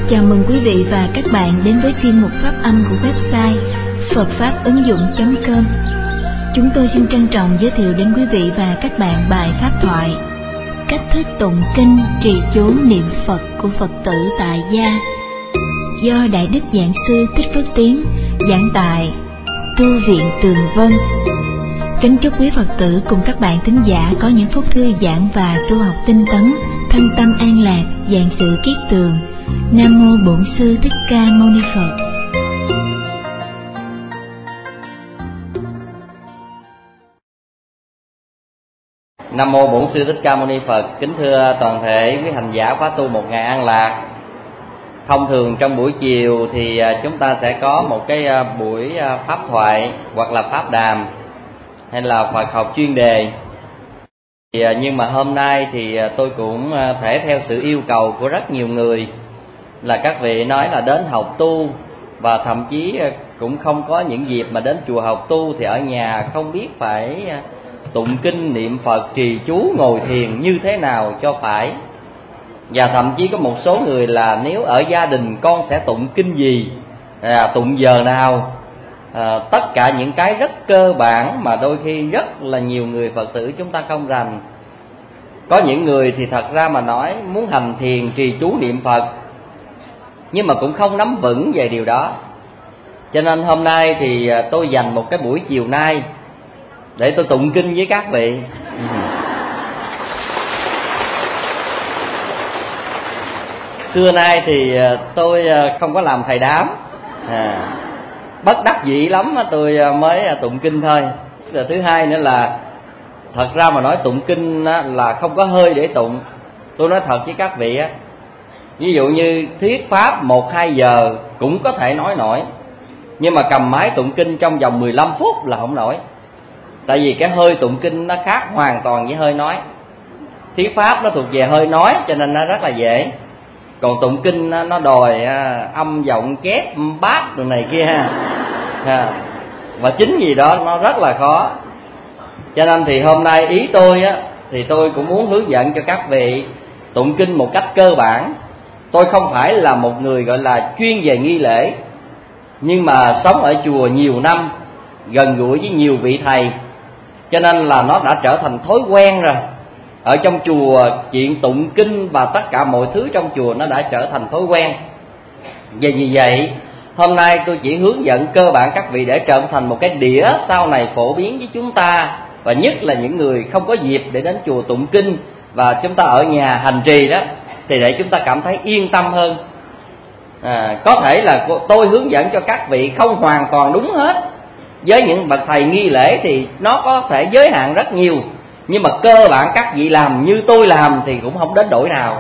Chào mừng quý vị và các bạn đến với chuyên mục phát âm của website phậtfápứng dụng.com. Chúng tôi xin trân trọng giới thiệu đến quý vị và các bạn bài pháp thoại Cách thức tụng kinh trì chú niệm Phật của Phật tử tại gia, do Đại Đức Giảng sư Thích Phước Tiến giảng tại Tu viện Tường Vân. Kính chúc quý Phật tử cùng các bạn thính giả có những phút thư giãn và tu học tinh tấn, thân tâm an lạc, vạn sự kiết tường. Nam mô Bổn Sư Thích Ca Mâu Ni Phật. Nam mô Bổn Sư Thích Ca Mâu Ni Phật. Kính thưa toàn thể quý hành giả khóa tu một ngày an lạc. Thông thường trong buổi chiều thì chúng ta sẽ có một cái buổi pháp thoại hoặc là pháp đàm hay là Phật học chuyên đề. Nhưng mà hôm nay thì tôi cũng thể theo sự yêu cầu của rất nhiều người là các vị nói là đến học tu, và thậm chí cũng không có những dịp mà đến chùa học tu thì ở nhà không biết phải tụng kinh niệm Phật trì chú ngồi thiền như thế nào cho phải. Và thậm chí có một số người là nếu ở gia đình con sẽ tụng kinh gì, tụng giờ nào, tất cả những cái rất cơ bản mà đôi khi rất là nhiều người Phật tử chúng ta không rành. Có những người thì thật ra mà nói muốn hành thiền trì chú niệm Phật nhưng mà cũng không nắm vững về điều đó. Cho nên hôm nay thì tôi dành một cái buổi chiều nay để tôi tụng kinh với các vị. Xưa nay thì tôi không có làm thầy đám, bất đắc dĩ lắm tôi mới tụng kinh thôi. Rồi thứ hai nữa là thật ra mà nói tụng kinh là không có hơi để tụng. Tôi nói thật với các vị á, ví dụ như thuyết pháp 1-2 giờ cũng có thể nói nổi, nhưng mà cầm máy tụng kinh trong vòng 15 phút là không nổi. Tại vì cái hơi tụng kinh nó khác hoàn toàn với hơi nói. Thuyết pháp nó thuộc về hơi nói cho nên nó rất là dễ. Còn tụng kinh nó đòi âm giọng chép bát đồ này kia và chính gì đó nó rất là khó. Cho nên thì hôm nay ý tôi á, thì tôi cũng muốn hướng dẫn cho các vị tụng kinh một cách cơ bản. Tôi không phải là một người gọi là chuyên về nghi lễ, nhưng mà sống ở chùa nhiều năm, gần gũi với nhiều vị thầy, cho nên là nó đã trở thành thói quen rồi. Ở trong chùa chuyện tụng kinh và tất cả mọi thứ trong chùa nó đã trở thành thói quen. Vì vậy hôm nay tôi chỉ hướng dẫn cơ bản các vị để trở thành một cái đĩa sau này phổ biến với chúng ta, và nhất là những người không có dịp để đến chùa tụng kinh và chúng ta ở nhà hành trì đó, thì để chúng ta cảm thấy yên tâm hơn. Có thể là tôi hướng dẫn cho các vị không hoàn toàn đúng hết. Với những bậc thầy nghi lễ thì nó có thể giới hạn rất nhiều, nhưng mà cơ bản các vị làm như tôi làm thì cũng không đến đổi nào.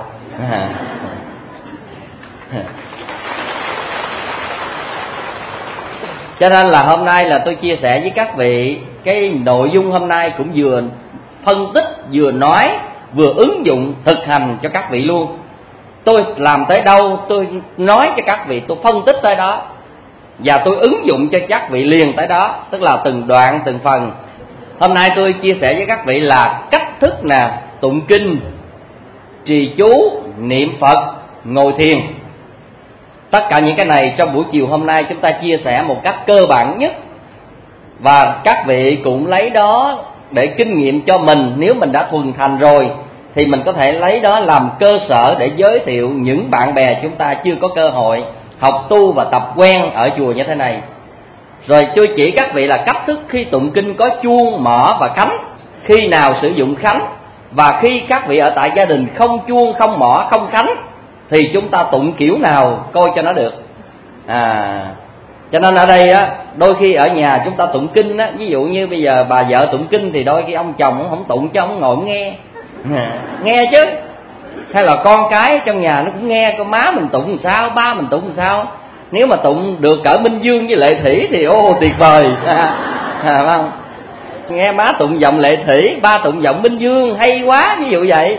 Cho nên là hôm nay là tôi chia sẻ với các vị cái nội dung hôm nay cũng vừa phân tích, vừa nói, vừa ứng dụng thực hành cho các vị luôn. Tôi làm tới đâu tôi nói cho các vị, tôi phân tích tới đó, và tôi ứng dụng cho các vị liền tới đó, tức là từng đoạn từng phần. Hôm nay tôi chia sẻ với các vị là cách thức tụng kinh, trì chú, niệm Phật, ngồi thiền. Tất cả những cái này trong buổi chiều hôm nay chúng ta chia sẻ một cách cơ bản nhất, và các vị cũng lấy đó để kinh nghiệm cho mình. Nếu mình đã thuần thành rồi thì mình có thể lấy đó làm cơ sở để giới thiệu những bạn bè chúng ta chưa có cơ hội học tu và tập quen ở chùa như thế này. Rồi tôi chỉ các vị là cách thức khi tụng kinh có chuông, mõ và khánh, khi nào sử dụng khánh, và khi các vị ở tại gia đình không chuông, không mõ, không khánh thì chúng ta tụng kiểu nào coi cho nó được. Cho nên ở đây á, đôi khi ở nhà chúng ta tụng kinh á, ví dụ như bây giờ bà vợ tụng kinh thì đôi khi ông chồng ông không tụng cho ông ngồi nghe. Nghe chứ. Hay là con cái trong nhà nó cũng nghe, con má mình tụng làm sao, ba mình tụng làm sao. Nếu mà tụng được cỡ Minh Dương với Lệ Thủy thì tuyệt vời. Phải không? Nghe má tụng giọng Lệ Thủy, ba tụng giọng Minh Dương, hay quá, ví dụ vậy.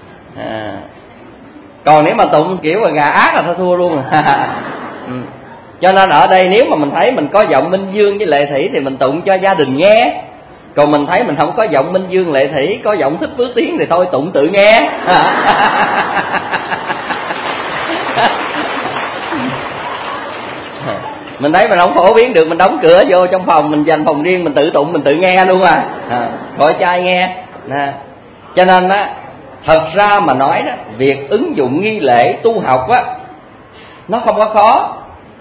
Còn nếu mà tụng kiểu là gà ác là thôi thua luôn. Cho nên ở đây nếu mà mình thấy mình có giọng Minh Dương với Lệ Thủy thì mình tụng cho gia đình nghe. Còn mình thấy mình không có giọng Minh Dương Lệ Thủy, có giọng Thích Phước Tiến thì thôi tụng tự nghe. Mình thấy mình không phổ biến được, mình đóng cửa vô trong phòng, mình dành phòng riêng, mình tự tụng, mình tự nghe luôn khỏi trai nghe nè. Cho nên á, thật ra mà nói đó, việc ứng dụng nghi lễ tu học á, nó không có khó.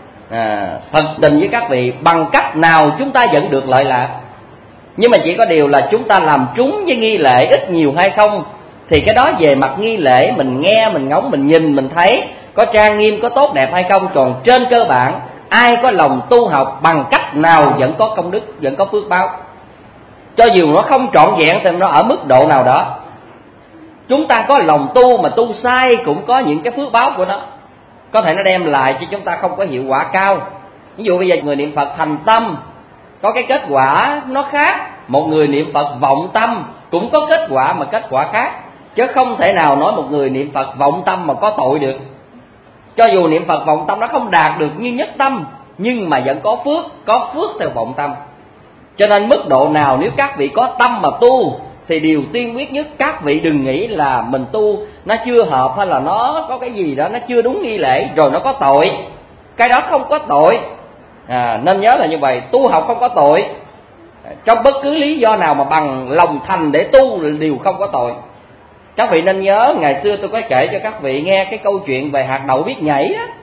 Thật tình với các vị, bằng cách nào chúng ta vẫn được lợi lạc. Nhưng mà chỉ có điều là chúng ta làm trúng với nghi lễ ít nhiều hay không. Thì cái đó về mặt nghi lễ, mình nghe, mình ngóng, mình nhìn, mình thấy có trang nghiêm, có tốt đẹp hay không. Còn trên cơ bản, ai có lòng tu học bằng cách nào vẫn có công đức, vẫn có phước báo. Cho dù nó không trọn vẹn thì nó ở mức độ nào đó. Chúng ta có lòng tu mà tu sai cũng có những cái phước báo của nó. Có thể nó đem lại cho chúng ta không có hiệu quả cao. Ví dụ bây giờ người niệm Phật thành tâm, có cái kết quả nó khác. Một người niệm Phật vọng tâm cũng có kết quả mà kết quả khác. Chứ không thể nào nói một người niệm Phật vọng tâm mà có tội được. Cho dù niệm Phật vọng tâm nó không đạt được như nhất tâm, nhưng mà vẫn có phước theo vọng tâm. Cho nên mức độ nào nếu các vị có tâm mà tu, thì điều tiên quyết nhất các vị đừng nghĩ là mình tu nó chưa hợp, hay là nó có cái gì đó nó chưa đúng nghi lễ rồi nó có tội. Cái đó không có tội. Nên nhớ là như vậy, tu học không có tội. Trong bất cứ lý do nào mà bằng lòng thành để tu là điều không có tội. Các vị nên nhớ, ngày xưa tôi có kể cho các vị nghe cái câu chuyện về hạt đậu biết nhảy á.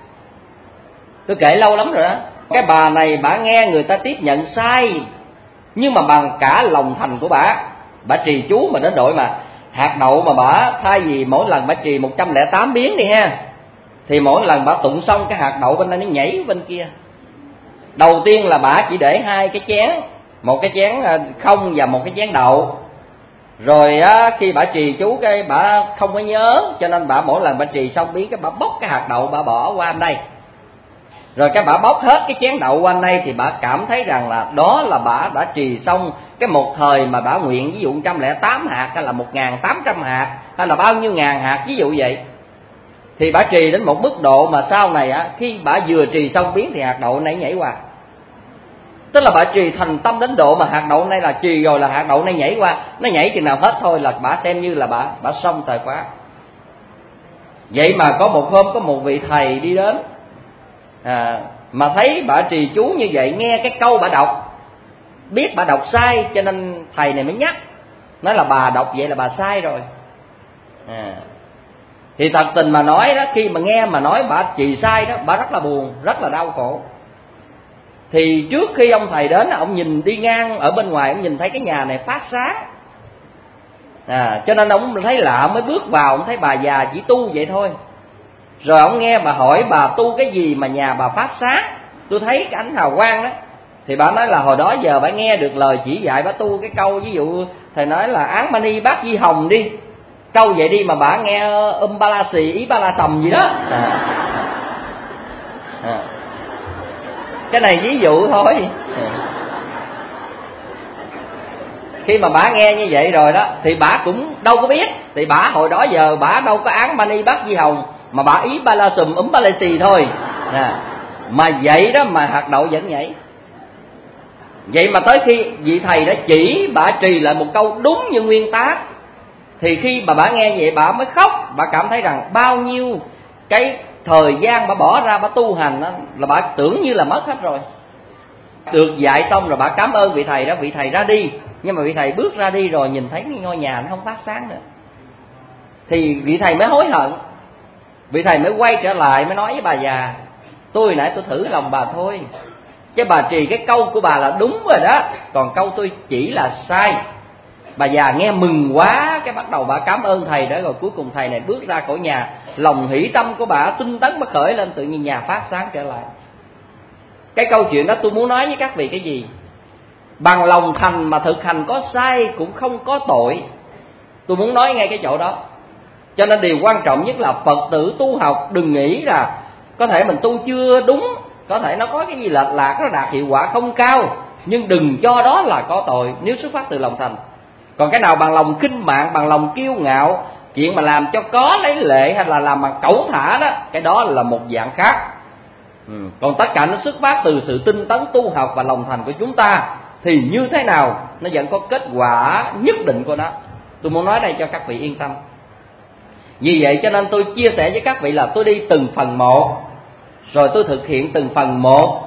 Tôi kể lâu lắm rồi đó. Cái bà này bả nghe người ta tiếp nhận sai, nhưng mà bằng cả lòng thành của bả trì chú mà đến đội mà hạt đậu mà bả thay vì mỗi lần bả trì 108 biến đi ha, thì mỗi lần bả tụng xong cái hạt đậu bên đây nó nhảy bên kia. Đầu tiên là bả chỉ để hai cái chén, một cái chén không và một cái chén đậu. Rồi khi bả trì chú cái bả không có nhớ, cho nên bả mỗi lần bả trì xong biến cái bả bóc cái hạt đậu bả bỏ qua bên đây. Rồi cái bả bóc hết cái chén đậu qua đây thì bả cảm thấy rằng là đó là bả đã trì xong cái một thời mà bả nguyện, ví dụ 108 hạt hay là 1.800 hạt hay là bao nhiêu ngàn hạt, ví dụ vậy. Thì bả trì đến một mức độ mà sau này khi bả vừa trì xong biến thì hạt đậu này nhảy qua. Tức là bả trì thành tâm đến độ mà hạt đậu này là trì rồi là hạt đậu này nhảy qua, nó nhảy chừng nào hết thôi là bả xem như là bả xong thời khóa. Vậy mà có một hôm có một vị thầy đi đến, mà thấy bả trì chú như vậy, nghe cái câu bả đọc, biết bả đọc sai, cho nên thầy này mới nhắc, nói là bà đọc vậy là bà sai rồi. Thì thật tình mà nói đó, khi mà nghe mà nói bả trì sai đó, bả rất là buồn, rất là đau khổ. Thì trước khi ông thầy đến, ông nhìn đi ngang ở bên ngoài, ông nhìn thấy cái nhà này phát sáng, cho nên ông thấy lạ, mới bước vào, ông thấy bà già chỉ tu vậy thôi. Rồi ông nghe bà hỏi bà tu cái gì mà nhà bà phát sáng, tôi thấy cái ánh hào quang đó. Thì bà nói là hồi đó giờ bà nghe được lời chỉ dạy bà tu cái câu, ví dụ thầy nói là án mani bát di hồng đi, câu vậy đi mà bà nghe ba la xì ý ba la sầm gì đó. Cái này ví dụ thôi. Khi mà bả nghe như vậy rồi đó, thì bả cũng đâu có biết, thì bả hồi đó giờ bả đâu có án mani bát di hồng, mà bả ý ba la sùm ba la xì thôi. Mà vậy đó mà hạt đậu vẫn nhảy. Vậy mà tới khi vị thầy đã chỉ bả trì lại một câu đúng như nguyên tác, thì khi mà bả nghe vậy bả mới khóc. Bả cảm thấy rằng bao nhiêu cái thời gian bả bỏ ra bả tu hành đó, là bả tưởng như là mất hết rồi. Được dạy xong rồi bả cảm ơn vị thầy đó, vị thầy ra đi. Nhưng mà vị thầy bước ra đi rồi nhìn thấy cái ngôi nhà nó không phát sáng nữa, thì vị thầy mới hối hận. Vị thầy mới quay trở lại mới nói với bà già, tôi nãy tôi thử lòng bà thôi, chứ bà trì cái câu của bà là đúng rồi đó, còn câu tôi chỉ là sai. Bà già nghe mừng quá, cái bắt đầu bà cảm ơn thầy đó. Rồi cuối cùng thầy này bước ra khỏi nhà, lòng hỷ tâm của bà tinh tấn bất khởi lên, tự nhiên nhà phát sáng trở lại. Cái câu chuyện đó tôi muốn nói với các vị cái gì? Bằng lòng thành mà thực hành có sai cũng không có tội. Tôi muốn nói ngay cái chỗ đó. Cho nên điều quan trọng nhất là Phật tử tu học đừng nghĩ là có thể mình tu chưa đúng, có thể nó có cái gì lệch lạc, nó đạt hiệu quả không cao, nhưng đừng cho đó là có tội nếu xuất phát từ lòng thành. Còn cái nào bằng lòng khinh mạn, bằng lòng kiêu ngạo, chuyện mà làm cho có lấy lệ hay là làm bằng cẩu thả đó, cái đó là một dạng khác. Còn tất cả nó xuất phát từ sự tinh tấn tu học và lòng thành của chúng ta, thì như thế nào nó vẫn có kết quả nhất định của nó. Tôi muốn nói đây cho các vị yên tâm. Vì vậy cho nên tôi chia sẻ với các vị là tôi đi từng phần một, rồi tôi thực hiện từng phần một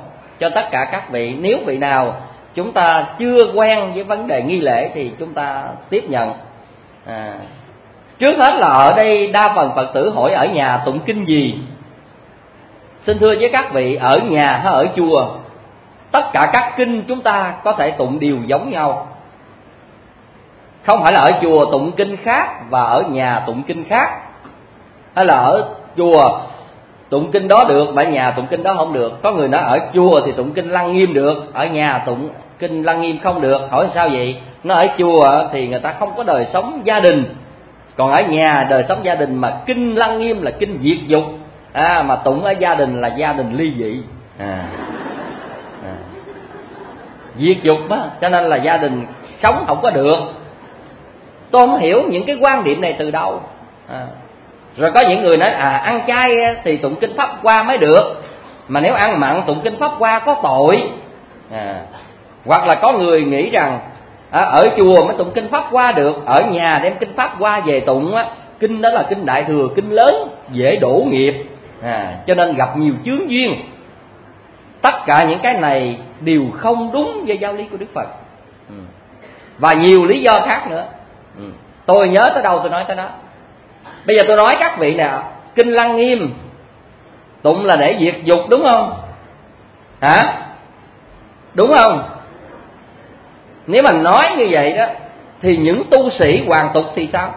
cho tất cả các vị. Nếu vị nào chúng ta chưa quen với vấn đề nghi lễ thì chúng ta tiếp nhận. Trước hết là ở đây đa phần Phật tử hỏi ở nhà tụng kinh gì. Xin thưa với các vị, ở nhà hay ở chùa, tất cả các kinh chúng ta có thể tụng đều giống nhau. Không phải là ở chùa tụng kinh khác và ở nhà tụng kinh khác, hay là ở chùa tụng kinh đó được mà ở nhà tụng kinh đó không được. Có người nói ở chùa thì tụng kinh Lăng Nghiêm được, ở nhà tụng kinh Lăng Nghiêm không được. Hỏi sao vậy? Nó ở chùa thì người ta không có đời sống gia đình, còn ở nhà đời sống gia đình, mà kinh Lăng Nghiêm là kinh diệt dục, mà tụng ở gia đình là gia đình ly dị, diệt dục á, cho nên là gia đình sống không có được. Tôi không hiểu những cái quan điểm này từ đâu. Rồi có những người nói ăn chay thì tụng kinh Pháp Hoa mới được, mà nếu ăn mặn tụng kinh Pháp Hoa có tội. Hoặc là có người nghĩ rằng ở chùa mới tụng kinh Pháp Hoa được, ở nhà đem kinh Pháp Hoa về tụng á, kinh đó là kinh Đại Thừa, kinh lớn, dễ đổ nghiệp, cho nên gặp nhiều chướng duyên. Tất cả những cái này đều không đúng với giáo lý của Đức Phật, và nhiều lý do khác nữa. Tôi nhớ tới đâu tôi nói tới đó. Bây giờ tôi nói các vị nè, kinh Lăng Nghiêm tụng là để diệt dục, đúng không? Đúng không? Nếu mà nói như vậy đó thì những tu sĩ hoàn tục thì sao?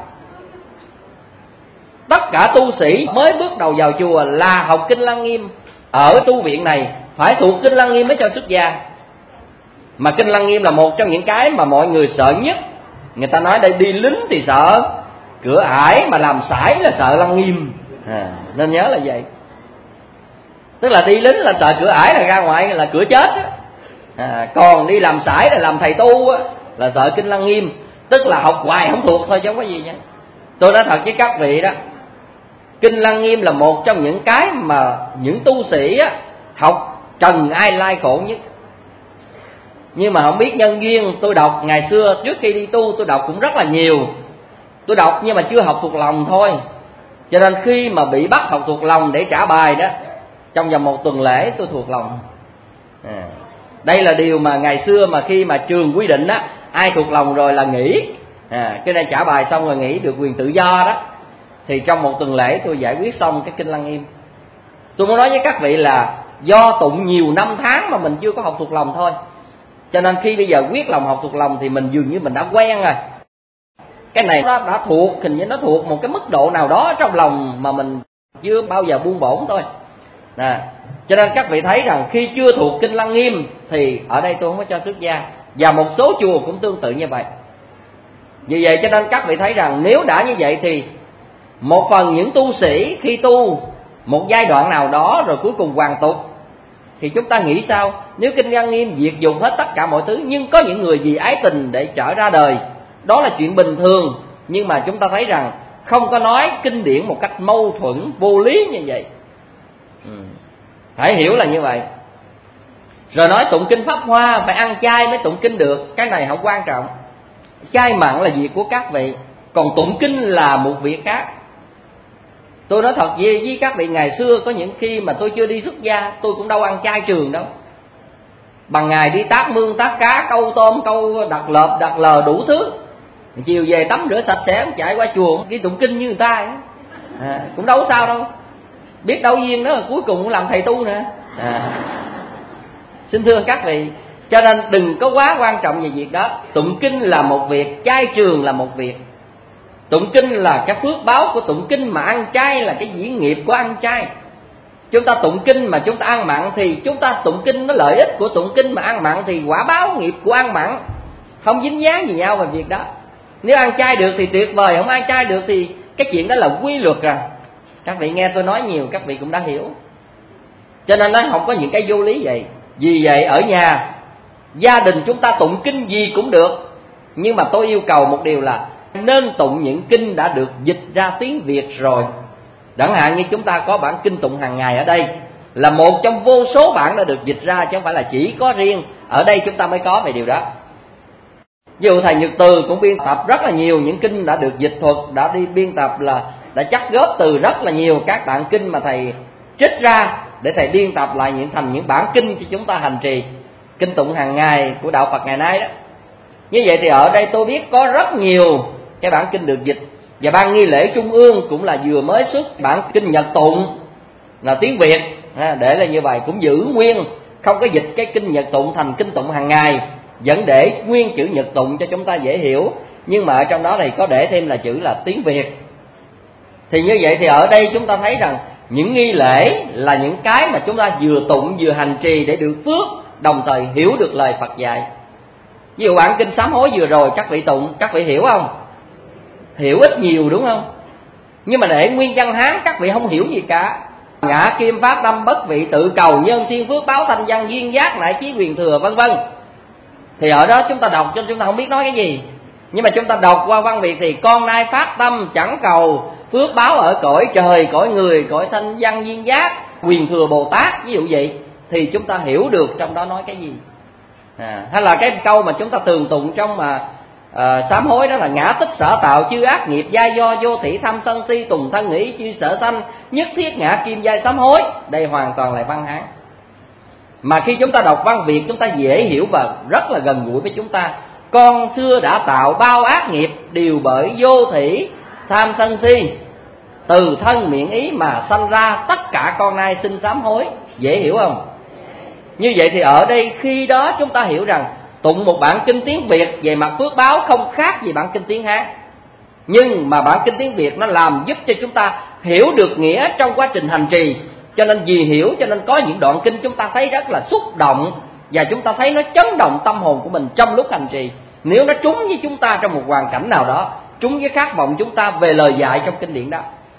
Tất cả tu sĩ mới bước đầu vào chùa là học kinh Lăng Nghiêm. Ở tu viện này phải thuộc kinh Lăng Nghiêm mới cho xuất gia. Mà kinh Lăng Nghiêm là một trong những cái mà mọi người sợ nhất. Người ta nói đây đi lính thì sợ cửa ải, mà làm sải là sợ Lăng Nghiêm. Nên nhớ là vậy. Tức là đi lính là sợ cửa ải, là ra ngoài là cửa chết á. Còn đi làm sải là làm thầy tu á, là sợ kinh Lăng Nghiêm. Tức là học hoài không thuộc thôi chứ không có gì nha. Tôi nói thật với các vị đó, kinh Lăng Nghiêm là một trong những cái mà những tu sĩ á, học trần ai lai khổ nhất. Nhưng mà không biết nhân duyên, tôi đọc ngày xưa trước khi đi tu tôi đọc cũng rất là nhiều. Tôi đọc nhưng mà chưa học thuộc lòng thôi. Cho nên khi mà bị bắt học thuộc lòng để trả bài đó, trong vòng 1 tuần lễ tôi thuộc lòng. Đây là điều mà ngày xưa mà khi mà trường quy định á, ai thuộc lòng rồi là nghỉ. Cái này trả bài xong rồi nghỉ, được quyền tự do đó. Thì trong 1 tuần lễ tôi giải quyết xong cái kinh Lăng Nghiêm. Tôi muốn nói với các vị là do tụng nhiều năm tháng mà mình chưa có học thuộc lòng thôi. Cho nên khi bây giờ quyết lòng học thuộc lòng thì mình dường như mình đã quen rồi. Cái này nó đã thuộc, hình như nó thuộc một cái mức độ nào đó trong lòng mà mình chưa bao giờ buông bổn thôi. Cho nên các vị thấy rằng khi chưa thuộc kinh Lăng Nghiêm thì ở đây tôi không có cho xuất gia. Và một số chùa cũng tương tự như vậy. Vì vậy cho nên các vị thấy rằng nếu đã như vậy thì một phần những tu sĩ khi tu một giai đoạn nào đó rồi cuối cùng hoàn tục, thì chúng ta nghĩ sao? Nếu kinh Lăng Nghiêm diệt dục hết tất cả mọi thứ, nhưng có những người vì ái tình để trở ra đời, đó là chuyện bình thường. Nhưng mà chúng ta thấy rằng không có nói kinh điển một cách mâu thuẫn vô lý như vậy. Phải hiểu là như vậy. Rồi nói tụng kinh Pháp Hoa phải ăn chay mới tụng kinh được, cái này không quan trọng. Chay mặn là việc của các vị, còn tụng kinh là một việc khác. Tôi nói thật với các vị, ngày xưa có những khi mà tôi chưa đi xuất gia, tôi cũng đâu ăn chay trường đâu. Bằng ngày đi tác mương tác cá, câu tôm, câu đặt lợp đặt lờ đủ thứ. Chiều về tắm rửa sạch sẽ, chạy qua chùa đi tụng kinh như người ta ấy. Cũng đâu có sao đâu. Biết đâu duyên đó cuối cùng cũng làm thầy tu nữa. Xin thưa các vị, cho nên đừng có quá quan trọng về việc đó. Tụng kinh là một việc, chay trường là một việc. Tụng kinh là cái phước báo của tụng kinh, mà ăn chay là cái diễn nghiệp của ăn chay. Chúng ta tụng kinh mà chúng ta ăn mặn thì chúng ta tụng kinh nó lợi ích của tụng kinh, mà ăn mặn thì quả báo nghiệp của ăn mặn. Không dính dáng gì nhau về việc đó. Nếu ăn chay được thì tuyệt vời, không ăn chay được thì cái chuyện đó là quy luật rồi. Các vị nghe tôi nói nhiều các vị cũng đã hiểu. Cho nên nó không có những cái vô lý vậy. Vì vậy ở nhà gia đình chúng ta tụng kinh gì cũng được, nhưng mà tôi yêu cầu một điều là nên tụng những kinh đã được dịch ra tiếng Việt rồi. Chẳng hạn như chúng ta có bản kinh tụng hàng ngày ở đây, là một trong vô số bản đã được dịch ra, chứ không phải là chỉ có riêng ở đây chúng ta mới có về điều đó. Ví dụ thầy Nhật Từ cũng biên tập rất là nhiều những kinh đã được dịch thuật, đã đi biên tập là đã chắc góp từ rất là nhiều các tạng kinh mà thầy trích ra để thầy biên tập lại thành những bản kinh cho chúng ta hành trì, kinh tụng hàng ngày của đạo Phật ngày nay đó. Như vậy thì ở đây tôi biết có rất nhiều cái bản kinh được dịch, và ban nghi lễ trung ương cũng là vừa mới xuất bản kinh Nhật tụng là tiếng Việt, để là như vậy, cũng giữ nguyên, không có dịch cái kinh Nhật tụng thành kinh tụng hàng ngày, vẫn để nguyên chữ Nhật tụng cho chúng ta dễ hiểu, nhưng mà ở trong đó thì có để thêm là chữ là tiếng Việt. Thì như vậy thì ở đây chúng ta thấy rằng những nghi lễ là những cái mà chúng ta vừa tụng vừa hành trì để được phước, đồng thời hiểu được lời Phật dạy. Ví dụ bản kinh sám hối vừa rồi các vị tụng, các vị hiểu không? Hiểu ít nhiều đúng không? Nhưng mà để nguyên văn Hán các vị không hiểu gì cả. Ngã kim phát tâm bất vị tự cầu, nhân thiên phước báo thanh văn duyên giác nại chí quyền thừa, vân vân. Thì ở đó chúng ta đọc cho chúng ta không biết nói cái gì. Nhưng mà chúng ta đọc qua văn Việt thì con nay phát tâm chẳng cầu phước báo ở cõi trời, cõi người, cõi thanh văn duyên giác, quyền thừa Bồ Tát, ví dụ vậy, thì chúng ta hiểu được trong đó nói cái gì. Hay là cái câu mà chúng ta thường tụng trong mà sám hối, đó là ngã tích sở tạo chư ác nghiệp giai do vô thị tham sân si tùng thân nghĩ chư sở sanh nhất thiết ngã kim giai sám hối. Đây hoàn toàn là văn Hán, mà khi chúng ta đọc văn Việt chúng ta dễ hiểu và rất là gần gũi với chúng ta. Con xưa đã tạo bao ác nghiệp đều bởi vô thị tham sân si, từ thân miệng ý mà sanh ra, tất cả con nay xin sám hối. Dễ hiểu không? Như vậy thì ở đây khi đó chúng ta hiểu rằng tụng một bản kinh tiếng Việt về mặt phước báo không khác gì bản kinh tiếng Hán, nhưng mà bản kinh tiếng Việt nó làm giúp cho chúng ta hiểu được nghĩa trong quá trình hành trì. Cho nên vì hiểu cho nên có những đoạn kinh chúng ta thấy rất là xúc động, và chúng ta thấy nó chấn động tâm hồn của mình trong lúc hành trì. Nếu nó trúng với chúng ta trong một hoàn cảnh nào đó, trúng với khát vọng chúng ta về lời dạy trong kinh điển đó.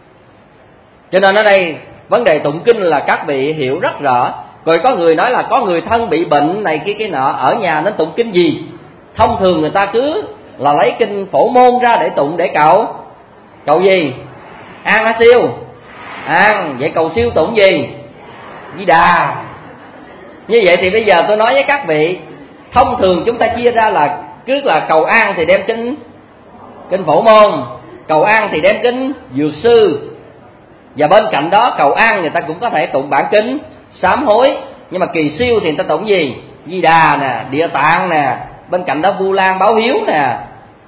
Cho nên ở đây vấn đề tụng kinh là các vị hiểu rất rõ. Rồi có người nói là có người thân bị bệnh này kia cái nọ, ở nhà nên tụng kinh gì? Thông thường người ta cứ là lấy kinh Phổ Môn ra để tụng, để cầu gì? An hay siêu? An. Vậy cầu siêu tụng gì? Di Đà. Như vậy thì bây giờ tôi nói với các vị, thông thường chúng ta chia ra là cứ là cầu an thì đem kinh Phổ Môn, cầu an thì đem kinh Dược Sư, và bên cạnh đó cầu an người ta cũng có thể tụng bản kinh sám hối. Nhưng mà kỳ siêu thì người ta tụng gì? Di Đà nè, Địa Tạng nè, bên cạnh đó Vu Lan Báo Hiếu nè.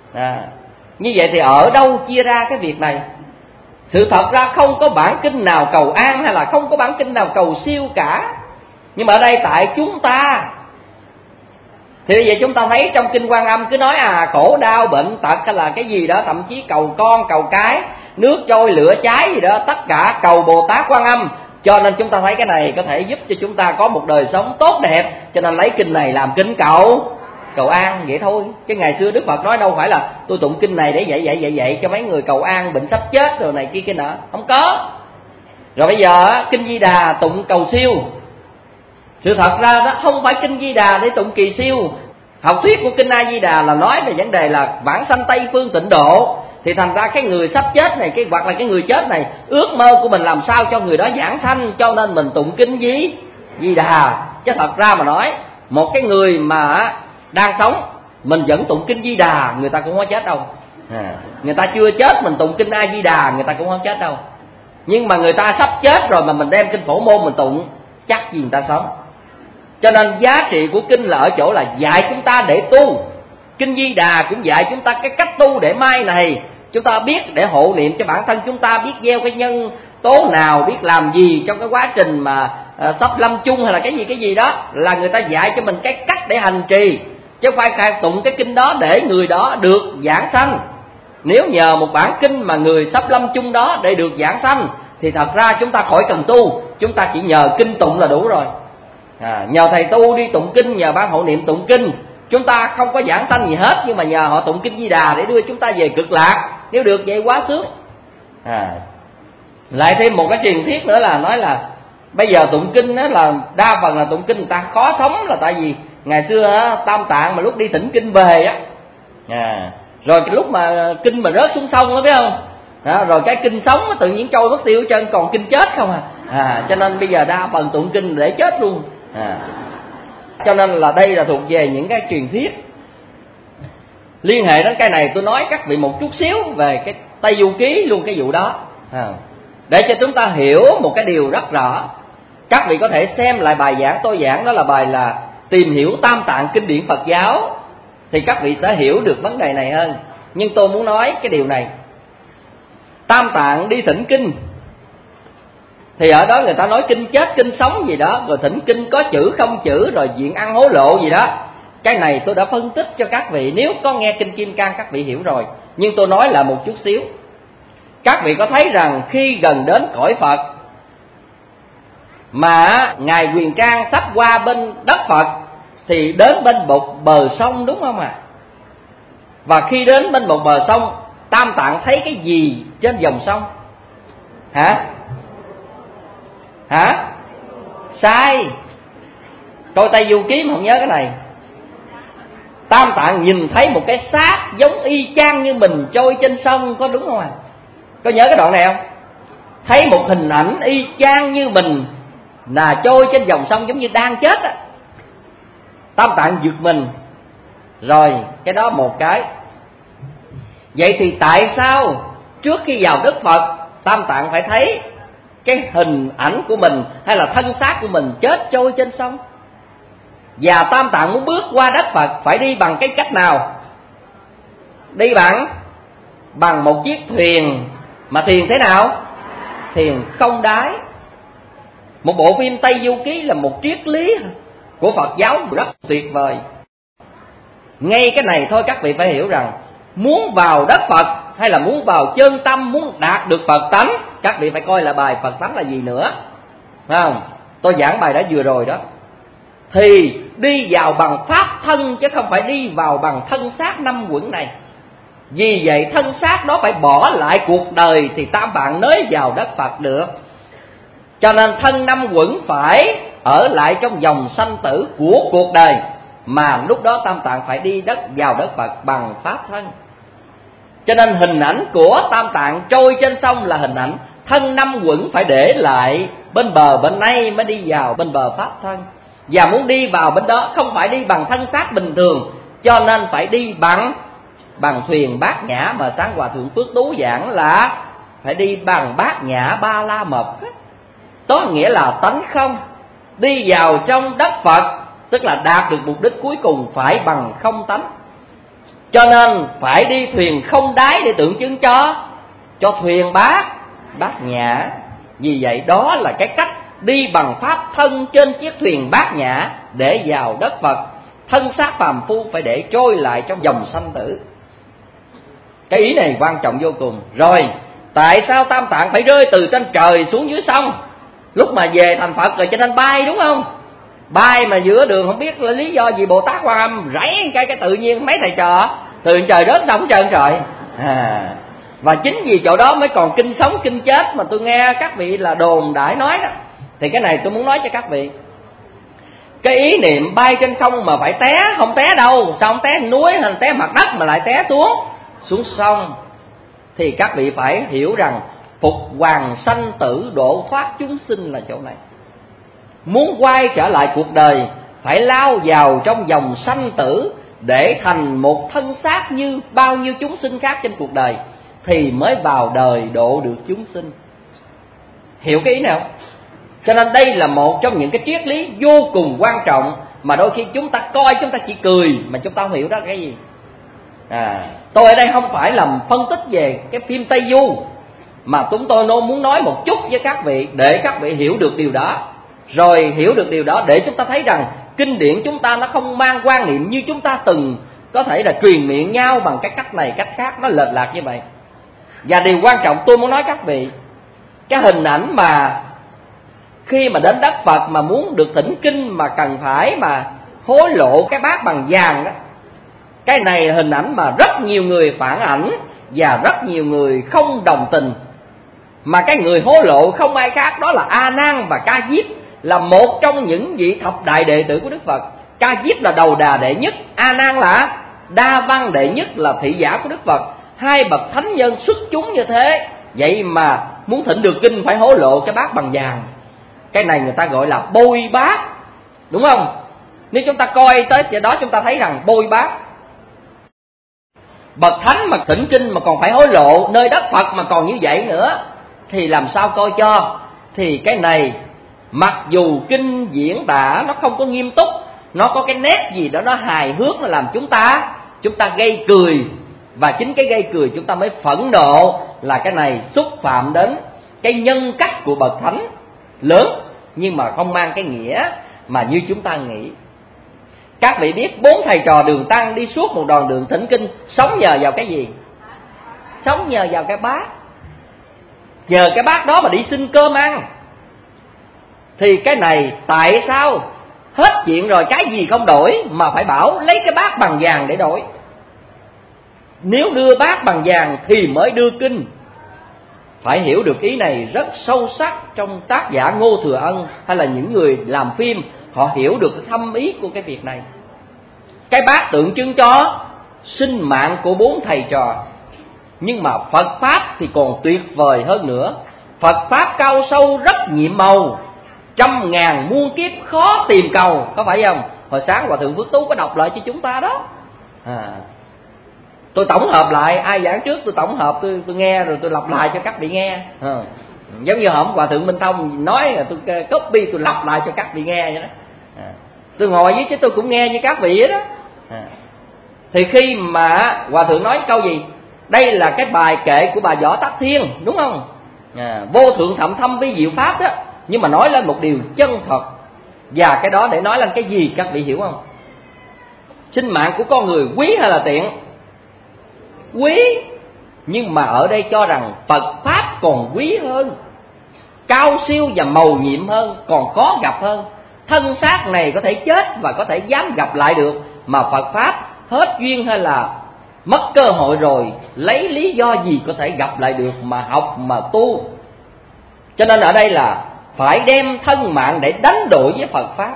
Như vậy thì ở đâu chia ra cái việc này? Sự thật ra không có bản kinh nào cầu an hay là không có bản kinh nào cầu siêu cả. Nhưng mà ở đây tại chúng ta thì bây giờ chúng ta thấy trong kinh Quan Âm cứ nói khổ đau bệnh tật hay là cái gì đó, thậm chí cầu con cầu cái, nước trôi lửa cháy gì đó, tất cả cầu Bồ Tát Quan Âm. Cho nên chúng ta thấy cái này có thể giúp cho chúng ta có một đời sống tốt đẹp, cho nên lấy kinh này làm kinh cầu an vậy thôi. Chứ ngày xưa Đức Phật nói đâu phải là tôi tụng kinh này để dạy cho mấy người cầu an bệnh sắp chết rồi này kia kia nọ, không có. Rồi bây giờ kinh Di Đà tụng cầu siêu. Sự thật ra đó không phải kinh Di Đà để tụng kỳ siêu. Học thuyết của kinh A Di Đà là nói về vấn đề là vãng sanh Tây phương tịnh độ. Thì thành ra cái người sắp chết này, hoặc là cái người chết này, ước mơ của mình làm sao cho người đó giảng sanh, cho nên mình tụng kinh Di Đà. Chứ thật ra mà nói, một cái người mà đang sống mình vẫn tụng kinh Di Đà, người ta cũng không chết đâu. Người ta chưa chết mình tụng kinh A Di Đà, người ta cũng không chết đâu. Nhưng mà người ta sắp chết rồi mà mình đem kinh Phổ Môn mình tụng, chắc gì người ta sống. Cho nên giá trị của kinh là ở chỗ là dạy chúng ta để tu. Kinh Di Đà cũng dạy chúng ta cái cách tu để mai này chúng ta biết để hộ niệm cho bản thân chúng ta, biết gieo cái nhân tố nào, biết làm gì trong cái quá trình mà sắp lâm chung hay là cái gì đó, là người ta dạy cho mình cái cách để hành trì, chứ không phải tụng cái kinh đó để người đó được giảng sanh. Nếu nhờ một bản kinh mà người sắp lâm chung đó để được giảng sanh thì thật ra chúng ta khỏi cần tu, chúng ta chỉ nhờ kinh tụng là đủ rồi. Nhờ thầy tu đi tụng kinh, nhờ ban hộ niệm tụng kinh, chúng ta không có giảng sanh gì hết, nhưng mà nhờ họ tụng kinh Di Đà để đưa chúng ta về cực lạc, nếu được vậy quá sướng. Lại thêm một cái truyền thuyết nữa là nói là bây giờ tụng kinh đó là đa phần là tụng kinh người ta khó sống, là tại vì ngày xưa á, Tam Tạng mà lúc đi thỉnh kinh về á, rồi cái lúc mà kinh mà rớt xuống sông đó biết không, rồi cái kinh sống tự nhiên trôi mất tiêu chân, còn kinh chết không cho nên bây giờ đa phần tụng kinh để chết luôn. Cho nên là đây là thuộc về những cái truyền thuyết. Liên hệ đến cái này tôi nói các vị một chút xíu về cái Tây Du Ký luôn cái vụ đó, để cho chúng ta hiểu một cái điều rất rõ Các vị có thể xem lại bài giảng tôi giảng, đó là bài là tìm hiểu tam tạng kinh điển Phật giáo, thì các vị sẽ hiểu được vấn đề này hơn. Nhưng tôi muốn nói cái điều này, tam tạng đi thỉnh kinh thì ở đó người ta nói kinh chết, kinh sống gì đó, rồi thỉnh kinh có chữ không chữ, rồi diện ăn hối lộ gì đó. Cái này tôi đã phân tích cho các vị, nếu có nghe kinh Kim Cang các vị hiểu rồi. Nhưng tôi nói là một chút xíu. Các vị có thấy rằng khi gần đến cõi Phật mà Ngài Quyền Trang sắp qua bên đất Phật thì đến bên một bờ sông, đúng không ạ? Và khi đến bên một bờ sông, Tam Tạng thấy cái gì trên dòng sông? Hả? Sai. Coi Tây Du Ký mà không nhớ cái này. Tam Tạng nhìn thấy một cái xác giống y chang như mình trôi trên sông, có đúng không ạ? Có nhớ cái đoạn này không? Thấy một hình ảnh y chang như mình là trôi trên dòng sông giống như đang chết á. Tam Tạng giật mình. Rồi cái đó một cái. Vậy thì tại sao trước khi vào đất Phật Tam Tạng phải thấy cái hình ảnh của mình hay là thân xác của mình chết trôi trên sông? Và Tam Tạng muốn bước qua đất Phật phải đi bằng cái cách nào? Đi bằng một chiếc thuyền. Mà thuyền thế nào? Thuyền không đáy. Một bộ phim Tây Du Ký là một triết lý của Phật giáo rất tuyệt vời. Ngay cái này thôi các vị phải hiểu rằng muốn vào đất Phật hay là muốn vào chân tâm, muốn đạt được Phật tánh, các vị phải coi là bài Phật tánh là gì nữa, phải không? Tôi giảng bài đó vừa rồi đó. Thì đi vào bằng pháp thân chứ không phải đi vào bằng thân xác năm quẩn này. Vì vậy thân xác đó phải bỏ lại cuộc đời thì Tam Tạng nới vào đất Phật được. Cho nên thân năm quẩn phải ở lại trong dòng sanh tử của cuộc đời, mà lúc đó Tam Tạng phải đi vào đất Phật bằng pháp thân. Cho nên hình ảnh của Tam Tạng trôi trên sông là hình ảnh thân năm quẩn phải để lại bên bờ bên này mới đi vào bên bờ pháp thân. Và muốn đi vào bên đó không phải đi bằng thân xác bình thường, cho nên phải đi bằng thuyền Bát Nhã, mà sáng Hòa Thượng Phước Tú giảng là phải đi bằng Bát Nhã Ba La Mật. Đó nghĩa là tánh không. Đi vào trong đất Phật tức là đạt được mục đích cuối cùng phải bằng không tánh. Cho nên phải đi thuyền không đáy để tượng trưng cho thuyền Bát Nhã. Vì vậy đó là cái cách đi bằng pháp thân trên chiếc thuyền Bát Nhã để vào đất Phật. Thân xác phàm phu phải để trôi lại trong dòng sanh tử. Cái ý này quan trọng vô cùng. Rồi tại sao Tam Tạng phải rơi từ trên trời xuống dưới sông? Lúc mà về thành Phật rồi cho nên bay, đúng không? Bay mà giữa đường không biết là lý do gì Bồ Tát Quan Âm rảy cái tự nhiên mấy thầy trò từ trời rớt đâu trơn trời. Và chính vì chỗ đó mới còn kinh sống kinh chết mà tôi nghe các vị là đồn đãi nói đó. Thì cái này tôi muốn nói cho các vị. Cái ý niệm bay trên không mà phải té, không té đâu. Sao không té núi hay té mặt đất mà lại té xuống sông? Thì các vị phải hiểu rằng phục hoàng sanh tử độ thoát chúng sinh là chỗ này. Muốn quay trở lại cuộc đời phải lao vào trong dòng sanh tử để thành một thân xác như bao nhiêu chúng sinh khác trên cuộc đời thì mới vào đời độ được chúng sinh. Hiểu cái ý nào? Cho nên đây là một trong những cái triết lý vô cùng quan trọng mà đôi khi chúng ta coi chúng ta chỉ cười mà chúng ta không hiểu đó cái gì. Tôi ở đây không phải làm phân tích về cái phim Tây Du, mà chúng tôi muốn nói một chút với các vị để các vị hiểu được điều đó. Rồi hiểu được điều đó để chúng ta thấy rằng kinh điển chúng ta nó không mang quan niệm như chúng ta từng có thể là truyền miệng nhau bằng cái cách này cách khác, nó lệch lạc như vậy. Và điều quan trọng tôi muốn nói các vị, cái hình ảnh mà khi mà đến đất Phật mà muốn được thỉnh kinh mà cần phải mà hối lộ cái bát bằng vàng đó, cái này hình ảnh mà rất nhiều người phản ảnh và rất nhiều người không đồng tình. Mà cái người hối lộ không ai khác đó là A Nan và Ca Diếp, là một trong những vị thập đại đệ tử của Đức Phật. Ca Diếp là đầu đà đệ nhất, A Nan là đa văn đệ nhất, là thị giả của Đức Phật. Hai bậc thánh nhân xuất chúng như thế, vậy mà muốn thỉnh được kinh phải hối lộ cái bát bằng vàng. Cái này người ta gọi là bôi bát, đúng không? Nếu chúng ta coi tới chỗ đó chúng ta thấy rằng bôi bát. Bậc thánh mà thỉnh kinh mà còn phải hối lộ, nơi đất Phật mà còn như vậy nữa thì làm sao coi cho? Thì cái này Mặc dù kinh diễn tả nó không có nghiêm túc, nó có cái nét gì đó nó hài hước, nó làm chúng ta gây cười. Và chính cái gây cười chúng ta mới phẫn nộ là cái này xúc phạm đến cái nhân cách của bậc thánh lớn, nhưng mà không mang cái nghĩa mà như chúng ta nghĩ. Các vị biết 4 thầy trò Đường Tăng đi suốt một đoạn đường thỉnh kinh, sống nhờ vào cái gì? Sống nhờ vào cái bát. Nhờ cái bát đó mà đi xin cơm ăn. Thì cái này tại sao hết chuyện rồi cái gì không đổi mà phải bảo lấy cái bát bằng vàng để đổi? Nếu đưa bát bằng vàng thì mới đưa kinh. Phải hiểu được ý này rất sâu sắc trong tác giả Ngô Thừa Ân hay là những người làm phim, họ hiểu được cái thâm ý của cái việc này. Cái bát tượng trưng cho sinh mạng của 4 thầy trò. Nhưng mà Phật Pháp thì còn tuyệt vời hơn nữa. Phật Pháp cao sâu rất nhiệm màu, trăm ngàn muôn kiếp khó tìm cầu, có phải không? Hồi sáng Hòa Thượng Phước Tú có đọc lại cho chúng ta đó. Tôi tổng hợp lại, ai giảng trước tôi tổng hợp, tôi nghe rồi tôi lặp lại cho các vị nghe. Giống như hôm Hòa Thượng Minh Thông nói là tôi copy, tôi lặp lại cho các vị nghe vậy đó. Tôi ngồi với chứ tôi cũng nghe như các vị đó. Thì khi mà Hòa Thượng nói câu gì? Đây là cái bài kệ của bà Võ Tắc Thiên, đúng không? Vô thượng thậm thâm vi diệu pháp đó. Nhưng mà nói lên một điều chân thật. Và cái đó để nói lên cái gì các vị hiểu không? Sinh mạng của con người quý hay là tiện? Quý. Nhưng mà ở đây cho rằng Phật Pháp còn quý hơn, cao siêu và mầu nhiệm hơn, còn khó gặp hơn. Thân xác này có thể chết và có thể dám gặp lại được, mà Phật Pháp hết duyên hay là mất cơ hội rồi, lấy lý do gì có thể gặp lại được mà học mà tu. Cho nên ở đây là phải đem thân mạng để đánh đổi với Phật Pháp.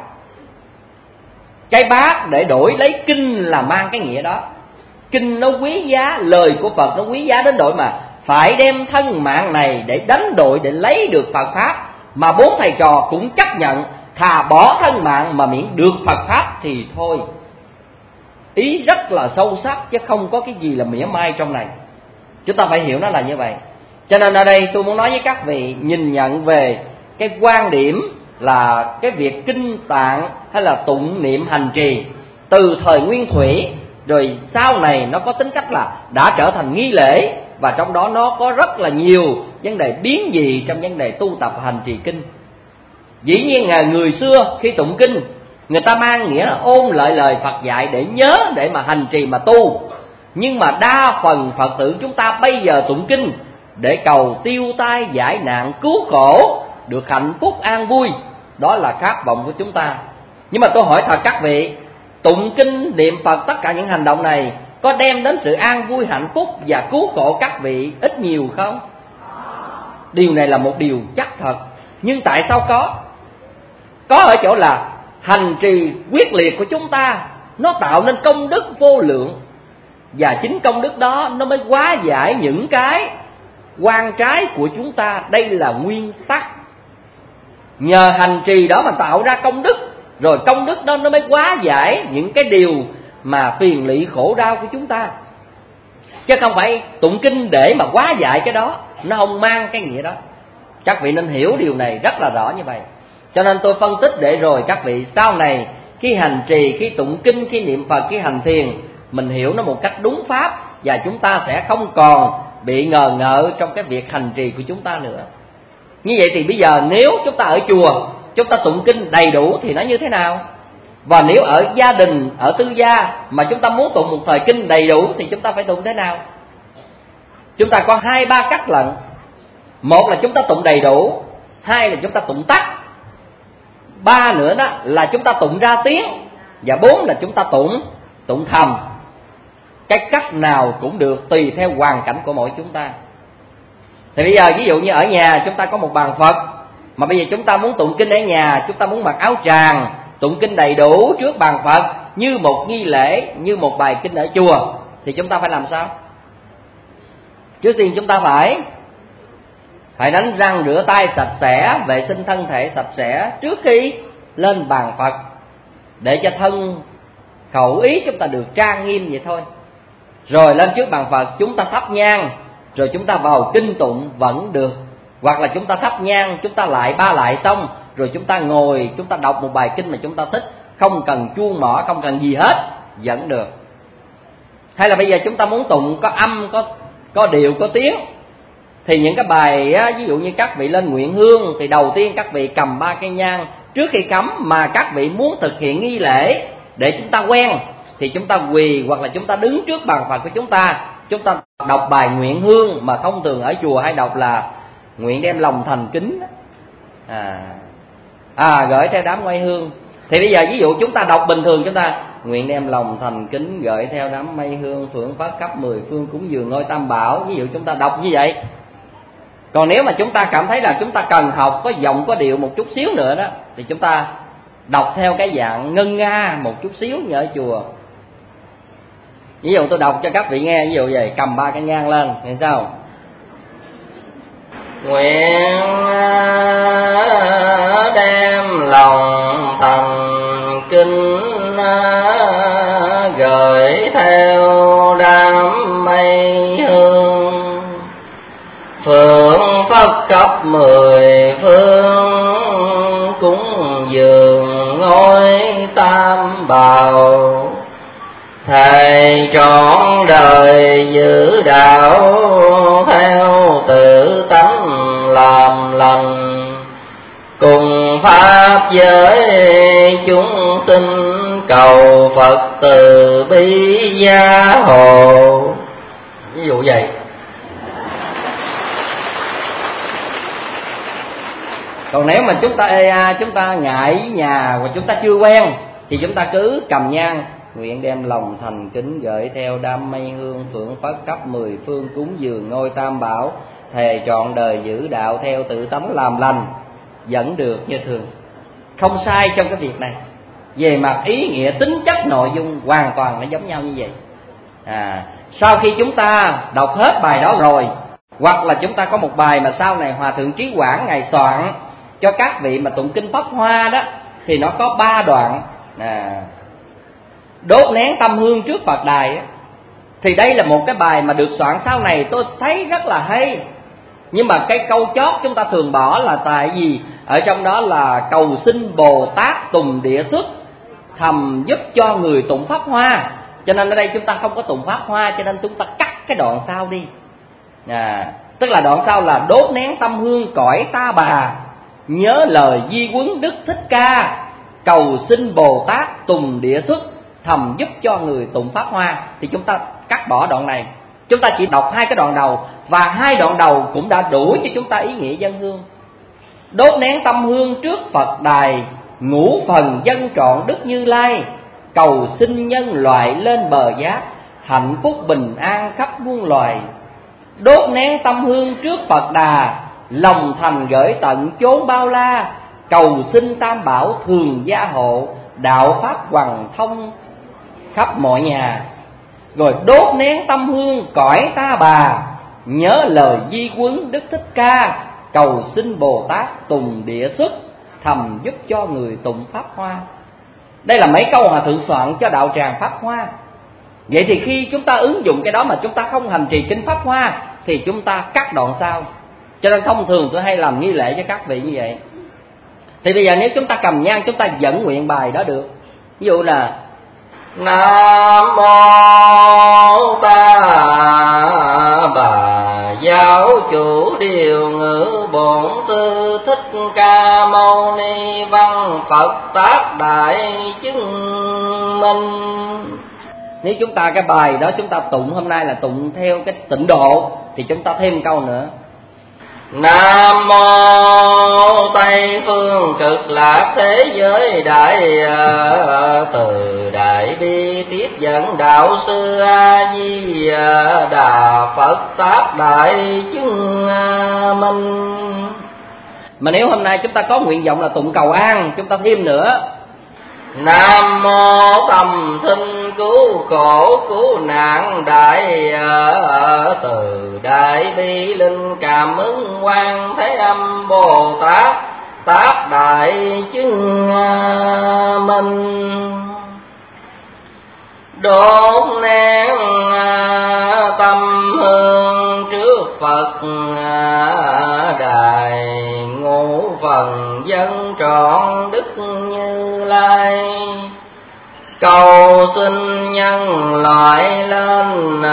Cái bát để đổi lấy kinh là mang cái nghĩa đó. Kinh nó quý giá, lời của Phật nó quý giá đến độ mà phải đem thân mạng này để đánh đổi để lấy được Phật Pháp. Mà 4 thầy trò cũng chấp nhận thà bỏ thân mạng mà miễn được Phật Pháp thì thôi. Ý rất là sâu sắc chứ không có cái gì là mỉa mai trong này. Chúng ta phải hiểu nó là như vậy. Cho nên ở đây tôi muốn nói với các vị nhìn nhận về cái quan điểm là cái việc kinh tạng hay là tụng niệm hành trì từ thời Nguyên Thủy rồi sau này nó có tính cách là đã trở thành nghi lễ, và trong đó nó có rất là nhiều vấn đề biến dị trong vấn đề tu tập hành trì kinh. Dĩ nhiên là người xưa khi tụng kinh, người ta mang nghĩa là ôn lại lời Phật dạy để nhớ, để mà hành trì mà tu. Nhưng mà đa phần Phật tử chúng ta bây giờ tụng kinh để cầu tiêu tai giải nạn, cứu khổ, được hạnh phúc an vui. Đó là khát vọng của chúng ta. Nhưng mà tôi hỏi thật các vị, tụng kinh niệm Phật tất cả những hành động này có đem đến sự an vui hạnh phúc và cứu khổ các vị ít nhiều không? Điều này là một điều chắc thật. Nhưng tại sao có? Có ở chỗ là hành trì quyết liệt của chúng ta nó tạo nên công đức vô lượng, và chính công đức đó nó mới hóa giải những cái oan trái của chúng ta. Đây là nguyên tắc. Nhờ hành trì đó mà tạo ra công đức, rồi công đức đó nó mới hóa giải những cái điều mà phiền lụy khổ đau của chúng ta. Chứ không phải tụng kinh để mà hóa giải cái đó, nó không mang cái nghĩa đó. Các vị nên hiểu điều này rất là rõ như vậy. Cho nên tôi phân tích để rồi các vị sau này khi hành trì, khi tụng kinh, khi niệm Phật, khi hành thiền, mình hiểu nó một cách đúng pháp, và chúng ta sẽ không còn bị ngờ ngợ trong cái việc hành trì của chúng ta nữa. Như vậy thì bây giờ nếu chúng ta ở chùa, chúng ta tụng kinh đầy đủ thì nó như thế nào? Và nếu ở gia đình, ở tư gia mà chúng ta muốn tụng một thời kinh đầy đủ thì chúng ta phải tụng thế nào? Chúng ta có 2-3 cách lận. Một là chúng ta tụng đầy đủ, 2 là chúng ta tụng tắt, 3 nữa đó là chúng ta tụng ra tiếng, và 4 là chúng ta tụng thầm. Cái cách nào cũng được tùy theo hoàn cảnh của mỗi chúng ta. Thì bây giờ ví dụ như ở nhà chúng ta có một bàn Phật, mà bây giờ chúng ta muốn tụng kinh ở nhà, chúng ta muốn mặc áo tràng tụng kinh đầy đủ trước bàn Phật như một nghi lễ, như một bài kinh ở chùa, thì chúng ta phải làm sao? Trước tiên chúng ta phải đánh răng rửa tay sạch sẽ, vệ sinh thân thể sạch sẽ trước khi lên bàn Phật, để cho thân khẩu ý chúng ta được trang nghiêm vậy thôi. Rồi lên trước bàn Phật chúng ta thắp nhang, rồi chúng ta vào kinh tụng vẫn được. Hoặc là chúng ta thắp nhang, chúng ta lại 3 lại xong, rồi chúng ta ngồi, chúng ta đọc một bài kinh mà chúng ta thích, không cần chuông mỏ, không cần gì hết, vẫn được. Hay là bây giờ chúng ta muốn tụng có âm, có điệu, có tiếng, thì những cái bài á, ví dụ như các vị lên nguyện hương, thì đầu tiên các vị cầm 3 cây nhang trước khi cắm, mà các vị muốn thực hiện nghi lễ để chúng ta quen thì chúng ta quỳ hoặc là chúng ta đứng trước bàn Phật của chúng ta đọc bài nguyện hương, mà thông thường ở chùa hay đọc là nguyện đem lòng thành kính gửi theo đám mây hương. Thì bây giờ ví dụ chúng ta đọc bình thường, chúng ta nguyện đem lòng thành kính gửi theo đám mây hương phượng phát khắp 10 phương cúng dường ngôi Tam Bảo, ví dụ chúng ta đọc như vậy. Còn nếu mà chúng ta cảm thấy là chúng ta cần học có giọng có điệu một chút xíu nữa đó, thì chúng ta đọc theo cái dạng ngân nga một chút xíu như ở chùa. Ví dụ tôi đọc cho các vị nghe, ví dụ vậy, cầm 3 cái nhang lên, thì sao? Nguyện đem lòng thành kính gửi theo đám mây hương phượng phất khắp 10 phương cúng dường ngôi Tam Bảo, thầy trọn đời giữ đạo theo tự tánh làm lành, cùng pháp giới chúng sinh cầu Phật từ bi gia hộ. Ví dụ vậy. Còn nếu mà chúng ta chúng ta ngại nhà và chúng ta chưa quen thì chúng ta cứ cầm nhang, nguyện đem lòng thành kính gửi theo đám mây hương phượng phất khắp 10 phương cúng dường ngôi Tam Bảo, thề trọn đời giữ đạo theo tự tánh làm lành, vẫn được như thường. Không sai trong cái việc này. Về mặt ý nghĩa, tính chất, nội dung hoàn toàn nó giống nhau như vậy. Sau khi chúng ta đọc hết bài đó rồi, hoặc là chúng ta có một bài mà sau này Hòa Thượng Trí Quảng Ngài soạn cho các vị mà tụng kinh Pháp Hoa đó, thì nó có 3 đoạn. Đốt nén tâm hương trước Phật đài á, thì đây là một cái bài mà được soạn sau này tôi thấy rất là hay. Nhưng mà cái câu chót chúng ta thường bỏ là tại vì ở trong đó là cầu xin Bồ Tát tùng địa xuất, thầm giúp cho người tụng Pháp Hoa. Cho nên ở đây chúng ta không có tụng Pháp Hoa, cho nên chúng ta cắt cái đoạn sau đi. Tức là đoạn sau là đốt nén tâm hương cõi Ta Bà, nhớ lời Di Huấn Đức Thích Ca, cầu xin Bồ Tát tùng địa xuất, thầm giúp cho người tụng Pháp Hoa. Thì chúng ta cắt bỏ đoạn này, chúng ta chỉ đọc 2 cái đoạn đầu, và 2 đoạn đầu cũng đã đủ cho chúng ta ý nghĩa dân hương. Đốt nén tâm hương trước Phật đài, ngũ phần dân trọn Đức Như Lai, cầu xin nhân loại lên bờ giác, hạnh phúc bình an khắp muôn loài. Đốt nén tâm hương trước Phật đà, lòng thành gửi tận chốn bao la, cầu xin Tam Bảo thường gia hộ, đạo pháp hoằng thông khắp mọi nhà. Rồi đốt nén tâm hương cõi Ta Bà, nhớ lời Di Huấn Đức Thích Ca, cầu xin Bồ Tát tùng địa xuất, thầm giúp cho người tụng Pháp Hoa. Đây là mấy câu Hòa Thượng soạn cho đạo tràng Pháp Hoa. Vậy thì khi chúng ta ứng dụng cái đó mà chúng ta không hành trì kinh Pháp Hoa thì chúng ta cắt đoạn sau. Cho nên thông thường tôi hay làm nghi lễ cho các vị như vậy. Thì bây giờ nếu chúng ta cầm nhang, chúng ta dẫn nguyện bài đó được. Ví dụ là Nam mô Ta Bà Giáo Chủ Điều Ngữ Bổn Sư Thích Ca Mâu Ni Văn Phật Tác Đại Chứng Minh. Nếu chúng ta cái bài đó chúng ta tụng hôm nay là tụng theo cái tịnh độ thì chúng ta thêm câu nữa. Nam mô Tây phương cực lạc thế giới đại từ đại bi tiếp dẫn đạo sư A Di Đà Phật Tác Đại Chứng Minh. Mà nếu hôm nay chúng ta có nguyện vọng là tụng cầu an, chúng ta thêm nữa. Nam mô Tâm Sinh Cứu Khổ Cứu Nạn Đại từ đại bi linh cảm ứng Quan Thế Âm Bồ Tát Tác Đại Chứng Minh. Đốt nén tâm hương trước Phật đài, ngũ phần phần dân trọn đức Như Lai. Cầu xin nhân loại lên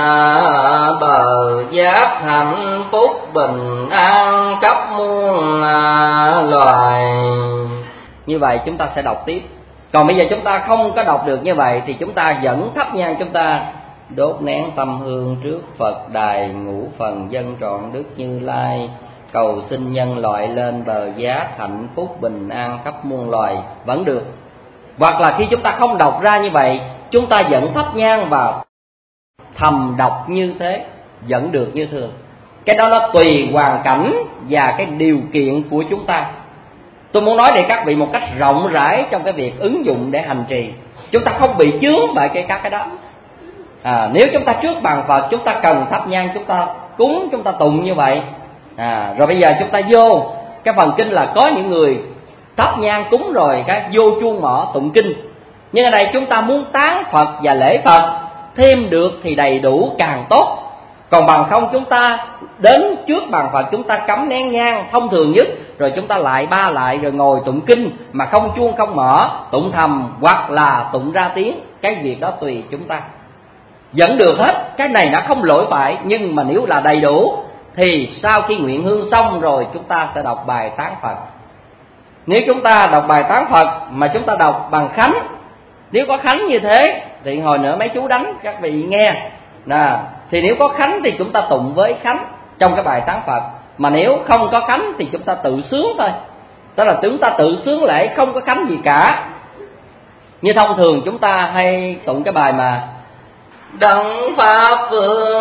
bờ giác hạnh phúc bình an khắp muôn loài. Như vậy chúng ta sẽ đọc tiếp. Còn bây giờ chúng ta không có đọc được như vậy thì chúng ta vẫn thắp nhang, chúng ta đốt nén tâm hương trước Phật đài ngũ phần dân trọn đức Như Lai, cầu xin nhân loại lên bờ giác hạnh phúc bình an khắp muôn loài vẫn được. Hoặc là khi chúng ta không đọc ra như vậy, chúng ta vẫn thắp nhang và thầm đọc như thế vẫn được như thường. Cái đó nó tùy hoàn cảnh và cái điều kiện của chúng ta. Tôi muốn nói để các vị một cách rộng rãi trong cái việc ứng dụng để hành trì, chúng ta không bị chướng bởi các cái đó. Nếu chúng ta trước bàn Phật, chúng ta cần thắp nhang, chúng ta cúng, chúng ta tụng như vậy. Rồi bây giờ chúng ta vô cái phần kinh là có những người thắp nhang cúng rồi cái vô chuông mỏ tụng kinh. Nhưng ở đây chúng ta muốn tán Phật và lễ Phật thêm được thì đầy đủ càng tốt. Còn bằng không chúng ta đến trước bàn Phật, chúng ta cắm nén nhang thông thường nhất, rồi chúng ta lại ba lại rồi ngồi tụng kinh mà không chuông không mỏ, tụng thầm hoặc là tụng ra tiếng. Cái việc đó tùy chúng ta, vẫn được hết. Cái này nó không lỗi phải, nhưng mà nếu là đầy đủ thì sau khi nguyện hương xong rồi chúng ta sẽ đọc bài tán Phật. Nếu chúng ta đọc bài tán Phật mà chúng ta đọc bằng khánh, nếu có khánh như thế thì hồi nữa mấy chú đánh các vị nghe thì nếu có khánh thì chúng ta tụng với khánh trong cái bài tán Phật. Mà nếu không có khánh thì chúng ta tự sướng thôi, tức là chúng ta tự sướng lễ, không có khánh gì cả. Như thông thường chúng ta hay tụng cái bài mà Đấng Pháp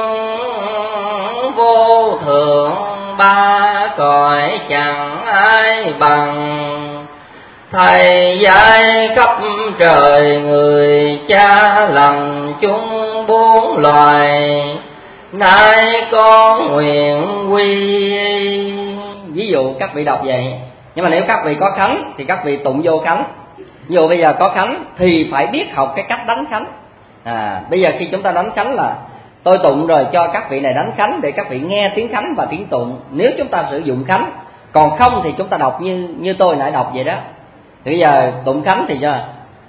Vương vô thượng, ba cõi chẳng ai bằng. Thầy dạy khắp trời người cha lành chúng bốn loài, nay con nguyện quy. Ví dụ các vị đọc vậy. Nhưng mà nếu các vị có khánh thì các vị tụng vô khánh. Ví dụ bây giờ có khánh thì phải biết học cái cách đánh khánh. Bây giờ khi chúng ta đánh khánh là tôi tụng rồi cho các vị này đánh khánh để các vị nghe tiếng khánh và tiếng tụng, nếu chúng ta sử dụng khánh. Còn không thì chúng ta đọc như tôi nãy đọc vậy đó. Thì bây giờ tụng khánh thì cho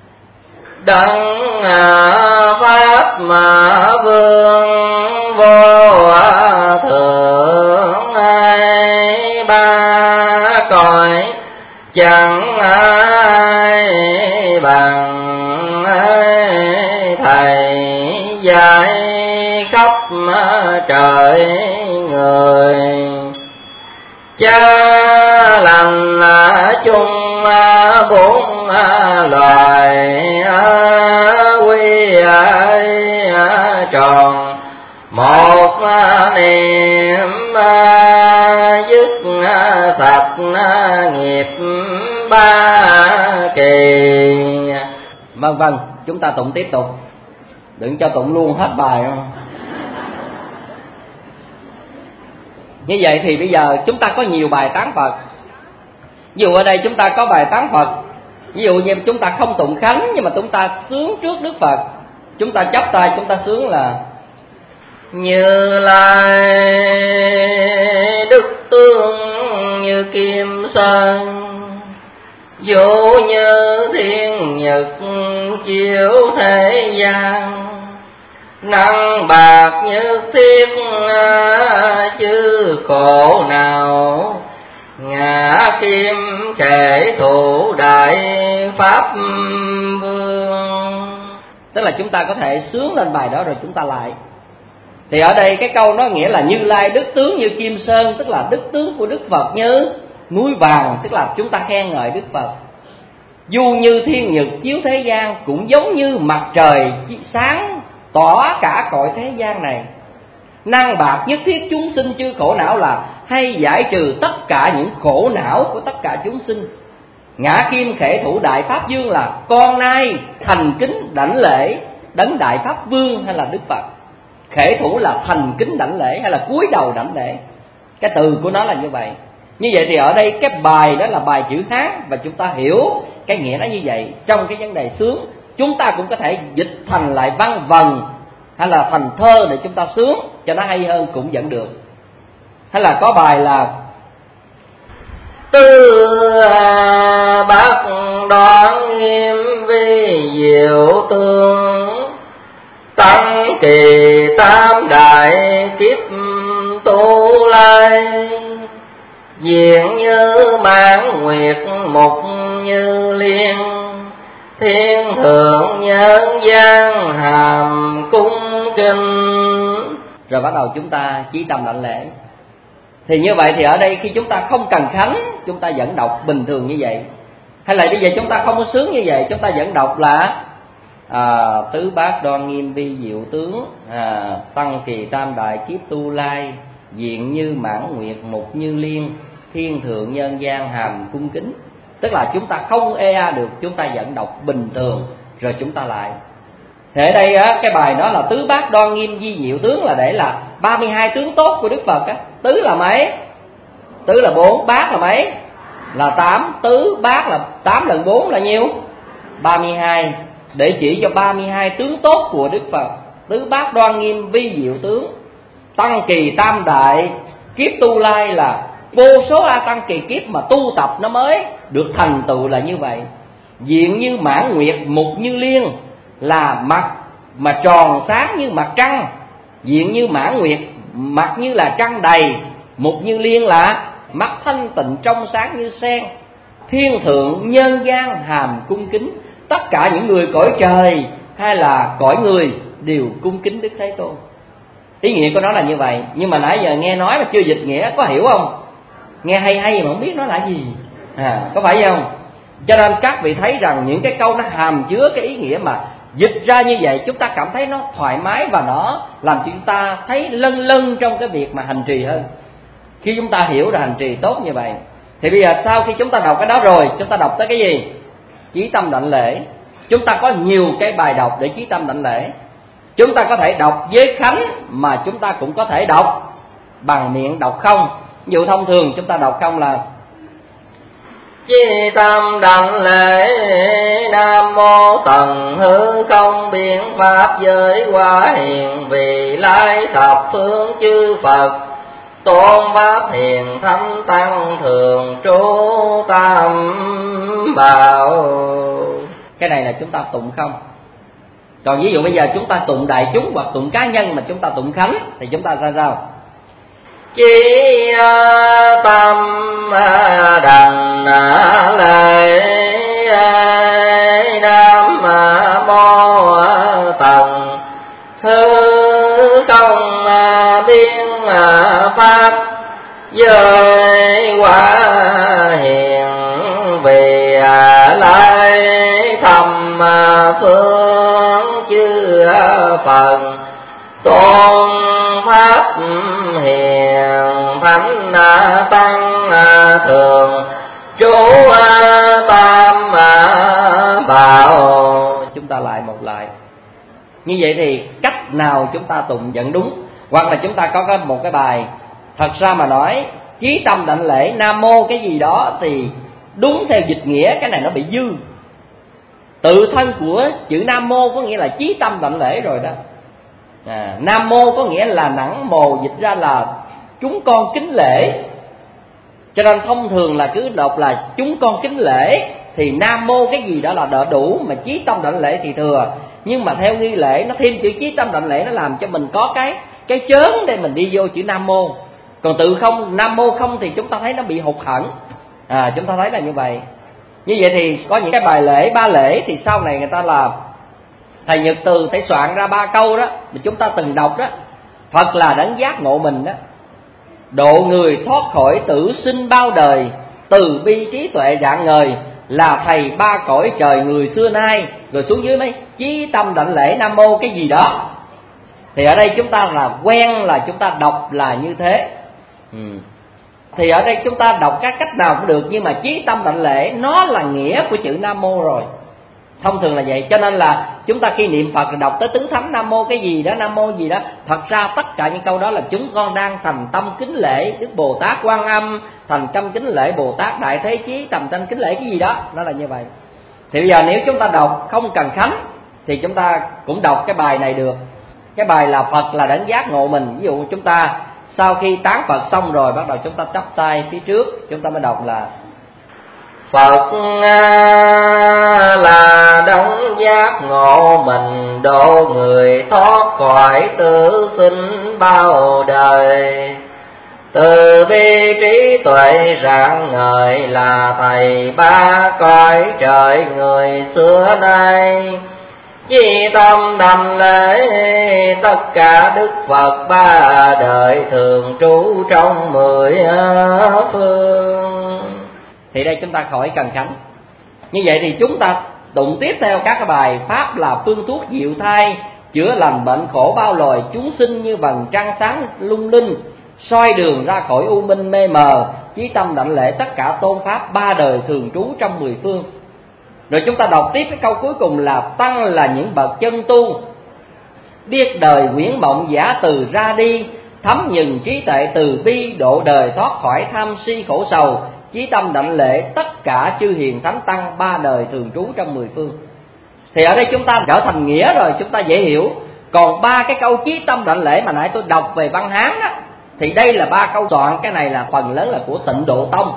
Đấng Pháp mà Vương vô thượng, ai ba cõi chẳng ai bằng. Thầy dạy khắp trời người, cha lành chung bốn loài, quy tròn một niệm, dứt sạch nghiệp ba kỳ. Vâng, chúng ta tụng tiếp tục, đừng cho tụng luôn hết bài không. Như vậy thì bây giờ chúng ta có nhiều bài tán Phật. Ví dụ ở đây chúng ta có bài tán Phật, ví dụ như chúng ta không tụng khánh nhưng mà chúng ta sướng trước Đức Phật. Chúng ta chắp tay chúng ta sướng là Như Lai đức tướng như kim sơn, vô như thiên nhật chiếu thế gian. Năng bạc như thiết chứ khổ nào, ngã kim kể thủ đại pháp vương. Tức là chúng ta có thể sướng lên bài đó rồi chúng ta lại. Thì ở đây cái câu nó nghĩa là Như Lai đức tướng như kim sơn, tức là đức tướng của Đức Phật như núi vàng, tức là chúng ta khen ngợi Đức Phật. Du như thiên nhật chiếu thế gian, cũng giống như mặt trời sáng tỏ cả cõi thế gian này. Năng bạc nhất thiết chúng sinh chư khổ não, là hay giải trừ tất cả những khổ não của tất cả chúng sinh. Ngã kim khể thủ đại pháp vương, là con nay thành kính đảnh lễ đấng đại pháp vương hay là Đức Phật. Khể thủ là thành kính đảnh lễ hay là cúi đầu đảnh lễ, cái từ của nó là như vậy. Như vậy thì ở đây cái bài đó là bài chữ Hán, và chúng ta hiểu cái nghĩa nó như vậy. Trong cái vấn đề sướng, chúng ta cũng có thể dịch thành lại văn vần hay là thành thơ để chúng ta sướng cho nó hay hơn cũng vẫn được. Hay là có bài là Tứ bát đoan nghiêm vi diệu tướng, tăng kỳ tam đại kiếp tu lai. Diện như mãn nguyệt mục như liên, thiên thượng nhân gian hàm cung kinh. Rồi bắt đầu chúng ta chí tâm đảnh lễ. Thì như vậy thì ở đây khi chúng ta không cần khánh, chúng ta vẫn đọc bình thường như vậy. Hay là bây giờ chúng ta không có sướng như vậy, chúng ta vẫn đọc là tứ bát đoan nghiêm vi diệu tướng, tăng kỳ tam đại kiếp tu lai, diện như mãn nguyệt mục như liên, thiên thượng nhân gian hàm cung kính. Tức là chúng ta không ea được, chúng ta vẫn đọc bình thường rồi chúng ta lại. Thì ở đây á, cái bài đó là tứ bát đoan nghiêm vi diệu tướng là để là 32 tướng tốt của Đức Phật á. Tứ là mấy? Tứ là 4, bát là mấy? Là 8. Tứ bát là 8 lần 4 là nhiêu? 32. Để chỉ cho 32 tướng tốt của Đức Phật. Tứ bát đoan nghiêm vi diệu tướng, tăng kỳ tam đại kiếp tu lai là vô số a tăng kỳ kiếp mà tu tập nó mới được thành tựu là như vậy. Diện như mãn nguyệt mục như liên là mặt mà tròn sáng như mặt trăng. Diện như mãn nguyệt, mặt như là trăng đầy. Mục như liên là mắt thanh tịnh trong sáng như sen. Thiên thượng nhân gian hàm cung kính. Tất cả những người cõi trời hay là cõi người đều cung kính Đức Thế Tôn. Ý nghĩa của nó là như vậy. Nhưng mà nãy giờ nghe nói mà chưa dịch nghĩa, có hiểu không? Nghe hay hay mà không biết nó là gì, có phải không? Cho nên các vị thấy rằng những cái câu nó hàm chứa cái ý nghĩa mà dịch ra như vậy, chúng ta cảm thấy nó thoải mái và nó làm cho chúng ta thấy lân lân trong cái việc mà hành trì hơn. Khi chúng ta hiểu là hành trì tốt như vậy, thì bây giờ sau khi chúng ta đọc cái đó rồi, chúng ta đọc tới cái gì? Chí tâm đảnh lễ. Chúng ta có nhiều cái bài đọc để chí tâm đảnh lễ. Chúng ta có thể đọc với khánh, mà chúng ta cũng có thể đọc bằng miệng đọc không. Ví dụ thông thường chúng ta đọc không là Chí tâm đảnh lễ Nam mô Tần hư không biến pháp giới hóa hiện, vì lai thập phương chư Phật tôn pháp hiền thánh tăng thường trú tam bảo. cái này là chúng ta tụng không. Còn ví dụ bây giờ chúng ta tụng đại chúng hoặc tụng cá nhân mà chúng ta tụng khánh thì chúng ta ra sao? Chí tâm đảnh lễ Nam mô Tần hư không biến pháp giới hóa hiện, vì lai thầm phương chư Phật tôn pháp hiền thánh tăng thường trú tam bảo. Chúng ta lại một lại. Như vậy thì cách nào chúng ta tụng vẫn đúng. Hoặc là chúng ta có một cái bài, thật ra mà nói chí tâm đảnh lễ Nam mô cái gì đó thì đúng theo dịch nghĩa, cái này nó bị dư. Tự thân của chữ Nam mô có nghĩa là chí tâm đảnh lễ rồi đó. Nam mô có nghĩa là nẵng mồ dịch ra là chúng con kính lễ. Cho nên thông thường là cứ đọc là chúng con kính lễ thì Nam mô cái gì đó là đỡ đủ, mà chí tâm đảnh lễ thì thừa. Nhưng mà theo nghi lễ nó thêm chữ chí tâm đảnh lễ, nó làm cho mình có cái chớn để mình đi vô chữ Nam mô. Còn tự không Nam mô không thì chúng ta thấy nó bị hụt hẫng. Chúng ta thấy là như vậy. Như vậy thì có những cái bài lễ, ba lễ thì sau này người ta làm thầy Nhật Từ thầy soạn ra 3 câu đó mà chúng ta từng đọc đó. Phật là đấng giác ngộ mình đó, độ người thoát khỏi tử sinh bao đời, từ bi trí tuệ rạng ngời, là thầy 3 cõi trời người xưa nay. Rồi xuống dưới mấy chí tâm đảnh lễ Nam mô cái gì đó. Thì ở đây chúng ta là quen là chúng ta đọc là như thế. Thì ở đây chúng ta đọc các cách nào cũng được, nhưng mà chí tâm đảnh lễ nó là nghĩa của chữ Nam mô rồi. Thông thường là vậy. Cho nên là chúng ta khi niệm Phật đọc tới tứ thánh Nam mô cái gì đó, Nam mô gì đó, thật ra tất cả những câu đó là chúng con đang thành tâm kính lễ Đức Bồ Tát Quan Âm, thành tâm kính lễ Bồ Tát Đại Thế Chí, tầm tâm kính lễ cái gì đó, nó là như vậy. Thì bây giờ nếu chúng ta đọc không cần khánh thì chúng ta cũng đọc cái bài này được. Cái bài là Phật là đấng giác ngộ mình. Ví dụ chúng ta sau khi tán Phật xong rồi, bắt đầu chúng ta chắp tay phía trước, chúng ta mới đọc là Phật là đấng giác ngộ mình, độ người thoát khỏi tử sinh bao đời. Từ bi trí tuệ rạng ngời, là thầy ba cõi trời người xưa nay. Chi tâm đảnh lễ tất cả Đức Phật ba đời, thường trú trong 10 phương. Thì đây chúng ta khỏi cần khánh. Như vậy thì chúng ta tụng tiếp theo các cái bài pháp là phương thuốc diệu thai, chữa lành bệnh khổ bao loài chúng sinh, như vầng trăng sáng lung linh, soi đường ra khỏi u minh mê mờ. Chí tâm đảnh lễ tất cả tôn pháp ba đời, thường trú trong 10 phương. Rồi chúng ta đọc tiếp cái câu cuối cùng là tăng là những bậc chân tu, biết đời quyển mộng giả từ ra đi, thấm nhừng trí tuệ từ bi, độ đời thoát khỏi tham si khổ sầu. Chí tâm đảnh lễ tất cả chư hiền thánh tăng ba đời, thường trú trong 10 phương. Thì ở đây chúng ta trở thành nghĩa rồi, chúng ta dễ hiểu. Còn ba cái câu chí tâm đảnh lễ mà nãy tôi đọc về văn Hán đó, thì đây là ba câu soạn, cái này là phần lớn là của Tịnh Độ Tông.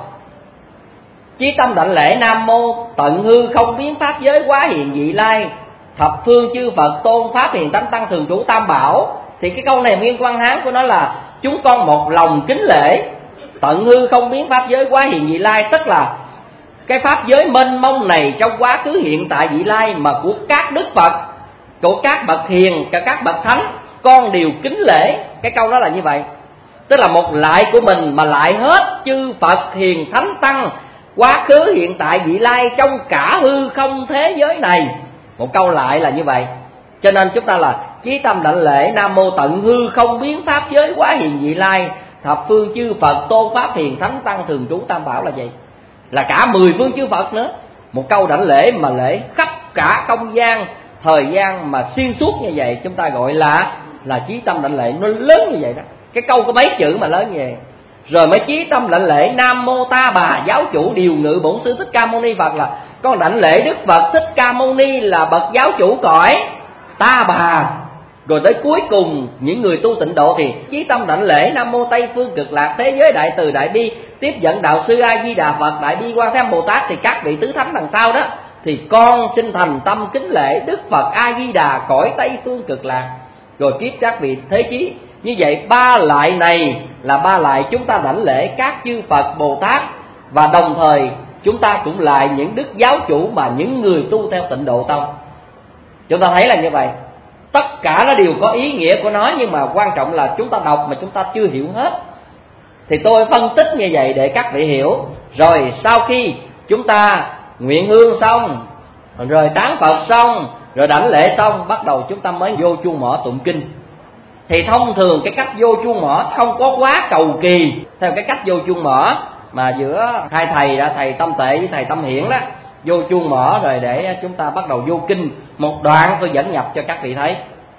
Chí tâm đảnh lễ Nam mô tận hư không biến pháp giới quá hiện vị lai, thập phương chư Phật tôn pháp hiền thánh tăng thường trú tam bảo. Thì cái câu này nguyên văn Hán của nó là chúng con một lòng kính lễ tận hư không biến pháp giới quá hiện vị lai, tức là cái pháp giới mênh mông này trong quá khứ hiện tại vị lai mà của các đức Phật, của các bậc hiền, các bậc thánh, con đều kính lễ. Cái câu đó là như vậy, tức là một lại của mình mà lại hết chư Phật hiền thánh tăng quá khứ hiện tại vị lai trong cả hư không thế giới này. Một câu lại là như vậy. Cho nên chúng ta là chí tâm đảnh lễ Nam mô tận hư không biến pháp giới quá hiện vị lai, thập phương chư Phật tôn pháp hiền thánh tăng thường trú tam bảo, là vậy, là cả 10 phương chư Phật nữa. Một câu đảnh lễ mà lễ khắp cả không gian thời gian mà xuyên suốt như vậy, chúng ta gọi là chí tâm đảnh lễ. Nó lớn như vậy đó, cái câu có mấy chữ mà lớn như vậy. Rồi mới chí tâm đảnh lễ Nam mô Ta Bà giáo chủ điều ngự bổn sư Thích Ca Mâu Ni Phật, là con đảnh lễ Đức Phật Thích Ca Mâu Ni là bậc giáo chủ cõi Ta Bà. Rồi tới cuối cùng những người tu tịnh độ thì chí tâm đảnh lễ Nam mô Tây Phương Cực Lạc Thế Giới Đại Từ Đại Bi tiếp dẫn đạo sư A Di Đà Phật Đại Bi Quan Thế Âm Bồ Tát. Thì các vị tứ thánh đằng sau đó thì con xin thành tâm kính lễ Đức Phật A Di Đà cõi Tây Phương Cực Lạc. Rồi tiếp các vị thế chí. Như vậy ba lại này là ba lại chúng ta đảnh lễ các chư Phật Bồ Tát, và đồng thời chúng ta cũng lại những đức giáo chủ mà những người tu theo Tịnh Độ Tông. Chúng ta thấy là như vậy. Tất cả nó đều có ý nghĩa của nó, nhưng mà quan trọng là chúng ta đọc mà chúng ta chưa hiểu hết. Thì tôi phân tích như vậy để các vị hiểu. Rồi sau khi chúng ta nguyện hương xong, rồi tán Phật xong, rồi đảnh lễ xong, bắt đầu chúng ta mới vô chuông mỏ tụng kinh. Thì thông thường cái cách vô chuông mỏ không có quá cầu kỳ theo cái cách vô chuông mỏ mà giữa hai thầy đó, thầy Tâm Tệ với thầy Tâm Hiển đó, vô chuông mỏ rồi để chúng ta bắt đầu vô kinh. Một đoạn tôi dẫn nhập cho các vị thấy.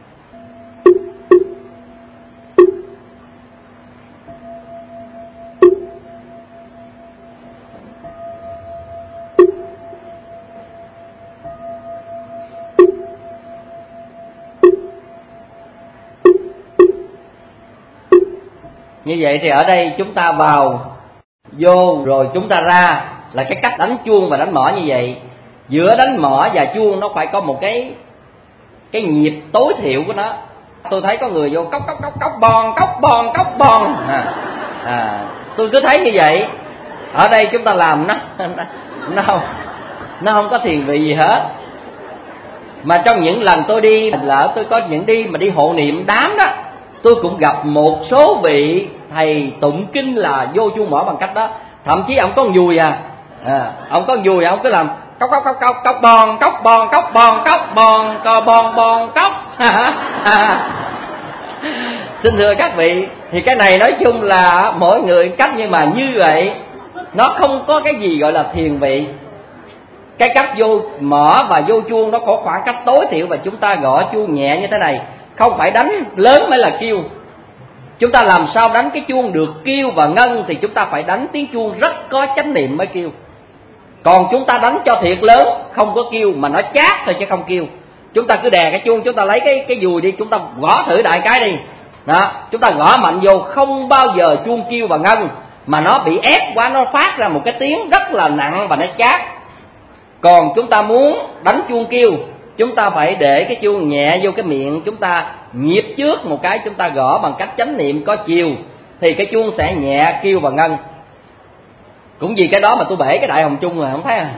Như vậy thì ở đây chúng ta vào vô rồi chúng ta ra, là cái cách đánh chuông và đánh mõ như vậy. Giữa đánh mõ và chuông nó phải có một cái nhịp tối thiểu của nó. Tôi thấy có người vô cốc cốc cốc cốc bon cốc bon cốc bon. Tôi cứ thấy như vậy. Ở đây chúng ta làm nó không có thiền vị gì hết. Mà trong những lần tôi đi, lỡ tôi có những đi mà đi hộ niệm đám đó, tôi cũng gặp một số vị thầy tụng kinh là vô chuông mỏ bằng cách đó. Thậm chí ông có con dùi ông có con dùi, ông cứ làm cốc cốc cốc cốc cốc bon cốc bon cốc bon cốc bon co bon bon cốc. Xin thưa các vị, thì cái này nói chung là mỗi người cách, nhưng mà như vậy nó không có cái gì gọi là thiền vị. Cái cách vô mỏ và vô chuông nó có khoảng cách tối thiểu, và chúng ta gõ chuông nhẹ như thế này, không phải đánh lớn mới là kêu. Chúng ta làm sao đánh cái chuông được kêu và ngân thì chúng ta phải đánh tiếng chuông rất có chánh niệm mới kêu. Còn chúng ta đánh cho thiệt lớn, không có kêu mà nó chát thôi chứ không kêu. Chúng ta cứ đè cái chuông, chúng ta lấy cái dùi đi, chúng ta gõ thử đại cái đi đó, chúng ta gõ mạnh vô, không bao giờ chuông kêu và ngân. mà nó bị ép quá, nó phát ra một cái tiếng rất là nặng và nó chát. Còn chúng ta muốn đánh chuông kêu, chúng ta phải để cái chuông nhẹ vô cái miệng, chúng ta nhịp trước một cái, chúng ta gõ bằng cách chánh niệm có chiều, thì cái chuông sẽ nhẹ kêu và ngân. Cũng vì cái đó mà tôi bể cái đại hồng chung rồi, không thấy à?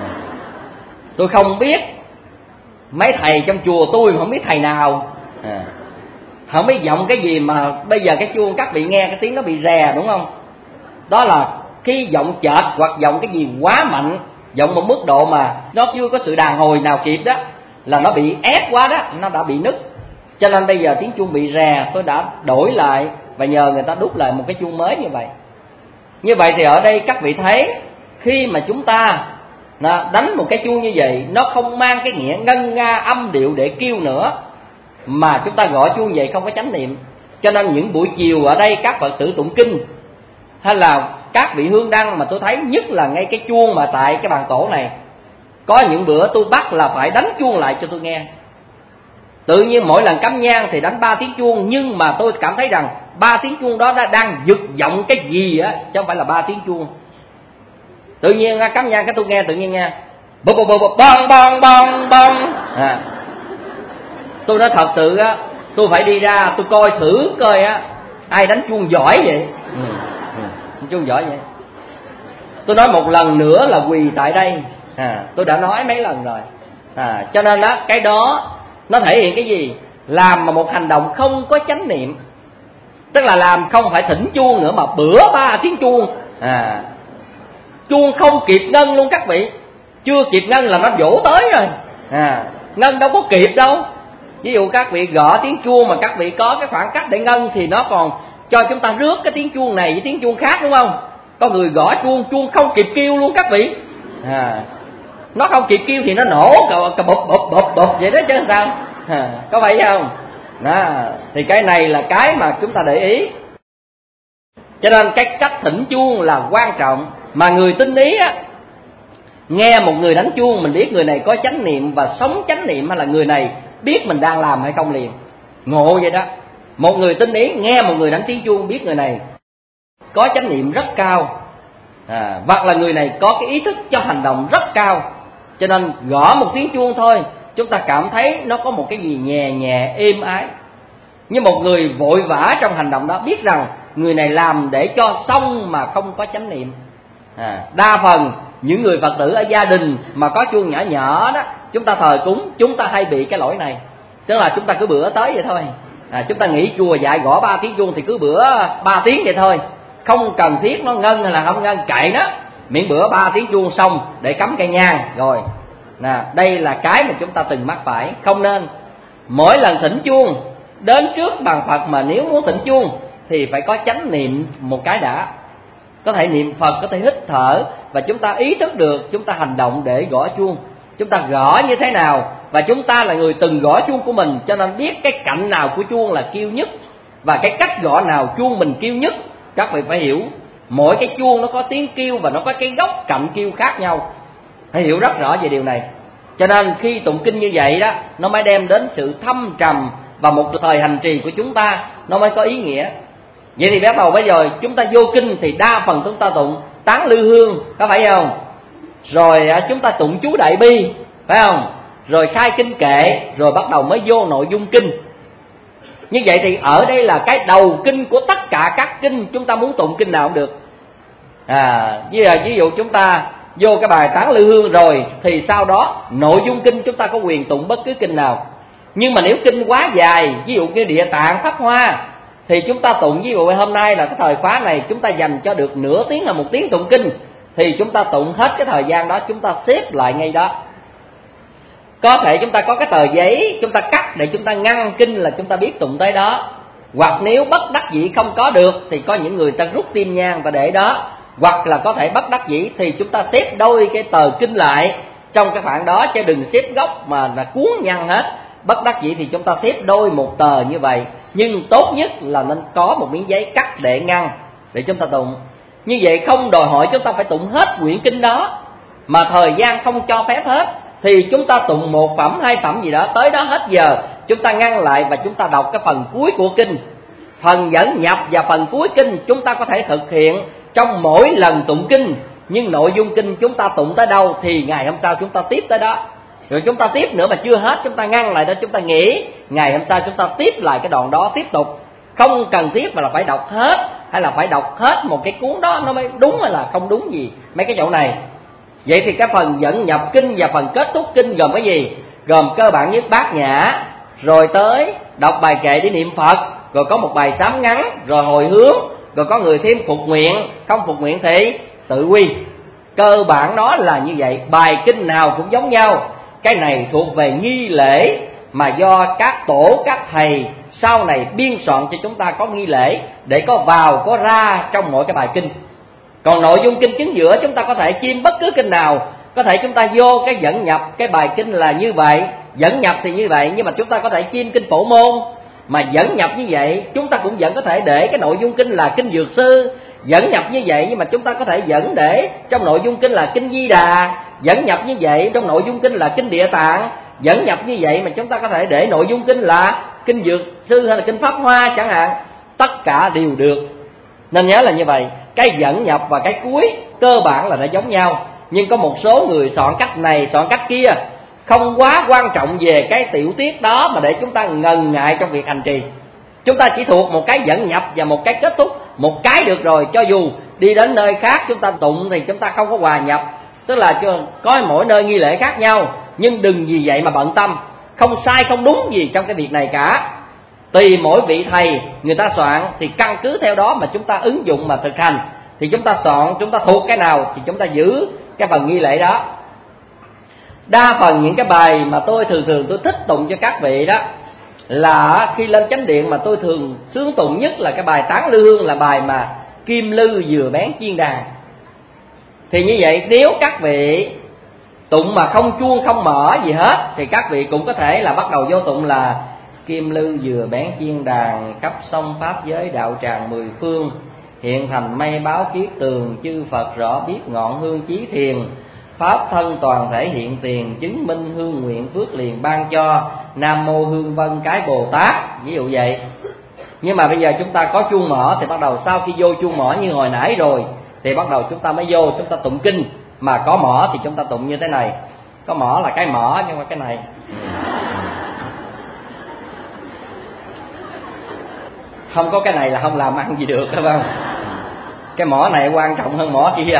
Tôi không biết mấy thầy trong chùa tôi, không biết thầy nào không biết giọng cái gì mà bây giờ cái chuông các vị nghe cái tiếng nó bị rè, đúng không? Đó là khi giọng chợt hoặc giọng cái gì quá mạnh, giọng một mức độ mà nó chưa có sự đàn hồi nào kịp đó, là nó bị ép quá đó, nó đã bị nứt. Cho nên bây giờ tiếng chuông bị rè, tôi đã đổi lại và nhờ người ta đúc lại một cái chuông mới như vậy. Như vậy thì ở đây các vị thấy, khi mà chúng ta đánh một cái chuông như vậy, nó không mang cái nghĩa ngân nga âm điệu để kêu nữa, mà chúng ta gọi chuông vậy không có chánh niệm. Cho nên những buổi chiều ở đây các Phật tử tụng kinh hay là các vị hương đăng, mà tôi thấy nhất là ngay cái chuông mà tại cái bàn tổ này, có những bữa tôi bắt là phải đánh chuông lại cho tôi nghe. Tự nhiên mỗi lần cắm nhang thì đánh 3 tiếng chuông, nhưng mà tôi cảm thấy rằng 3 tiếng chuông đó đang giật giọng cái gì á, chứ không phải là 3 tiếng chuông. Tự nhiên cắm nhang cái tôi nghe, tự nhiên nghe bong bong bong bong. Tôi nói thật sự á, tôi phải đi ra tôi coi thử coi á ai đánh chuông giỏi vậy. Chuông giỏi vậy. Tôi nói một lần nữa là quỳ tại đây. Tôi đã nói mấy lần rồi. Cho nên đó, cái đó nó thể hiện cái gì? Làm mà một hành động không có chánh niệm, tức là làm không phải thỉnh chuông nữa mà bữa 3 tiếng chuông. Chuông không kịp ngân luôn các vị. Chưa kịp ngân là nó vỗ tới rồi. Ngân đâu có kịp đâu. Ví dụ các vị gõ tiếng chuông mà các vị có cái khoảng cách để ngân thì nó còn cho chúng ta rước cái tiếng chuông này với tiếng chuông khác, đúng không? Có người gõ chuông, chuông không kịp kêu luôn các vị. Nó không kịp kêu thì nó nổ cà bụp vậy đó chứ sao? Có phải không? Thì cái này là cái mà chúng ta để ý. Cho nên cái cách thỉnh chuông là quan trọng. Mà người tinh ý á, nghe một người đánh chuông mình biết người này có chánh niệm và sống chánh niệm, hay là người này biết mình đang làm hay không liền. Ngộ vậy đó. Một người tinh ý nghe một người đánh tiếng chuông biết người này có chánh niệm rất cao, hoặc là người này có cái ý thức cho hành động rất cao. Cho nên gõ một tiếng chuông thôi, chúng ta cảm thấy nó có một cái gì nhẹ nhẹ êm ái. như một người vội vã trong hành động đó, biết rằng người này làm để cho xong mà không có chánh niệm. Đa phần những người Phật tử ở gia đình mà có chuông nhỏ nhỏ đó, chúng ta thờ cúng, chúng ta hay bị cái lỗi này. Tức là chúng ta cứ bữa tới vậy thôi. Chúng ta nghĩ chùa dạy gõ 3 tiếng chuông thì cứ bữa 3 tiếng vậy thôi, không cần thiết nó ngân hay là không ngân, kệ nó, miễn bữa 3 tiếng chuông xong để cắm cây nhang rồi. Đây là cái mà chúng ta từng mắc phải. Không nên mỗi lần thỉnh chuông đến trước bàn Phật mà nếu muốn thỉnh chuông thì phải có chánh niệm một cái đã. Có thể niệm Phật, có thể hít thở, và chúng ta ý thức được chúng ta hành động để gõ chuông. Chúng ta gõ như thế nào, và chúng ta là người từng gõ chuông của mình, cho nên biết cái cạnh nào của chuông là kêu nhất, và cái cách gõ nào chuông mình kêu nhất. Các vị phải hiểu, mỗi cái chuông nó có tiếng kêu và nó có cái góc cạnh kêu khác nhau. Phải hiểu rất rõ về điều này. Cho nên khi tụng kinh như vậy đó, nó mới đem đến sự thâm trầm, và một thời hành trì của chúng ta nó mới có ý nghĩa. Vậy thì bắt đầu bây giờ chúng ta vô kinh thì đa phần chúng ta tụng tán lư hương, có phải không? Rồi chúng ta tụng chú đại bi, phải không? Rồi khai kinh kệ, rồi bắt đầu mới vô nội dung kinh. Như vậy thì ở đây là cái đầu kinh của tất cả các kinh, chúng ta muốn tụng kinh nào cũng được. Ví dụ chúng ta vô cái bài tán lư hương rồi thì sau đó nội dung kinh chúng ta có quyền tụng bất cứ kinh nào. Nhưng mà nếu kinh quá dài, ví dụ như Địa Tạng, Pháp Hoa, thì chúng ta tụng, ví dụ hôm nay là cái thời khóa này chúng ta dành cho được nửa tiếng hay 1 tiếng tụng kinh, thì chúng ta tụng hết cái thời gian đó, chúng ta xếp lại ngay đó. Có thể chúng ta có cái tờ giấy chúng ta cắt để chúng ta ngăn kinh là chúng ta biết tụng tới đó. Hoặc nếu bất đắc dĩ không có được thì có những người ta rút tim nhang và để đó. Hoặc là có thể bất đắc dĩ thì chúng ta xếp đôi cái tờ kinh lại trong cái khoảng đó, chứ đừng xếp góc mà là cuốn nhăn hết. Bất đắc dĩ thì chúng ta xếp đôi một tờ như vậy. Nhưng tốt nhất là nên có một miếng giấy cắt để ngăn để chúng ta tụng. Như vậy không đòi hỏi chúng ta phải tụng hết quyển kinh đó, mà thời gian không cho phép hết, thì chúng ta tụng 1 phẩm 2 phẩm gì đó, tới đó hết giờ chúng ta ngăn lại và chúng ta đọc cái phần cuối của kinh. Phần dẫn nhập và phần cuối kinh chúng ta có thể thực hiện trong mỗi lần tụng kinh, nhưng nội dung kinh chúng ta tụng tới đâu thì ngày hôm sau chúng ta tiếp tới đó. Rồi chúng ta tiếp nữa mà chưa hết, chúng ta ngăn lại đó, chúng ta nghỉ, ngày hôm sau chúng ta tiếp lại cái đoạn đó tiếp tục. Không cần thiết mà là phải đọc hết, hay là phải đọc hết một cái cuốn đó nó mới đúng hay là không đúng gì mấy cái chỗ này. Vậy thì cái phần dẫn nhập kinh và phần kết thúc kinh gồm cái gì? Gồm cơ bản nhất bát nhã, rồi tới đọc bài kệ để niệm Phật, rồi có một bài sám ngắn, rồi hồi hướng, rồi có người thêm phục nguyện, không phục nguyện thì tự quy. Cơ bản đó là như vậy, bài kinh nào cũng giống nhau. Cái này thuộc về nghi lễ mà do các tổ, các thầy sau này biên soạn cho chúng ta có nghi lễ để có vào có ra trong mỗi cái bài kinh. Còn nội dung kinh chính giữa chúng ta có thể chiêm bất cứ kinh nào, có thể chúng ta vô cái dẫn nhập cái bài kinh là như vậy, dẫn nhập thì như vậy, nhưng mà chúng ta có thể chiêm kinh Phổ Môn. Mà dẫn nhập như vậy chúng ta cũng vẫn có thể để cái nội dung kinh là kinh Dược Sư. Dẫn nhập như vậy nhưng mà chúng ta có thể dẫn để trong nội dung kinh là kinh Di Đà. Dẫn nhập như vậy trong nội dung kinh là kinh Địa Tạng. Dẫn nhập như vậy mà chúng ta có thể để nội dung kinh là kinh Dược Sư hay là kinh Pháp Hoa chẳng hạn. Tất cả đều được. Nên nhớ là như vậy, cái dẫn nhập và cái cuối cơ bản là nó giống nhau. Nhưng có một số người soạn cách này, soạn cách kia, không quá quan trọng về cái tiểu tiết đó mà để chúng ta ngần ngại trong việc hành trì. Chúng ta chỉ thuộc một cái dẫn nhập và một cái kết thúc, một cái được rồi. Cho dù đi đến nơi khác chúng ta tụng thì chúng ta không có hòa nhập, tức là có mỗi nơi nghi lễ khác nhau, nhưng đừng vì vậy mà bận tâm. Không sai không đúng gì trong cái việc này cả. Tùy mỗi vị thầy người ta soạn thì căn cứ theo đó mà chúng ta ứng dụng mà thực hành. Thì chúng ta soạn, chúng ta thuộc cái nào thì chúng ta giữ cái phần nghi lễ đó. Đa phần những cái bài mà tôi thường tôi thích tụng cho các vị đó là khi lên chánh điện mà tôi thường sướng tụng nhất là cái bài Tán Lư Hương, là bài mà kim lư vừa bén chiên đàn. Thì như vậy nếu các vị tụng mà không chuông không mở gì hết thì các vị cũng có thể là bắt đầu vô tụng là kim lư vừa bén chiên đàn, cấp sông pháp giới đạo tràng mười phương, hiện thành mây báo kiết tường, chư Phật rõ biết ngọn hương chí thiền, pháp thân toàn thể hiện tiền, chứng minh hương nguyện phước liền ban cho, Nam Mô Hương Vân cái Bồ Tát, ví dụ vậy. Nhưng mà bây giờ chúng ta có chuông mở thì bắt đầu sau khi vô chuông mở như hồi nãy rồi thì bắt đầu chúng ta mới vô chúng ta tụng kinh. Mà có mở thì chúng ta tụng như thế này. Có mở là cái mở, nhưng mà cái này không có cái này là không làm ăn gì được, phải không? Cái mỏ này quan trọng hơn mỏ kia.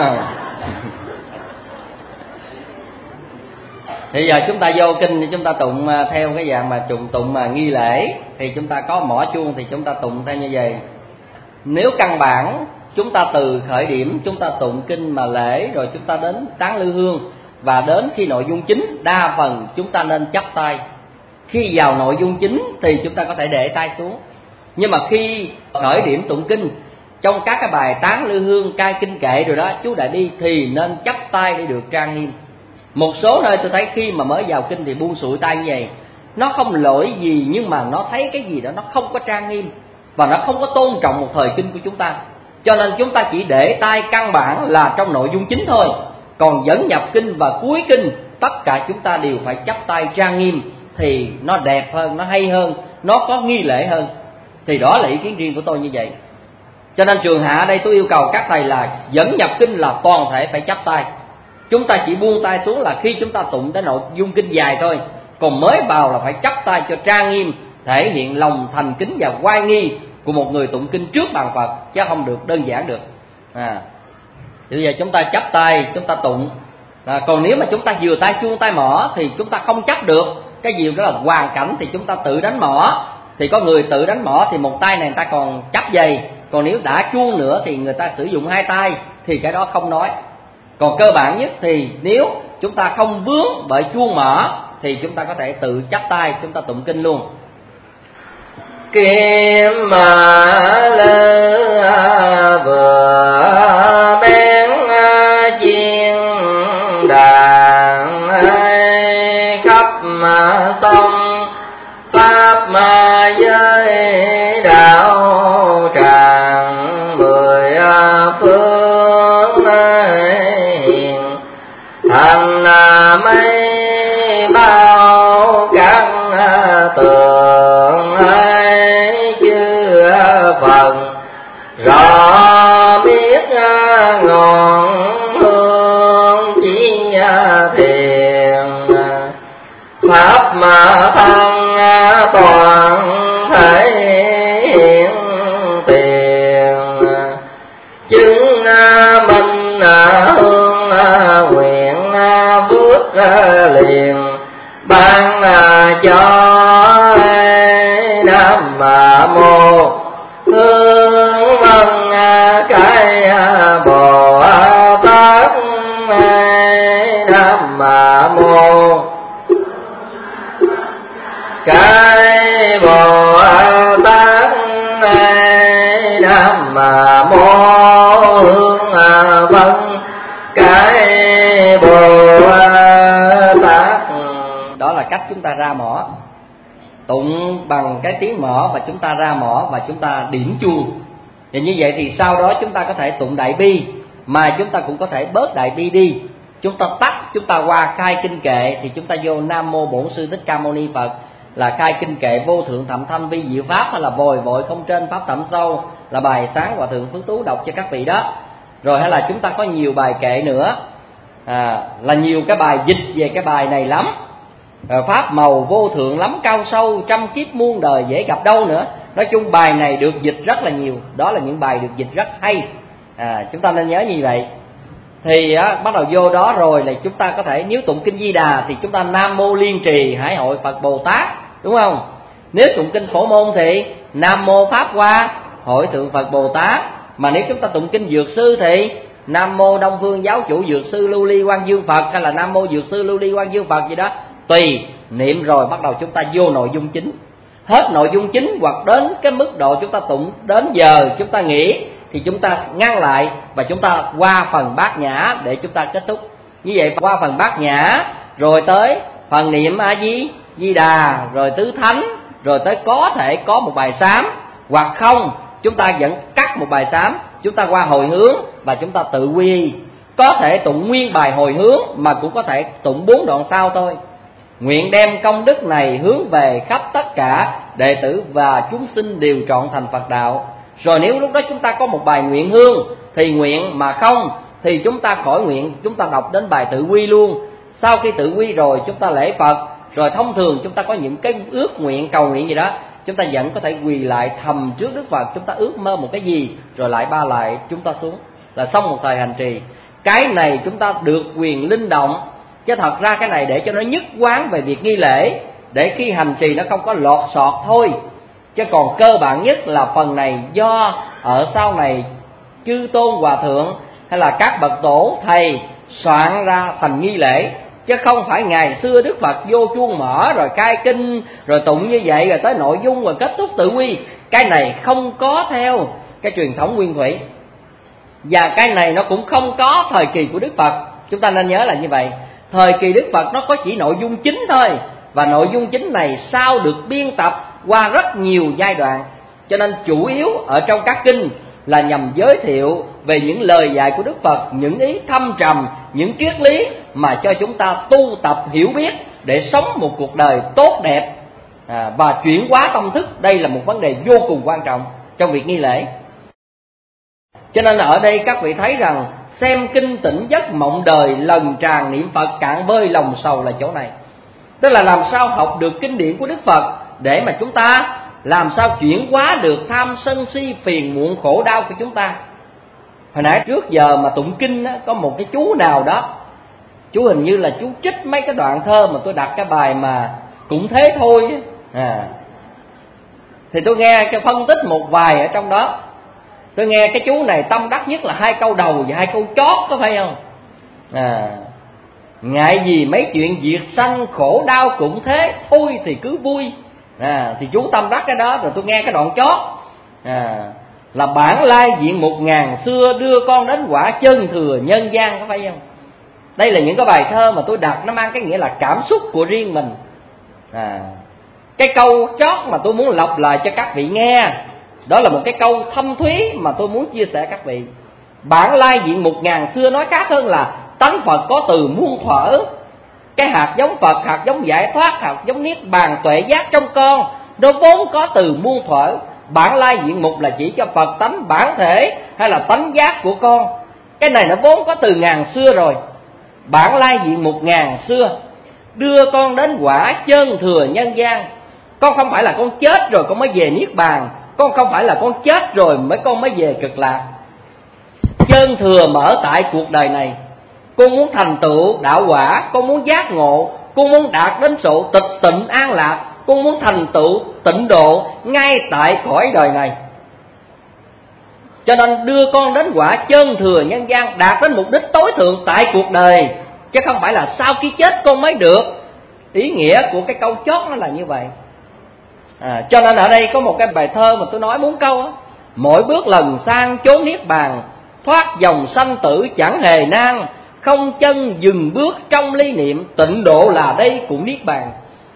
Thì giờ chúng ta vô kinh thì chúng ta tụng theo cái dạng mà tụng mà nghi lễ. Thì chúng ta có mỏ chuông thì chúng ta tụng theo như vậy. Nếu căn bản chúng ta từ khởi điểm chúng ta tụng kinh mà lễ, rồi chúng ta đến Tán Lư Hương, và đến khi nội dung chính đa phần chúng ta nên chắp tay. Khi vào nội dung chính thì chúng ta có thể để tay xuống. Nhưng mà khi khởi điểm tụng kinh, trong các cái bài Tán Lư Hương, cai kinh kệ rồi đó, chú Đại Bi thì nên chắp tay để được trang nghiêm. Một số nơi tôi thấy khi mà mới vào kinh thì buông xuôi tay như vậy, nó không lỗi gì nhưng mà nó thấy cái gì đó nó không có trang nghiêm và nó không có tôn trọng một thời kinh của chúng ta. Cho nên chúng ta chỉ để tay căn bản là trong nội dung chính thôi. Còn dẫn nhập kinh và cuối kinh tất cả chúng ta đều phải chắp tay trang nghiêm thì nó đẹp hơn, nó hay hơn, nó có nghi lễ hơn. Thì đó là ý kiến riêng của tôi như vậy. Cho nên trường hạ đây tôi yêu cầu các thầy là dẫn nhập kinh là toàn thể phải chắp tay. Chúng ta chỉ buông tay xuống là khi chúng ta tụng đến nội dung kinh dài thôi. Còn mới vào là phải chắp tay cho trang nghiêm, thể hiện lòng thành kính và oai nghi của một người tụng kinh trước bàn Phật, chứ không được đơn giản được. Thì bây giờ chúng ta chắp tay chúng ta tụng. Còn nếu mà chúng ta vừa tay chuông tay mỏ thì chúng ta không chấp được. Cái gì đó là hoàn cảnh thì chúng ta tự đánh mỏ. Thì có người tự đánh mỏ thì một tay này người ta còn chấp giày. Còn nếu đã chuông nữa thì người ta sử dụng hai tay, thì cái đó không nói. Còn cơ bản nhất thì nếu chúng ta không vướng bởi chuông mỏ thì chúng ta có thể tự chắp tay chúng ta tụng kinh luôn. Kim mà lư vừa bén chiên đàn, khắp mà sông pháp mà giới đạo tràng mười phương, hiện thành mấy bao các tường, chư Phật rõ biết thiền, pháp mà thân toàn thể hiện tiền, chứng minh hương nguyện bước liền ban cho Nam Mô Hương Vân cái Bồ Tát. Nam Mô cái Bồ Tát. Nam Mô Hương Vân cái Bồ Tát. Đó là cách chúng ta ra mỏ, tụng bằng cái tiếng mỏ và chúng ta ra mỏ và chúng ta điểm chuông. Và như vậy thì sau đó chúng ta có thể tụng đại bi, mà chúng ta cũng có thể bớt đại bi đi. Chúng ta tắt, chúng ta qua khai kinh kệ thì chúng ta vô Nam Mô Bổn Sư Thích Ca Mâu Ni Phật là khai kinh kệ vô thượng thậm thanh vi diệu pháp, hay là vội vội không trên pháp thậm sâu là bài sáng Hòa Thượng Phước Tú đọc cho các vị đó. Rồi hay là chúng ta có nhiều bài kệ nữa, là nhiều cái bài dịch về cái bài này lắm. Pháp màu vô thượng lắm cao sâu, trăm kiếp muôn đời dễ gặp đâu nữa. Nói chung bài này được dịch rất là nhiều, đó là những bài được dịch rất hay. Chúng ta nên nhớ như vậy. Thì bắt đầu vô đó rồi là chúng ta có thể, nếu tụng kinh Di Đà thì chúng ta Nam Mô Liên Trì Hải Hội Phật Bồ Tát, đúng không? Nếu tụng kinh Phổ Môn thì Nam Mô Pháp Hoa Hội Thượng Phật Bồ Tát. Mà nếu chúng ta tụng kinh Dược Sư thì Nam Mô Đông Phương Giáo Chủ Dược Sư Lưu Ly Quang Dương Phật, hay là Nam Mô Dược Sư Lưu Ly Quang Dương Phật gì đó, tùy niệm. Rồi bắt đầu chúng ta vô nội dung chính. Hết nội dung chính hoặc đến cái mức độ chúng ta tụng đến giờ chúng ta nghỉ thì chúng ta ngăn lại và chúng ta qua phần bát nhã để chúng ta kết thúc. Như vậy qua phần bát nhã rồi tới phần niệm A Di Đà, rồi tứ thánh, rồi tới có thể có một bài sám, hoặc không chúng ta vẫn cắt một bài sám, chúng ta qua hồi hướng và chúng ta tự quy y. Có thể tụng nguyên bài hồi hướng mà cũng có thể tụng 4 đoạn sau thôi. Nguyện đem công đức này hướng về khắp tất cả đệ tử và chúng sinh đều trọn thành Phật đạo. Rồi nếu lúc đó chúng ta có một bài nguyện hương thì nguyện, mà không thì chúng ta khỏi nguyện, chúng ta đọc đến bài tự quy luôn. Sau khi tự quy rồi chúng ta lễ Phật. Rồi thông thường chúng ta có những cái ước nguyện, cầu nguyện gì đó, chúng ta vẫn có thể quỳ lại thầm trước Đức Phật, chúng ta ước mơ một cái gì rồi lại ba lại chúng ta xuống, là xong một thời hành trì. Cái này chúng ta được quyền linh động, chứ thật ra cái này để cho nó nhất quán về việc nghi lễ, để khi hành trì nó không có lọt sọt thôi. Chứ còn cơ bản nhất là phần này do ở sau này chư tôn hòa thượng hay là các bậc tổ thầy soạn ra thành nghi lễ, chứ không phải ngày xưa Đức Phật vô chuông mở rồi cai kinh rồi tụng như vậy rồi tới nội dung rồi kết thúc tự quy. Cái này không có theo cái truyền thống nguyên thủy, và cái này nó cũng không có thời kỳ của Đức Phật. Chúng ta nên nhớ là như vậy. Thời kỳ Đức Phật nó có chỉ nội dung chính thôi, và nội dung chính này sau được biên tập qua rất nhiều giai đoạn. Cho nên chủ yếu ở trong các kinh là nhằm giới thiệu về những lời dạy của Đức Phật, những ý thâm trầm, những triết lý mà cho chúng ta tu tập hiểu biết để sống một cuộc đời tốt đẹp và chuyển hóa tâm thức. Đây là một vấn đề vô cùng quan trọng trong việc nghi lễ. Cho nên ở đây các vị thấy rằng xem kinh tỉnh giấc mộng đời, lần tràn niệm Phật cạn bơi lòng sầu là chỗ này. Tức là làm sao học được kinh điển của Đức Phật để mà chúng ta làm sao chuyển hóa được tham sân si phiền muộn khổ đau của chúng ta. Hồi nãy trước giờ mà tụng kinh á, có một cái chú nào đó, chú hình như là chú trích mấy cái đoạn thơ mà tôi đặt cái bài mà cũng thế thôi thì tôi nghe cái phân tích một vài ở trong đó. Tôi nghe cái chú này tâm đắc nhất là 2 câu đầu và 2 câu chót, có phải không? Ngại gì mấy chuyện diệt sanh khổ đau cũng thế, thôi thì cứ vui. Thì chú tâm đắc cái đó. Rồi tôi nghe cái đoạn chót là bản lai diện 1000 xưa đưa con đến quả chân thừa nhân gian, có phải không? Đây là những cái bài thơ mà tôi đặt, nó mang cái nghĩa là cảm xúc của riêng mình. Cái câu chót mà tôi muốn lặp lại cho các vị nghe, đó là một cái câu thâm thúy mà tôi muốn chia sẻ các vị. Bản lai diện 1000 xưa nói khác hơn là tánh Phật có từ muôn thuở. Cái hạt giống Phật, hạt giống giải thoát, hạt giống niết bàn tuệ giác trong con, nó vốn có từ muôn thuở. Bản lai diện mục là chỉ cho Phật tánh bản thể hay là tánh giác của con. Cái này nó vốn có từ ngàn xưa rồi. bản lai diện 1000 xưa, đưa con đến quả chân thừa nhân gian. Con không phải là con chết rồi con mới về niết bàn, con không phải là con chết rồi con mới về cực lạc. Chân thừa mở tại cuộc đời này. Con muốn thành tựu đạo quả, con muốn giác ngộ, con muốn đạt đến sự tịch tịnh an lạc, con muốn thành tựu tịnh độ ngay tại cõi đời này. Cho nên đưa con đến quả chân thừa nhân gian, đạt đến mục đích tối thượng tại cuộc đời, chứ không phải là sau khi chết con mới được. Ý nghĩa của cái câu chót nó là như vậy. Cho nên ở đây có một cái bài thơ mà tôi nói 4 câu á. Mỗi bước lần sang chốn niết bàn, thoát dòng sanh tử chẳng hề nan, không chân dừng bước trong ly niệm, tịnh độ là đây cũng niết bàn.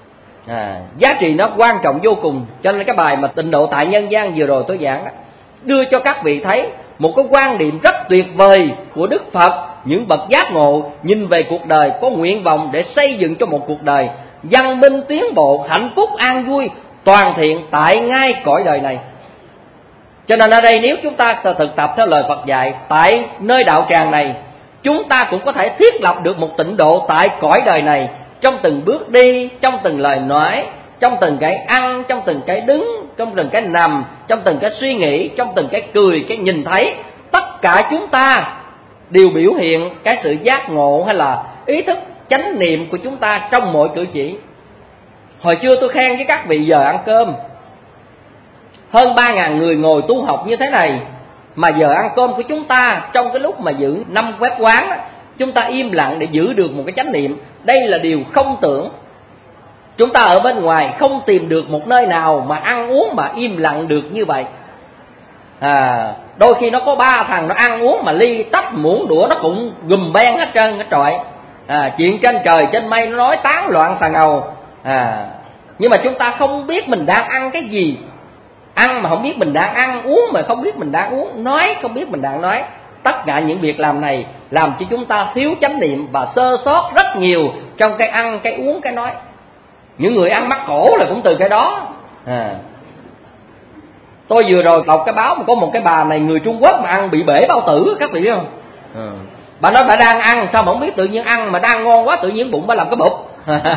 Giá trị nó quan trọng vô cùng. Cho nên cái bài mà tịnh độ tại nhân gian vừa rồi tôi giảng đó, đưa cho các vị thấy một cái quan điểm rất tuyệt vời của Đức Phật. Những bậc giác ngộ nhìn về cuộc đời, có nguyện vọng để xây dựng cho một cuộc đời văn minh tiến bộ, hạnh phúc an vui, toàn thiện tại ngay cõi đời này. Cho nên ở đây nếu chúng ta thực tập theo lời Phật dạy, tại nơi đạo tràng này chúng ta cũng có thể thiết lập được một tịnh độ tại cõi đời này, trong từng bước đi, trong từng lời nói, trong từng cái ăn, trong từng cái đứng, trong từng cái nằm, trong từng cái suy nghĩ, trong từng cái cười, cái nhìn thấy. Tất cả chúng ta đều biểu hiện cái sự giác ngộ hay là ý thức chánh niệm của chúng ta trong mọi cử chỉ. Hồi trưa tôi khen với các vị giờ ăn cơm, hơn 3.000 người ngồi tu học như thế này, mà giờ ăn cơm của chúng ta trong cái lúc mà giữ 5 quét quán, chúng ta im lặng để giữ được một cái chánh niệm. Đây là điều không tưởng. Chúng ta ở bên ngoài không tìm được một nơi nào mà ăn uống mà im lặng được như vậy. Đôi khi nó có 3 thằng nó ăn uống mà ly tách muỗng đũa nó cũng gùm beng hết trơn hết trọi. Chuyện trên trời trên mây nó nói tán loạn xà ngầu. Nhưng mà chúng ta không biết mình đang ăn cái gì. Ăn mà không biết mình đang ăn, uống mà không biết mình đang uống, nói không biết mình đang nói. Tất cả những việc làm này làm cho chúng ta thiếu chánh niệm và sơ sót rất nhiều trong cái ăn, cái uống, cái nói. Những người ăn mắc cổ là cũng từ cái đó. Tôi vừa rồi đọc cái báo mà có một cái bà này người Trung Quốc mà ăn bị bể bao tử, các vị biết không? Bà nói bà đang ăn sao mà không biết, tự nhiên ăn mà đang ngon quá tự nhiên bụng bà làm cái bụp.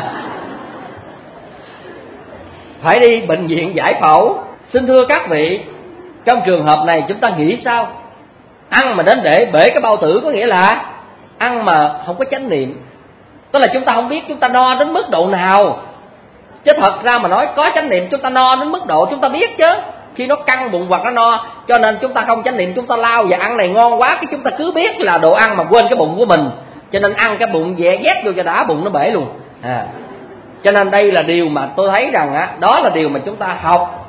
Phải đi bệnh viện giải phẫu. Xin thưa các vị, trong trường hợp này chúng ta nghĩ sao? Ăn mà đến để bể cái bao tử có nghĩa là ăn mà không có chánh niệm. Tức là chúng ta không biết chúng ta no đến mức độ nào. Chứ thật ra mà nói có chánh niệm chúng ta no đến mức độ chúng ta biết chứ. Khi nó căng bụng hoặc nó no, cho nên chúng ta không chánh niệm, chúng ta lao và ăn này ngon quá, cái chúng ta cứ biết là đồ ăn mà quên cái bụng của mình, cho nên ăn cái bụng dè dét vô cho đã bụng nó bể luôn. Cho nên đây là điều mà tôi thấy rằng đó là điều mà chúng ta học.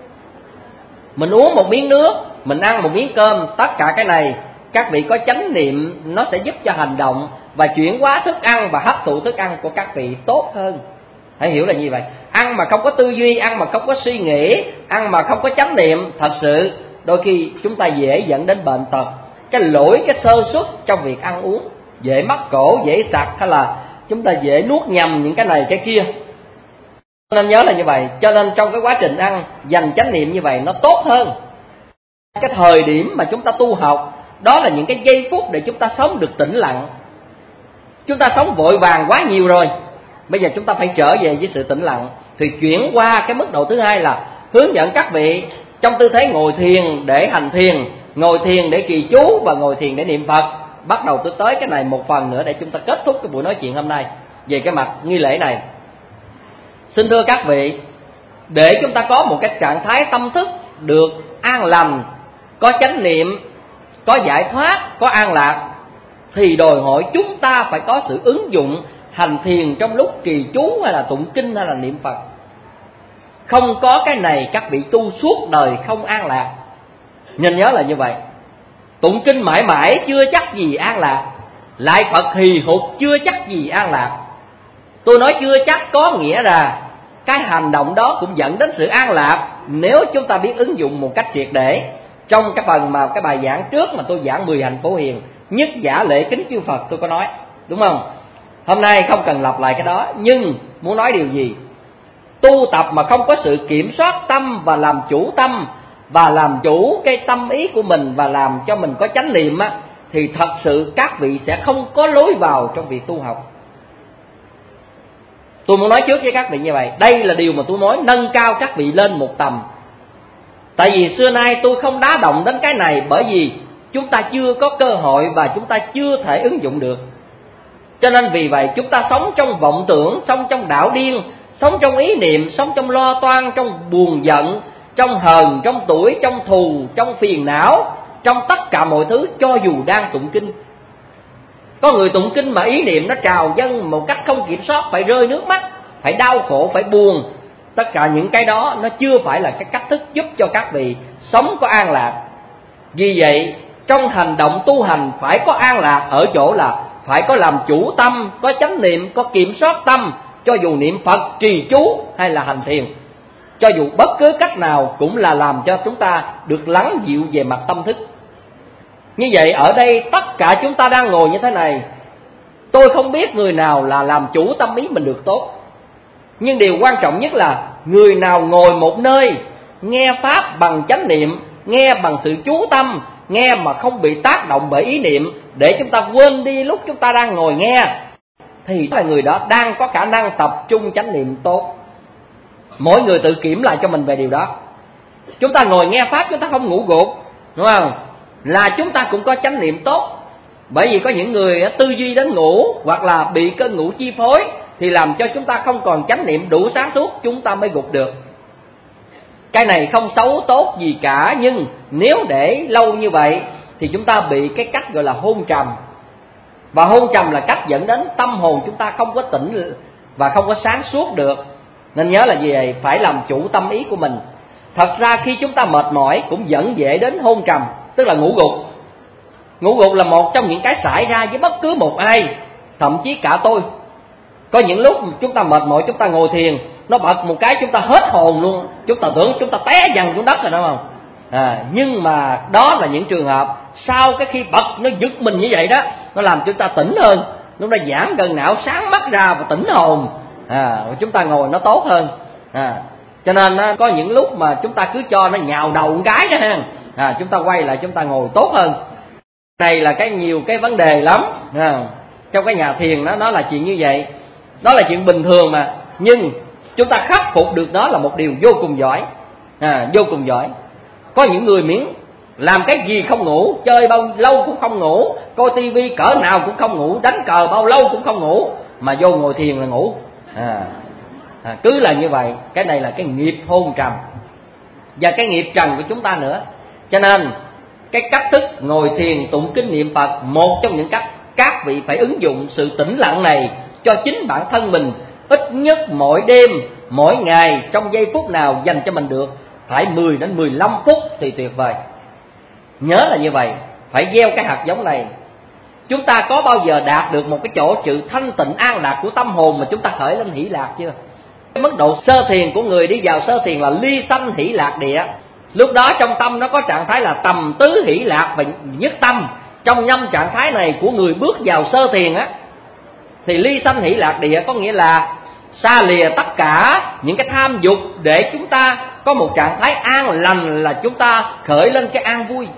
Mình uống một miếng nước, mình ăn một miếng cơm, tất cả cái này các vị có chánh niệm nó sẽ giúp cho hành động và chuyển hóa thức ăn và hấp thụ thức ăn của các vị tốt hơn. Hãy hiểu là như vậy. Ăn mà không có tư duy, ăn mà không có suy nghĩ, ăn mà không có chánh niệm, thật sự đôi khi chúng ta dễ dẫn đến bệnh tật. Cái lỗi, cái sơ suất trong việc ăn uống, dễ mắc cổ, dễ sặc, hay là chúng ta dễ nuốt nhầm những cái này cái kia. Nên nhớ là như vậy. Cho nên trong cái quá trình ăn dành chánh niệm như vậy nó tốt hơn. Cái thời điểm mà chúng ta tu học, đó là những cái giây phút để chúng ta sống được tĩnh lặng. Chúng ta sống vội vàng quá nhiều rồi, bây giờ chúng ta phải trở về với sự tĩnh lặng. Thì chuyển qua cái mức độ thứ hai là hướng dẫn các vị trong tư thế ngồi thiền để hành thiền, ngồi thiền để trì chú và ngồi thiền để niệm Phật. Bắt đầu tôi tới cái này một phần nữa để chúng ta kết thúc cái buổi nói chuyện hôm nay về cái mặt nghi lễ này. Xin thưa các vị, để chúng ta có một cái trạng thái tâm thức được an lành, có chánh niệm, có giải thoát, có an lạc, thì đòi hỏi chúng ta phải có sự ứng dụng hành thiền trong lúc trì chú hay là tụng kinh hay là niệm Phật. Không có cái này các vị tu suốt đời không an lạc. Nên nhớ là như vậy. Tụng kinh mãi mãi chưa chắc gì an lạc, lại Phật hì hục chưa chắc gì an lạc. Tôi nói chưa chắc có nghĩa là cái hành động đó cũng dẫn đến sự an lạc nếu chúng ta biết ứng dụng một cách triệt để. Trong cái phần mà cái bài giảng trước mà tôi giảng 10 hành Phổ Hiền, nhất giả lễ kính chư Phật, tôi có nói, đúng không? Hôm nay không cần lặp lại cái đó, nhưng muốn nói điều gì? Tu tập mà không có sự kiểm soát tâm và làm chủ tâm, và làm chủ cái tâm ý của mình, và làm cho mình có chánh niệm á, thì thật sự các vị sẽ không có lối vào trong việc tu học. Tôi muốn nói trước với các vị như vậy. Đây là điều mà tôi nói nâng cao các vị lên một tầm. Tại vì xưa nay tôi không đá động đến cái này, bởi vì chúng ta chưa có cơ hội và chúng ta chưa thể ứng dụng được. Cho nên vì vậy chúng ta sống trong vọng tưởng, sống trong đạo điên, sống trong ý niệm, sống trong lo toan, trong buồn giận, trong hờn, trong tủi, trong thù, trong phiền não, trong tất cả mọi thứ, cho dù đang tụng kinh. Có người tụng kinh mà ý niệm nó trào dâng một cách không kiểm soát, phải rơi nước mắt, phải đau khổ, phải buồn. Tất cả những cái đó nó chưa phải là cái cách thức giúp cho các vị sống có an lạc. Vì vậy trong hành động tu hành phải có an lạc ở chỗ là phải có làm chủ tâm, có chánh niệm, có kiểm soát tâm. Cho dù niệm Phật, trì chú hay là hành thiền, cho dù bất cứ cách nào cũng là làm cho chúng ta được lắng dịu về mặt tâm thức. Như vậy ở đây tất cả chúng ta đang ngồi như thế này, tôi không biết người nào là làm chủ tâm ý mình được tốt. Nhưng điều quan trọng nhất là người nào ngồi một nơi, nghe Pháp bằng chánh niệm, nghe bằng sự chú tâm, nghe mà không bị tác động bởi ý niệm, để chúng ta quên đi lúc chúng ta đang ngồi nghe, thì là người đó đang có khả năng tập trung chánh niệm tốt. Mỗi người tự kiểm lại cho mình về điều đó. Chúng ta ngồi nghe Pháp, chúng ta không ngủ gục, đúng không? Là chúng ta cũng có chánh niệm tốt. Bởi vì có những người tư duy đến ngủ, hoặc là bị cơn ngủ chi phối, thì làm cho chúng ta không còn chánh niệm đủ sáng suốt, chúng ta mới gục được. Cái này không xấu tốt gì cả, nhưng nếu để lâu như vậy thì chúng ta bị cái cách gọi là hôn trầm. Và hôn trầm là cách dẫn đến tâm hồn chúng ta không có tỉnh và không có sáng suốt được. Nên nhớ là gì vậy? Phải làm chủ tâm ý của mình. Thật ra khi chúng ta mệt mỏi cũng dẫn dễ đến hôn trầm, tức là ngủ gục. Ngủ gục là một trong những cái xảy ra với bất cứ một ai, thậm chí cả tôi. Có những lúc chúng ta mệt mỏi, chúng ta ngồi thiền, nó bật một cái chúng ta hết hồn luôn, chúng ta tưởng chúng ta té dần xuống đất rồi, đúng không? Nhưng mà đó là những trường hợp sau cái khi bật nó giật mình như vậy đó, nó làm chúng ta tỉnh hơn, chúng ta giãn gần não, sáng mắt ra và tỉnh hồn. Chúng ta ngồi nó tốt hơn. Cho nên có những lúc mà chúng ta cứ cho nó nhào đầu một cái đó ha, chúng ta quay lại chúng ta ngồi tốt hơn. Này là nhiều cái vấn đề lắm. Trong cái nhà thiền nó là chuyện như vậy. Đó là chuyện bình thường mà. Nhưng chúng ta khắc phục được nó là một điều vô cùng giỏi. Vô cùng giỏi. Có những người miễn làm cái gì không ngủ, chơi bao lâu cũng không ngủ, coi tivi cỡ nào cũng không ngủ, đánh cờ bao lâu cũng không ngủ, mà vô ngồi thiền là ngủ. Cứ là như vậy. Cái này là cái nghiệp hôn trầm, và cái nghiệp trần của chúng ta nữa. Cho nên cái cách thức ngồi thiền tụng kinh niệm Phật, một trong những cách các vị phải ứng dụng sự tĩnh lặng này cho chính bản thân mình. Ít nhất mỗi đêm, mỗi ngày, trong giây phút nào dành cho mình được, phải 10 đến 15 phút thì tuyệt vời. Nhớ là như vậy, phải gieo cái hạt giống này. Chúng ta có bao giờ đạt được một cái chỗ sự thanh tịnh an lạc của tâm hồn mà chúng ta khởi lên hỷ lạc chưa? Cái mức độ sơ thiền của người đi vào sơ thiền là ly sanh hỷ lạc địa. Lúc đó trong tâm nó có trạng thái là tầm tứ hỷ lạc và nhất tâm. Trong 5 trạng thái này của người bước vào sơ thiền á, thì ly sanh hỷ lạc địa có nghĩa là xa lìa tất cả những cái tham dục, để chúng ta có một trạng thái an lành, là chúng ta khởi lên cái an vui.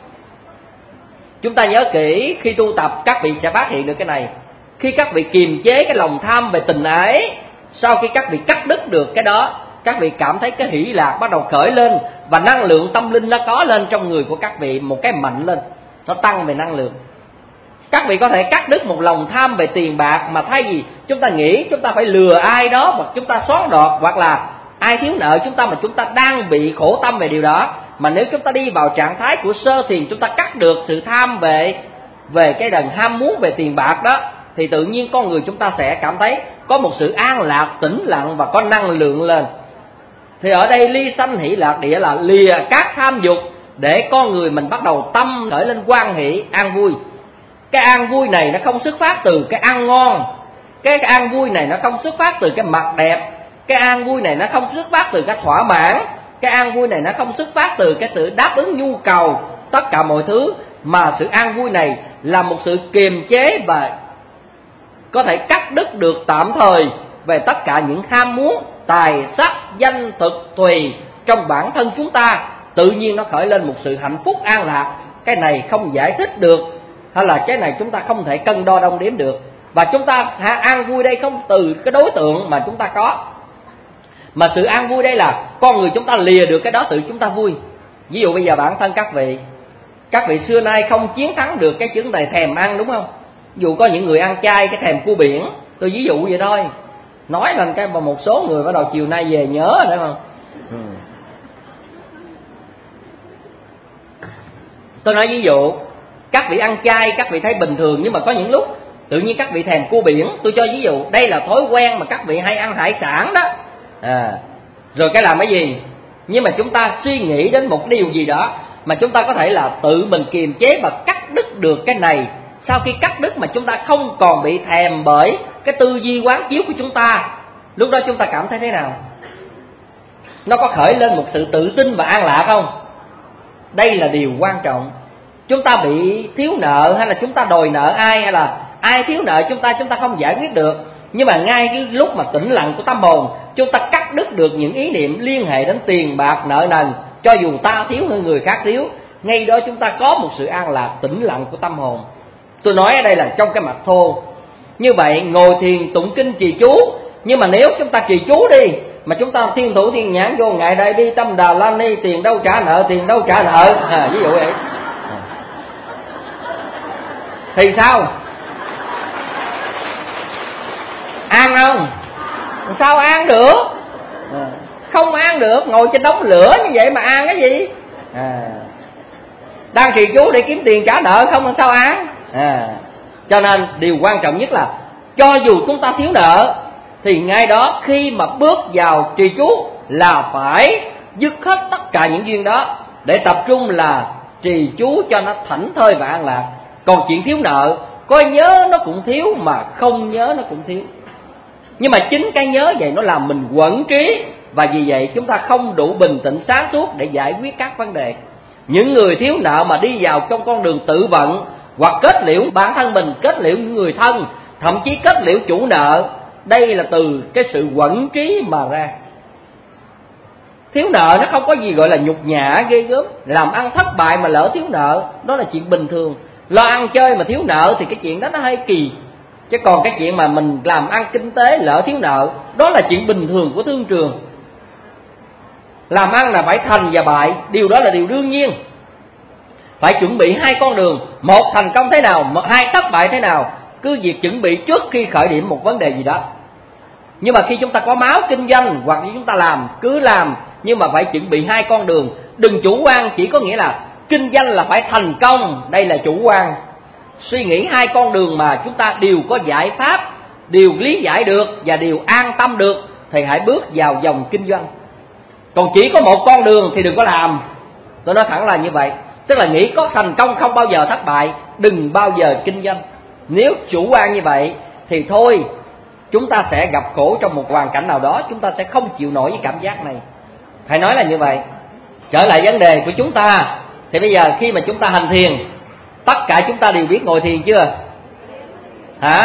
Chúng ta nhớ kỹ, khi tu tập các vị sẽ phát hiện được cái này. Khi các vị kiềm chế cái lòng tham về tình ái, sau khi các vị cắt đứt được cái đó, các vị cảm thấy cái hỷ lạc bắt đầu khởi lên, và năng lượng tâm linh nó có lên trong người của các vị một cái mạnh lên, nó tăng về năng lượng. Các vị có thể cắt đứt một lòng tham về tiền bạc, mà thay vì chúng ta nghĩ chúng ta phải lừa ai đó, hoặc chúng ta xóa đọt, hoặc là ai thiếu nợ chúng ta mà chúng ta đang bị khổ tâm về điều đó. Mà nếu chúng ta đi vào trạng thái của sơ thiền, chúng ta cắt được sự tham về cái đần ham muốn về tiền bạc đó, thì tự nhiên con người chúng ta sẽ cảm thấy có một sự an lạc, tĩnh lặng và có năng lượng lên. Thì ở đây ly sanh hỷ lạc địa là lìa các tham dục, để con người mình bắt đầu tâm khởi lên hoan hỷ, an vui. Cái an vui này nó không xuất phát từ cái ăn ngon, cái an vui này nó không xuất phát từ cái mặt đẹp, cái an vui này nó không xuất phát từ cái thỏa mãn, cái an vui này nó không xuất phát từ cái sự đáp ứng nhu cầu tất cả mọi thứ, mà sự an vui này là một sự kiềm chế và có thể cắt đứt được tạm thời về tất cả những ham muốn tài sắc danh thực tùy trong bản thân chúng ta. Tự nhiên nó khởi lên một sự hạnh phúc an lạc. Cái này không giải thích được hay là cái này chúng ta không thể cân đo đong đếm được. Và chúng ta an vui đây không từ cái đối tượng mà chúng ta có, mà sự an vui đây là con người chúng ta lìa được cái đó tự chúng ta vui. Ví dụ bây giờ bản thân các vị xưa nay không chiến thắng được cái chứng này thèm ăn, đúng không? Ví dụ có những người ăn chay cái thèm cua biển, tôi ví dụ vậy thôi, nói lên cái mà một số người bắt đầu chiều nay về nhớ phải không? Tôi nói ví dụ các vị ăn chay các vị thấy bình thường, nhưng mà có những lúc tự nhiên các vị thèm cua biển. Tôi cho ví dụ đây là thói quen mà các vị hay ăn hải sản đó, rồi cái làm cái gì? Nhưng mà chúng ta suy nghĩ đến một điều gì đó mà chúng ta có thể là tự mình kiềm chế và cắt đứt được cái này. Sau khi cắt đứt mà chúng ta không còn bị thèm bởi cái tư duy quán chiếu của chúng ta, lúc đó chúng ta cảm thấy thế nào? Nó có khởi lên một sự tự tin và an lạc không? Đây là điều quan trọng. Chúng ta bị thiếu nợ hay là chúng ta đòi nợ ai, hay là ai thiếu nợ chúng ta không giải quyết được. Nhưng mà ngay cái lúc mà tĩnh lặng của tâm hồn, chúng ta cắt đứt được những ý niệm liên hệ đến tiền bạc nợ nần, cho dù ta thiếu hơn người khác thiếu, ngay đó chúng ta có một sự an lạc tĩnh lặng của tâm hồn. Tôi nói ở đây là trong cái mặt thô. Như vậy ngồi thiền tụng kinh trì chú, nhưng mà nếu chúng ta trì chú đi mà chúng ta thiên thủ thiên nhãn vô ngài đại bi tâm đà la ni, tiền đâu trả nợ, tiền đâu trả nợ, ví dụ vậy, thì sao? An không? Sao an được? Không an được. Ngồi trên đống lửa như vậy mà an cái gì? Đang trì chú để kiếm tiền trả nợ không, sao an? Cho nên điều quan trọng nhất là cho dù chúng ta thiếu nợ thì ngay đó khi mà bước vào trì chú là phải dứt hết tất cả những duyên đó để tập trung là trì chú cho nó thảnh thơi và an lạc. Còn chuyện thiếu nợ, có nhớ nó cũng thiếu mà không nhớ nó cũng thiếu. Nhưng mà chính cái nhớ vậy nó làm mình quẩn trí, và vì vậy chúng ta không đủ bình tĩnh sáng suốt để giải quyết các vấn đề. Những người thiếu nợ mà đi vào trong con đường tự vận, hoặc kết liễu bản thân mình, kết liễu những người thân, thậm chí kết liễu chủ nợ, đây là từ cái sự quẩn trí mà ra. Thiếu nợ nó không có gì gọi là nhục nhã ghê gớm. Làm ăn thất bại mà lỡ thiếu nợ, đó là chuyện bình thường. Lo ăn chơi mà thiếu nợ thì cái chuyện đó nó hơi kỳ. Chứ còn cái chuyện mà mình làm ăn kinh tế lỡ thiếu nợ, đó là chuyện bình thường của thương trường. Làm ăn là phải thành và bại, điều đó là điều đương nhiên. Phải chuẩn bị hai con đường, một thành công thế nào, hai thất bại thế nào. Cứ việc chuẩn bị trước khi khởi điểm một vấn đề gì đó. Nhưng mà khi chúng ta có máu kinh doanh, hoặc như chúng ta làm, cứ làm, nhưng mà phải chuẩn bị hai con đường. Đừng chủ quan chỉ có nghĩa là kinh doanh là phải thành công, đây là chủ quan. Suy nghĩ hai con đường mà chúng ta đều có giải pháp, đều lý giải được và đều an tâm được, thì hãy bước vào dòng kinh doanh. Còn chỉ có một con đường thì đừng có làm. Tôi nói thẳng là như vậy. Tức là nghĩ có thành công không bao giờ thất bại, đừng bao giờ kinh doanh. Nếu chủ quan như vậy thì thôi, chúng ta sẽ gặp khổ trong một hoàn cảnh nào đó, chúng ta sẽ không chịu nổi với cảm giác này. Phải nói là như vậy. Trở lại vấn đề của chúng ta, thì bây giờ khi mà chúng ta hành thiền, tất cả chúng ta đều biết ngồi thiền chưa? Hả?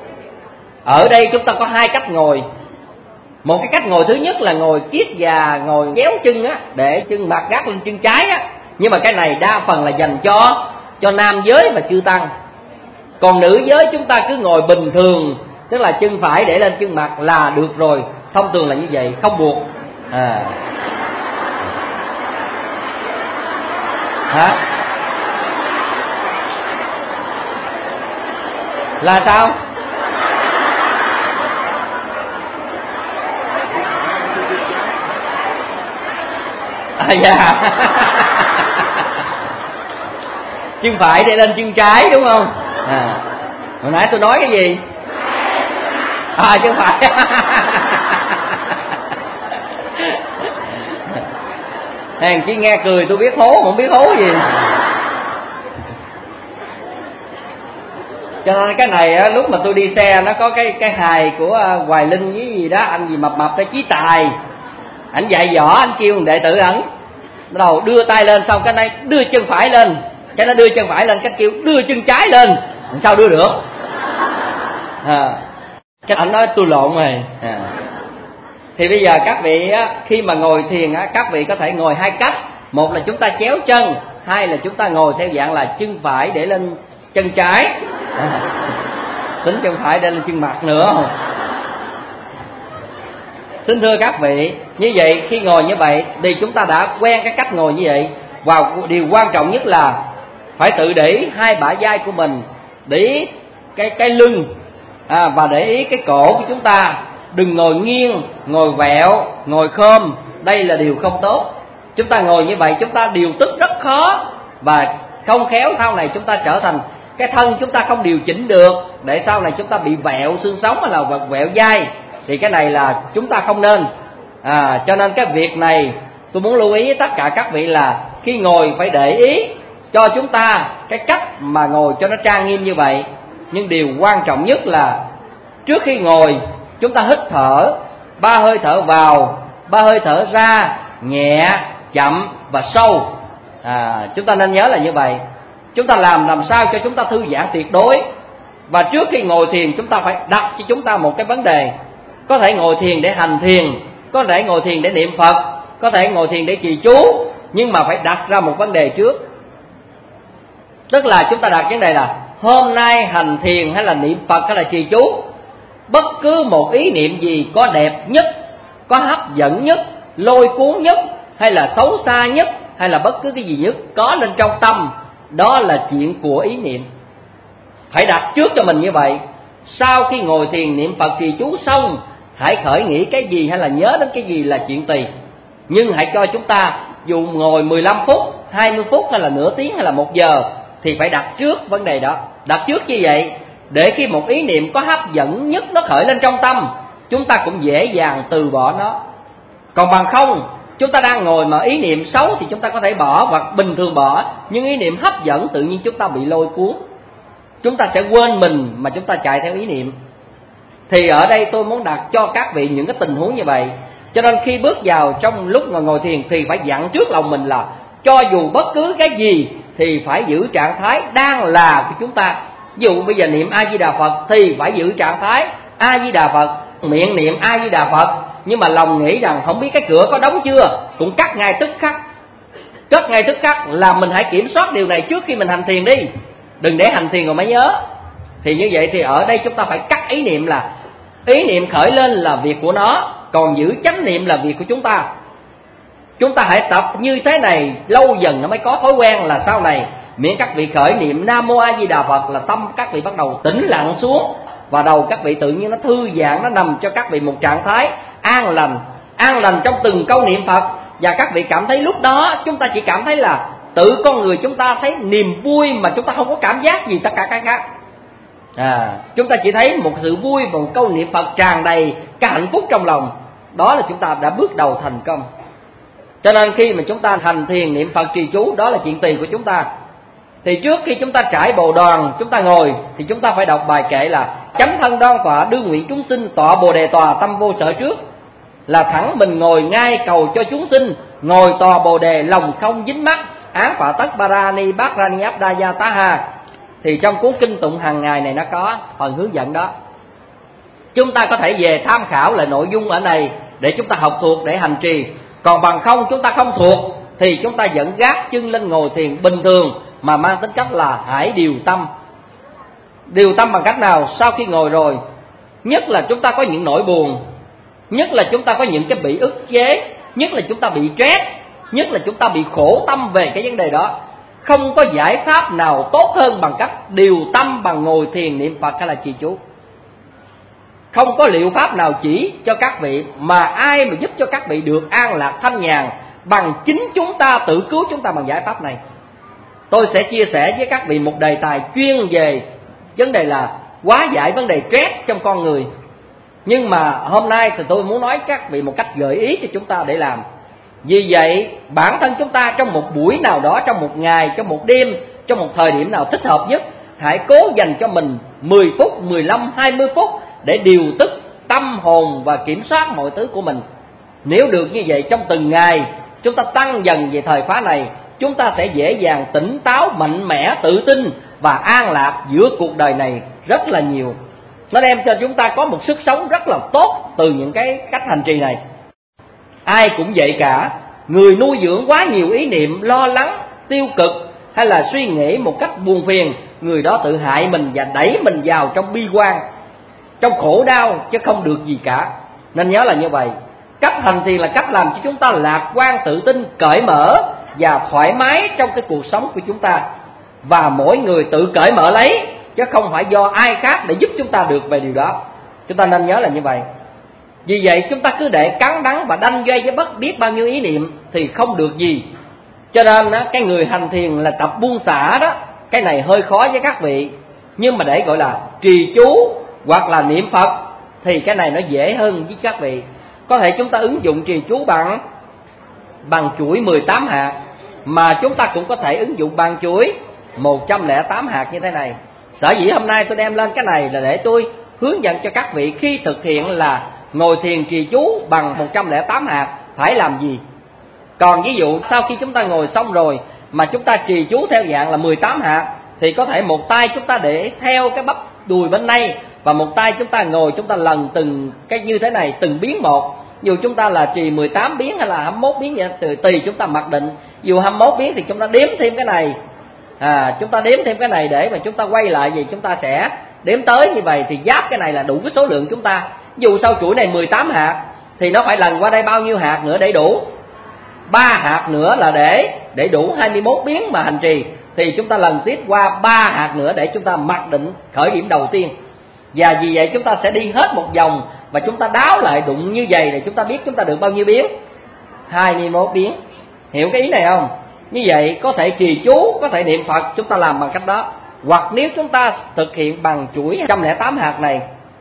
Ở đây chúng ta có hai cách ngồi. Một cái cách ngồi thứ nhất là ngồi kiết già, ngồi chéo chân á, để chân mặt gác lên chân trái á. Nhưng mà cái này đa phần là dành cho nam giới và chư tăng. Còn nữ giới chúng ta cứ ngồi bình thường, tức là chân phải để lên chân mặt là được rồi. Thông thường là như vậy, không buộc. Hả? Là sao? Dạ. Chân phải để lên chân trái đúng không? Hồi nãy tôi nói cái gì? Chân phải. Hàng chỉ nghe cười tôi biết hố, không biết hố gì. Cho nên cái này á, lúc mà tôi đi xe nó có cái hài của Hoài Linh với gì đó, anh gì mập đó, Chí Tài. Anh dạy võ, anh kêu đệ tử ảnh bắt đầu đưa tay lên, xong cái này đưa chân phải lên, cái nó đưa chân phải lên, cái kêu đưa chân trái lên, sao đưa được? Cái ảnh nói tôi lộn rồi. Thì bây giờ các vị á, khi mà ngồi thiền á, các vị có thể ngồi hai cách. Một là chúng ta chéo chân, hai là chúng ta ngồi theo dạng là chân phải để lên chân trái, tính chân phải đây là chân mặt nữa. Xin thưa các vị, như vậy khi ngồi như vậy thì chúng ta đã quen cái cách ngồi như vậy. Và điều quan trọng nhất là phải tự để ý hai bả vai của mình, để ý cái lưng, và để ý cái cổ của chúng ta. Đừng ngồi nghiêng, ngồi vẹo, ngồi khom, đây là điều không tốt. Chúng ta ngồi như vậy chúng ta điều tức rất khó, và không khéo sau này chúng ta trở thành cái thân chúng ta không điều chỉnh được, để sau này chúng ta bị vẹo xương sống hay là vẹo vai, thì cái này là chúng ta không nên. Cho nên cái việc này tôi muốn lưu ý với tất cả các vị là khi ngồi phải để ý cho chúng ta cái cách mà ngồi cho nó trang nghiêm như vậy. Nhưng điều quan trọng nhất là trước khi ngồi chúng ta hít thở 3 hơi thở vào, 3 hơi thở ra, nhẹ, chậm và sâu. Chúng ta nên nhớ là như vậy. Chúng ta làm sao cho chúng ta thư giãn tuyệt đối. Và trước khi ngồi thiền chúng ta phải đặt cho chúng ta một cái vấn đề. Có thể ngồi thiền để hành thiền, có thể ngồi thiền để niệm Phật, có thể ngồi thiền để trì chú, nhưng mà phải đặt ra một vấn đề trước. Tức là chúng ta đặt vấn đề là hôm nay hành thiền hay là niệm Phật hay là trì chú, bất cứ một ý niệm gì có đẹp nhất, có hấp dẫn nhất, lôi cuốn nhất, hay là xấu xa nhất, hay là bất cứ cái gì nhất có lên trong tâm, đó là chuyện của ý niệm. Phải đặt trước cho mình như vậy. Sau khi ngồi thiền niệm Phật trì chú xong, hãy khởi nghĩ cái gì hay là nhớ đến cái gì là chuyện tùy. Nhưng hãy cho chúng ta dù ngồi 15 phút, 20 phút hay là nửa tiếng hay là 1 giờ thì phải đặt trước vấn đề đó. Đặt trước như vậy để khi một ý niệm có hấp dẫn nhất nó khởi lên trong tâm, chúng ta cũng dễ dàng từ bỏ nó. Còn bằng không, chúng ta đang ngồi mà ý niệm xấu thì chúng ta có thể bỏ hoặc bình thường bỏ, nhưng ý niệm hấp dẫn tự nhiên chúng ta bị lôi cuốn. Chúng ta sẽ quên mình mà chúng ta chạy theo ý niệm. Thì ở đây tôi muốn đặt cho các vị những cái tình huống như vậy. Cho nên khi bước vào trong lúc ngồi thiền thì phải dặn trước lòng mình là cho dù bất cứ cái gì thì phải giữ trạng thái đang là của chúng ta. Ví dụ bây giờ niệm A Di Đà Phật thì phải giữ trạng thái A Di Đà Phật, miệng niệm A Di Đà Phật, nhưng mà lòng nghĩ rằng không biết cái cửa có đóng chưa, cũng cắt ngay tức khắc. Cất ngay tức khắc là mình hãy kiểm soát điều này trước khi mình hành thiền đi, đừng để hành thiền rồi mới nhớ. Thì như vậy thì ở đây chúng ta phải cắt ý niệm, là ý niệm khởi lên là việc của nó, còn giữ chánh niệm là việc của chúng ta. Chúng ta hãy tập như thế này lâu dần nó mới có thói quen, là sau này miễn các vị khởi niệm Nam Mô A Di Đà Phật là tâm các vị bắt đầu tĩnh lặng xuống, và đầu các vị tự nhiên nó thư giãn, nó nằm cho các vị một trạng thái an lành trong từng câu niệm Phật. Và các vị cảm thấy lúc đó chúng ta chỉ cảm thấy là tự con người chúng ta thấy niềm vui, mà chúng ta không có cảm giác gì tất cả cái khác. Chúng ta chỉ thấy một sự vui và một câu niệm Phật tràn đầy cái hạnh phúc trong lòng. Đó là chúng ta đã bước đầu thành công. Cho nên khi mà chúng ta hành thiền niệm Phật trì chú, đó là chuyện tùy của chúng ta. Thì trước khi chúng ta trải bồ đoàn, chúng ta ngồi thì chúng ta phải đọc bài kệ là chánh thân đoan tọa, đương nguyện chúng sinh tọa bồ đề tòa, tâm vô sở trước. Là thẳng mình ngồi ngay cầu cho chúng sinh, ngồi tòa bồ đề lòng không dính mắc, án phạ tất barani bát rani abdaya taha. Thì trong cuốn kinh tụng hàng ngày này nó có phần hướng dẫn đó. Chúng ta có thể về tham khảo lại nội dung ở này để chúng ta học thuộc để hành trì. Còn bằng không chúng ta không thuộc thì chúng ta vẫn gác chân lên ngồi thiền bình thường, mà mang tính cách là hãy điều tâm. Điều tâm bằng cách nào? Sau khi ngồi rồi, nhất là chúng ta có những nỗi buồn, nhất là chúng ta có những cái bị ức chế, nhất là chúng ta bị stress, nhất là chúng ta bị khổ tâm về cái vấn đề đó. Không có giải pháp nào tốt hơn bằng cách điều tâm bằng ngồi thiền niệm Phật hay là trì chú. Không có liệu pháp nào chỉ cho các vị, mà ai mà giúp cho các vị được an lạc thanh nhàn bằng chính chúng ta tự cứu chúng ta bằng giải pháp này. Tôi sẽ chia sẻ với các vị một đề tài chuyên về vấn đề là hóa giải vấn đề stress trong con người. Nhưng mà hôm nay thì tôi muốn nói các vị một cách gợi ý cho chúng ta để làm. Vì vậy bản thân chúng ta trong một buổi nào đó, trong một ngày, trong một đêm, trong một thời điểm nào thích hợp nhất, hãy cố dành cho mình 10 phút, 15, 20 phút để điều tức tâm hồn và kiểm soát mọi thứ của mình. Nếu được như vậy trong từng ngày, chúng ta tăng dần về thời khóa này, chúng ta sẽ dễ dàng tỉnh táo, mạnh mẽ, tự tin và an lạc giữa cuộc đời này rất là nhiều. Nó đem cho chúng ta có một sức sống rất là tốt từ những cái cách hành trì này. Ai cũng vậy cả, người nuôi dưỡng quá nhiều ý niệm lo lắng, tiêu cực hay là suy nghĩ một cách buồn phiền người đó tự hại mình và đẩy mình vào trong bi quan, trong khổ đau, chứ không được gì cả. Nên nhớ là như vậy. Cách hành thiền là cách làm cho chúng ta lạc quan, tự tin, cởi mở và thoải mái trong cái cuộc sống của chúng ta. Và mỗi người tự cởi mở lấy, chứ không phải do ai khác để giúp chúng ta được về điều đó. Chúng ta nên nhớ là như vậy. Vì vậy chúng ta cứ để cắn đắng và đanh doanh với bất biết bao nhiêu ý niệm thì không được gì. Cho nên cái người hành thiền là tập buông xả đó, cái này hơi khó với các vị. Nhưng mà để gọi là trì chú hoặc là niệm Phật thì cái này nó dễ hơn với các vị. Có thể chúng ta ứng dụng trì chú bằng chuỗi 18 hạt, mà chúng ta cũng có thể ứng dụng bằng chuỗi 108 hạt như thế này. Sở dĩ hôm nay tôi đem lên cái này là để tôi hướng dẫn cho các vị khi thực hiện là ngồi thiền trì chú bằng 108 hạt phải làm gì. Còn ví dụ sau khi chúng ta ngồi xong rồi mà chúng ta trì chú theo dạng là 18 hạt thì có thể một tay chúng ta để theo cái bắp đùi bên đây, và một tay chúng ta ngồi, chúng ta lần từng cái như thế này, từng biến một. Dù chúng ta là trì 18 biến hay là 21 biến vậy, tùy chúng ta mặc định. Dù 21 biến thì chúng ta đếm thêm cái này, chúng ta đếm thêm cái này để mà chúng ta quay lại gì, chúng ta sẽ đếm tới như vậy thì giáp cái này là đủ cái số lượng chúng ta. Dù sau chuỗi này 18 hạt thì nó phải lần qua đây bao nhiêu hạt nữa để đủ? 3 hạt nữa là để đủ 21 biến mà hành trì, thì chúng ta lần tiếp qua 3 hạt nữa để chúng ta mặc định khởi điểm đầu tiên. Và vì vậy chúng ta sẽ đi hết một vòng và chúng ta đáo lại đụng như vậy để chúng ta biết chúng ta được bao nhiêu biến? 21 biến. Hiểu cái ý này không? Như vậy có thể trì chú, có thể niệm Phật, chúng ta làm bằng cách đó. Hoặc nếu chúng ta thực hiện bằng chuỗi 108 hạt này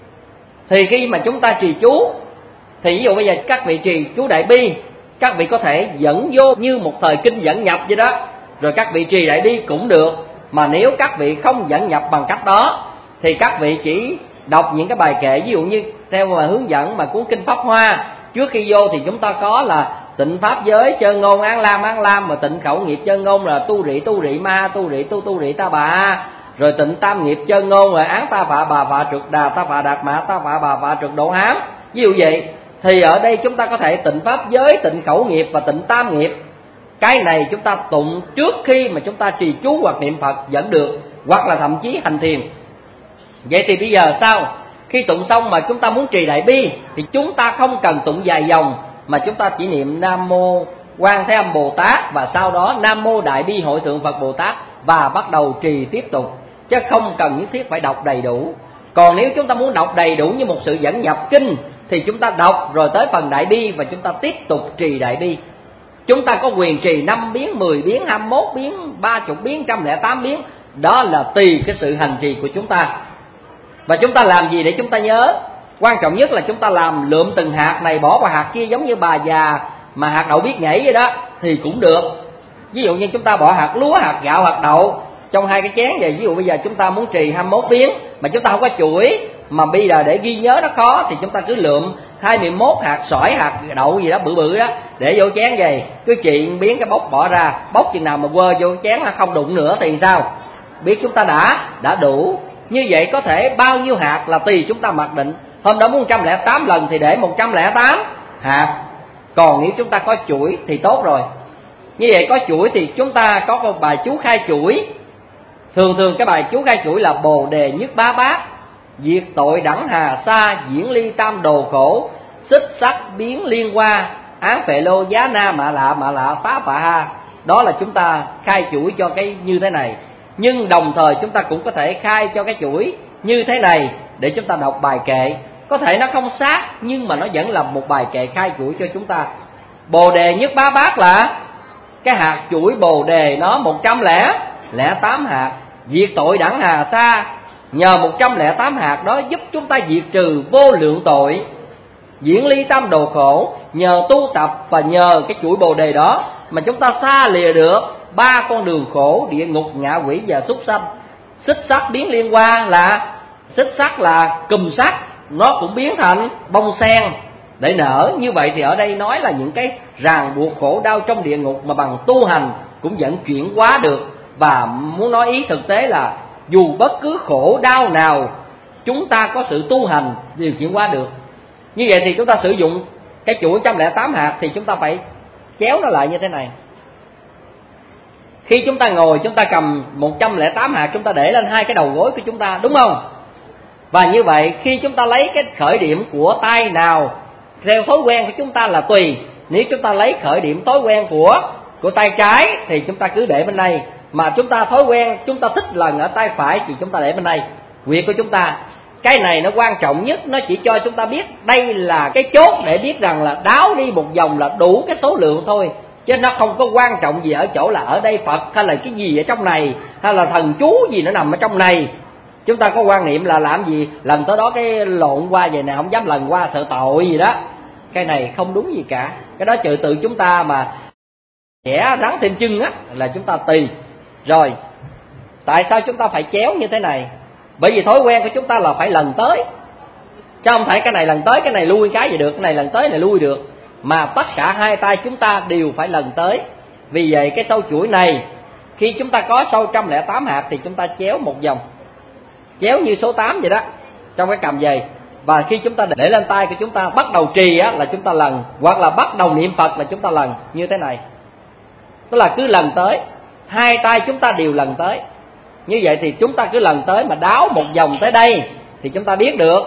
thì khi mà chúng ta trì chú, thì ví dụ bây giờ các vị trì chú Đại Bi, các vị có thể dẫn vô như một thời kinh dẫn nhập vậy đó, rồi các vị trì Đại Bi cũng được. Mà nếu các vị không dẫn nhập bằng cách đó thì các vị chỉ đọc những cái bài kệ, ví dụ như theo mà hướng dẫn mà cuốn kinh Pháp Hoa. Trước khi vô thì chúng ta có là tịnh pháp giới, chân ngôn án lam, mà tịnh khẩu nghiệp chân ngôn là tu rị ma, tu rị ta bà. Rồi tịnh tam nghiệp chân ngôn là án ta phạ bà phạ trượt đà, ta phạ đạt mã, ta phạ bà phạ trượt độ hám. Ví dụ vậy thì ở đây chúng ta có thể tịnh pháp giới, tịnh khẩu nghiệp và tịnh tam nghiệp. Cái này chúng ta tụng trước khi mà chúng ta trì chú hoặc niệm Phật vẫn được, hoặc là thậm chí hành thiền. Vậy thì bây giờ sao? Khi tụng xong mà chúng ta muốn trì Đại Bi thì chúng ta không cần tụng dài dòng, mà chúng ta chỉ niệm Nam Mô Quan Thế Âm Bồ Tát và sau đó Nam Mô Đại Bi Hội Thượng Phật Bồ Tát và bắt đầu trì tiếp tục, chứ không cần nhất thiết phải đọc đầy đủ. Còn nếu chúng ta muốn đọc đầy đủ như một sự dẫn nhập kinh thì chúng ta đọc rồi tới phần Đại Bi và chúng ta tiếp tục trì Đại Bi. Chúng ta có quyền trì 5 biến, 10 biến, 21 biến, 30 biến, 108 biến. Đó là tùy cái sự hành trì của chúng ta. Và chúng ta làm gì để chúng ta nhớ? Quan trọng nhất là chúng ta làm lượm từng hạt này bỏ vào hạt kia, giống như bà già mà hạt đậu biết nhảy vậy đó thì cũng được. Ví dụ như chúng ta bỏ hạt lúa, hạt gạo, hạt đậu trong hai cái chén vậy. Ví dụ bây giờ chúng ta muốn trì 21 biến mà chúng ta không có chuỗi, mà bây giờ để ghi nhớ nó khó thì chúng ta cứ lượm 21 hạt sỏi, hạt đậu gì đó bự đó để vô chén vậy, cứ chuyện biến cái bốc bỏ ra, bốc chừng nào mà quơ vô chén nó không đụng nữa thì sao? Biết chúng ta đã đủ. Như vậy có thể bao nhiêu hạt là tùy chúng ta mặc định. Hôm đó muốn 108 lần thì để 108 hạt. Còn nếu chúng ta có chuỗi thì tốt rồi. Như vậy có chuỗi thì chúng ta có một bài chú khai chuỗi. Thường cái bài chú khai chuỗi là Bồ Đề Nhất Bá Bát, diệt tội đẳng hà sa, diễn ly tam đồ khổ, xích sắc biến liên hoa, án phệ lô giá na mạ lạ phá phạ ha. Đó là chúng ta khai chuỗi cho cái như thế này. Nhưng đồng thời chúng ta cũng có thể khai cho cái chuỗi như thế này để chúng ta đọc bài kệ. Có thể nó không sát nhưng mà nó vẫn là một bài kệ khai chuỗi cho chúng ta. Bồ Đề Nhất Bá Bát là cái hạt chuỗi Bồ Đề nó 108 hạt. Diệt tội đẳng hà sa, nhờ 108 hạt đó giúp chúng ta diệt trừ vô lượng tội. Diễn ly tam đồ khổ, nhờ tu tập và nhờ cái chuỗi Bồ Đề đó mà chúng ta xa lìa được 3 con đường khổ: địa ngục, ngạ quỷ và súc sanh. Xích sắc biến liên hoa là xích sắc là cùm sắc, nó cũng biến thành bông sen để nở. Như vậy thì ở đây nói là những cái ràng buộc khổ đau trong địa ngục mà bằng tu hành cũng vẫn chuyển hóa được. Và muốn nói ý thực tế là dù bất cứ khổ đau nào chúng ta có sự tu hành đều chuyển hóa được. Như vậy thì chúng ta sử dụng cái chuỗi 108 hạt thì chúng ta phải chéo nó lại như thế này. Khi chúng ta ngồi, chúng ta cầm 108 hạt, chúng ta để lên hai cái đầu gối của chúng ta, đúng không? Và như vậy khi chúng ta lấy cái khởi điểm của tay nào theo thói quen của chúng ta là tùy. Nếu chúng ta lấy khởi điểm thói quen của tay trái thì chúng ta cứ để bên đây, mà chúng ta thói quen chúng ta thích lần ở tay phải thì chúng ta để bên đây. Việc của chúng ta, cái này nó quan trọng nhất, nó chỉ cho chúng ta biết đây là cái chốt để biết rằng là đáo đi một vòng là đủ cái số lượng thôi, chứ nó không có quan trọng gì ở chỗ là ở đây Phật hay là cái gì ở trong này, hay là thần chú gì nó nằm ở trong này. Chúng ta có quan niệm là làm gì lần tới đó cái lộn qua về này, không dám lần qua sợ tội gì đó. Cái này không đúng gì cả. Cái đó trừ tự chúng ta mà vẽ rắn thêm chân á là chúng ta tùy. Rồi tại sao chúng ta phải chéo như thế này? Bởi vì thói quen của chúng ta là phải lần tới, chứ không thể cái này lần tới cái này lui cái gì được, cái này lần tới cái này lui được, mà tất cả hai tay chúng ta đều phải lần tới. Vì vậy cái sâu chuỗi này khi chúng ta có sâu 108 hạt thì chúng ta chéo một vòng, chéo như số 8 vậy đó trong cái cầm giày. Và khi chúng ta để lên tay của chúng ta bắt đầu trì á là chúng ta lần, hoặc là bắt đầu niệm Phật là chúng ta lần như thế này. Tức là cứ lần tới, hai tay chúng ta đều lần tới. Như vậy thì chúng ta cứ lần tới mà đáo một vòng tới đây thì chúng ta biết được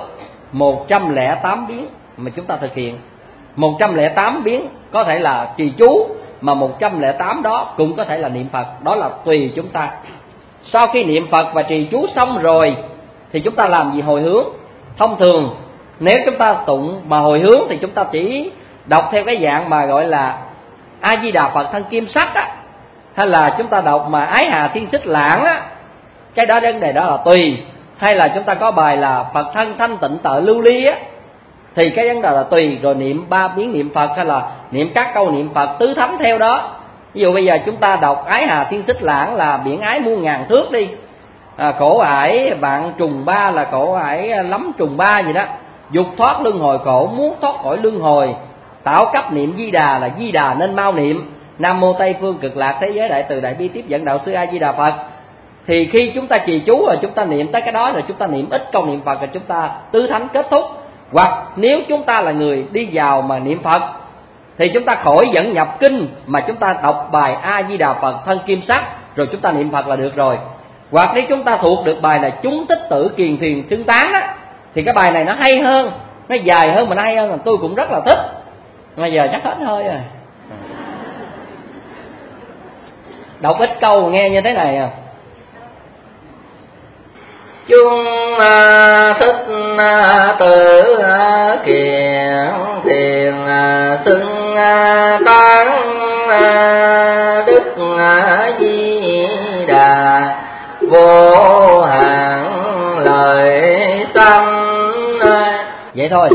108 biến mà chúng ta thực hiện. 108 biến có thể là trì chú, mà 108 đó cũng có thể là niệm Phật, đó là tùy chúng ta. Sau khi niệm Phật và trì chú xong rồi thì chúng ta làm gì? Hồi hướng. Thông thường nếu chúng ta tụng mà hồi hướng thì chúng ta chỉ đọc theo cái dạng mà gọi là A Di Đà Phật Thân Kim Sắc á, hay là chúng ta đọc mà Ái Hà Thiên Xích Lãng á, cái đó vấn đề đó là tùy. Hay là chúng ta có bài là Phật Thân Thanh Tịnh Tợ Lưu Ly á, thì cái vấn đề là tùy. Rồi niệm 3 biến niệm Phật, hay là niệm các câu niệm Phật tứ thánh theo đó. Ví dụ bây giờ chúng ta đọc Ái Hà Thiên Xích Lãng là biển ái muôn ngàn thước đi, khổ ải vạn trùng ba là khổ ải lắm trùng ba gì đó, dục thoát luân hồi khổ, muốn thoát khỏi luân hồi, tạo cấp niệm Di Đà là Di Đà nên mau niệm, Nam Mô Tây Phương Cực Lạc Thế Giới Đại Từ Đại Bi Tiếp Dẫn Đạo Sư A Di Đà Phật. Thì khi chúng ta trì chú rồi chúng ta niệm tới cái đó, rồi chúng ta niệm ít câu niệm Phật rồi chúng ta tứ thánh kết thúc. Hoặc nếu chúng ta là người đi vào mà niệm Phật thì chúng ta khỏi dẫn nhập kinh mà chúng ta đọc bài A Di Đà Phật Thân Kim Sắc rồi chúng ta niệm Phật là được rồi. Hoặc nếu chúng ta thuộc được bài là Chúng Tích Tử Kiền Thuyền Xưng Tán á, thì cái bài này nó hay hơn, nó dài hơn mà nó hay hơn, tôi cũng rất là thích. Bây giờ chắc hết hơi rồi, đọc ít câu nghe như thế này à. Chúng thích tử kiền thiền xưng tán, Đức Di Đà vô hạn lời sanh. Vậy thôi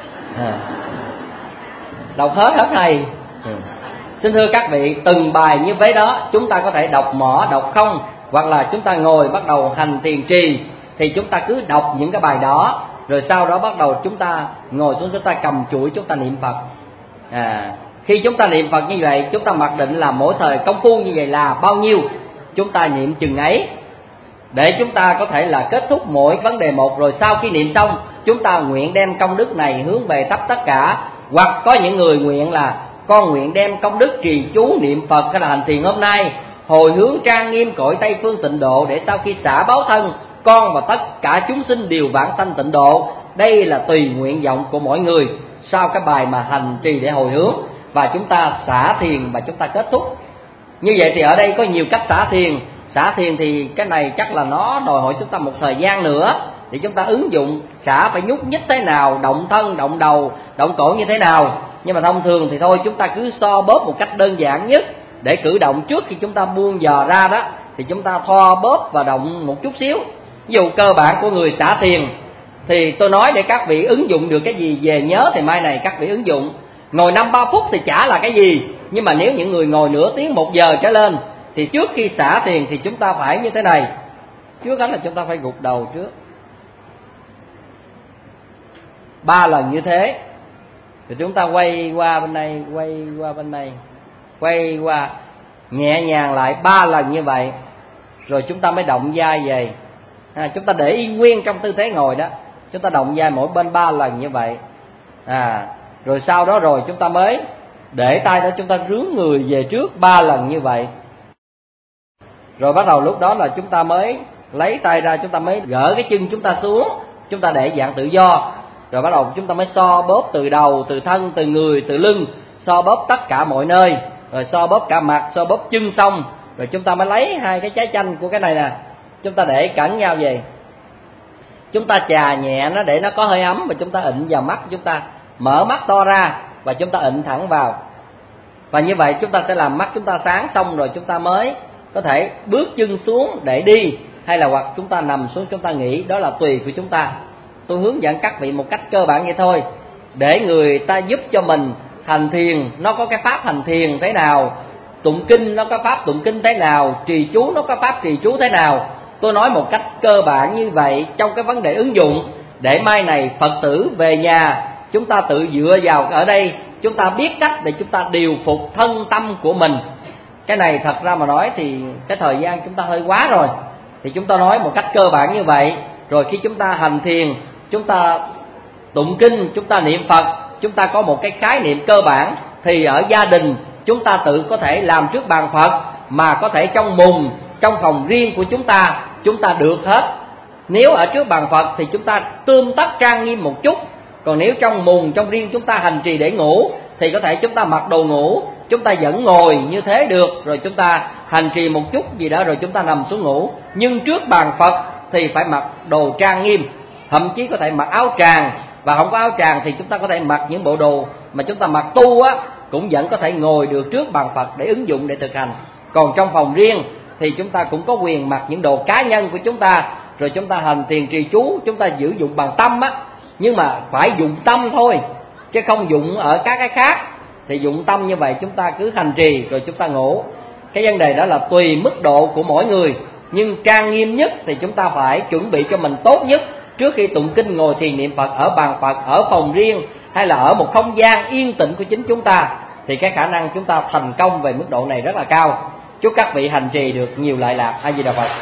đọc hết hay. Xin thưa các vị, từng bài như vậy đó chúng ta có thể đọc mỏ, đọc không, hoặc là chúng ta ngồi bắt đầu hành thiền trì thì chúng ta cứ đọc những cái bài đó, rồi sau đó bắt đầu chúng ta ngồi xuống, chúng ta cầm chuỗi chúng ta niệm Phật. Khi chúng ta niệm Phật như vậy, chúng ta mặc định là mỗi thời công phu như vậy là bao nhiêu, chúng ta niệm chừng ấy, để chúng ta có thể là kết thúc mỗi vấn đề một. Rồi sau khi niệm xong, chúng ta nguyện đem công đức này hướng về tất cả. Hoặc có những người nguyện là con nguyện đem công đức trì chú niệm Phật hay là hành thiền hôm nay hồi hướng trang nghiêm cõi Tây Phương Tịnh Độ, để sau khi xả báo thân, con và tất cả chúng sinh đều vãng sanh tịnh độ. Đây là tùy nguyện vọng của mỗi người sau cái bài mà hành trì để hồi hướng, và chúng ta xả thiền và chúng ta kết thúc. Như vậy thì ở đây có nhiều cách xả thiền. Xả thiền thì cái này chắc là nó đòi hỏi chúng ta một thời gian nữa thì chúng ta ứng dụng. Xả phải nhúc nhích thế nào, động thân, động đầu, động cổ như thế nào. Nhưng mà thông thường thì thôi, chúng ta cứ so bóp một cách đơn giản nhất để cử động trước khi chúng ta buông giò ra đó, thì chúng ta thoa bóp và động một chút xíu. Ví dụ cơ bản của người xả thiền thì tôi nói để các vị ứng dụng được cái gì về nhớ thì mai này các vị ứng dụng. Ngồi 5-3 phút thì chả là cái gì, nhưng mà nếu những người ngồi nửa tiếng 1 giờ trở lên thì trước khi xả thiền thì chúng ta phải như thế này. Trước hết là chúng ta phải gục đầu trước 3 lần như thế, rồi chúng ta quay qua bên đây, quay qua bên đây, quay qua nhẹ nhàng lại 3 lần như vậy. Rồi chúng ta mới động vai về. Chúng ta để yên nguyên trong tư thế ngồi đó, chúng ta động vai mỗi bên 3 lần như vậy. Rồi sau đó rồi chúng ta mới để tay đó, chúng ta rướn người về trước 3 lần như vậy. Rồi bắt đầu lúc đó là chúng ta mới lấy tay ra, chúng ta mới gỡ cái chân chúng ta xuống, chúng ta để dạng tự do. Rồi bắt đầu chúng ta mới so bóp từ đầu, từ thân, từ người, từ lưng, so bóp tất cả mọi nơi, rồi so bóp cả mặt, so bóp chân xong, rồi chúng ta mới lấy hai cái trái chanh của cái này nè, chúng ta để cẩn nhau về. Chúng ta chà nhẹ nó để nó có hơi ấm, và chúng ta ịn vào mắt, chúng ta mở mắt to ra và chúng ta ịn thẳng vào. Và như vậy chúng ta sẽ làm mắt chúng ta sáng, xong rồi chúng ta mới có thể bước chân xuống để đi, hay là hoặc chúng ta nằm xuống chúng ta nghỉ, đó là tùy của chúng ta. Tôi hướng dẫn các vị một cách cơ bản vậy thôi, để người ta giúp cho mình hành thiền. Nó có cái pháp hành thiền thế nào, tụng kinh nó có pháp tụng kinh thế nào, trì chú nó có pháp trì chú thế nào. Tôi nói một cách cơ bản như vậy trong cái vấn đề ứng dụng, để mai này Phật tử về nhà chúng ta tự dựa vào ở đây, chúng ta biết cách để chúng ta điều phục thân tâm của mình. Cái này thật ra mà nói thì cái thời gian chúng ta hơi quá rồi, thì chúng ta nói một cách cơ bản như vậy. Rồi khi chúng ta hành thiền, chúng ta tụng kinh, chúng ta niệm Phật, chúng ta có một cái khái niệm cơ bản, thì ở gia đình chúng ta tự có thể làm trước bàn Phật, mà có thể trong mùng, trong phòng riêng của chúng ta được hết. Nếu ở trước bàn Phật thì chúng ta tươm tất trang nghiêm một chút, còn nếu trong mùng, trong riêng chúng ta hành trì để ngủ thì có thể chúng ta mặc đồ ngủ, chúng ta vẫn ngồi như thế được, rồi chúng ta hành trì một chút gì đó rồi chúng ta nằm xuống ngủ. Nhưng trước bàn Phật thì phải mặc đồ trang nghiêm, thậm chí có thể mặc áo tràng, và không có áo tràng thì chúng ta có thể mặc những bộ đồ mà chúng ta mặc tu á, cũng vẫn có thể ngồi được trước bàn Phật để ứng dụng, để thực hành. Còn trong phòng riêng thì chúng ta cũng có quyền mặc những đồ cá nhân của chúng ta, rồi chúng ta hành thiền trì chú, chúng ta sử dụng bằng tâm á, nhưng mà phải dụng tâm thôi, chứ không dụng ở các cái khác. Thì dụng tâm như vậy chúng ta cứ hành trì rồi chúng ta ngủ. Cái vấn đề đó là tùy mức độ của mỗi người, nhưng trang nghiêm nhất thì chúng ta phải chuẩn bị cho mình tốt nhất. Trước khi tụng kinh ngồi thiền niệm Phật ở bàn Phật, ở phòng riêng, hay là ở một không gian yên tĩnh của chính chúng ta, thì cái khả năng chúng ta thành công về mức độ này rất là cao. Chúc các vị hành trì được nhiều lợi lạc. A Di Đà Phật.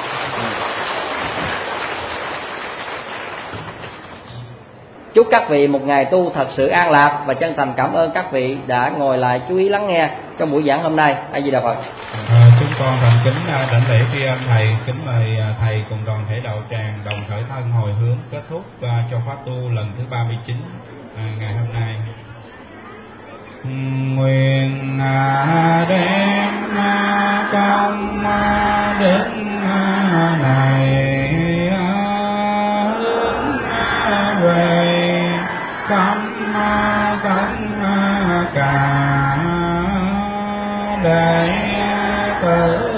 Chúc các vị một ngày tu thật sự an lạc, và chân thành cảm ơn các vị đã ngồi lại chú ý lắng nghe trong buổi giảng hôm nay. A Di Đà Phật. Chúng con thành kính đảnh lễ tri ân thầy, kính mời thầy cùng toàn thể đạo tràng đồng khởi thân hồi hướng kết thúc cho pháp tu lần thứ 39 ngày hôm nay. Nguyện đem công đức này về khắp tất cả để tự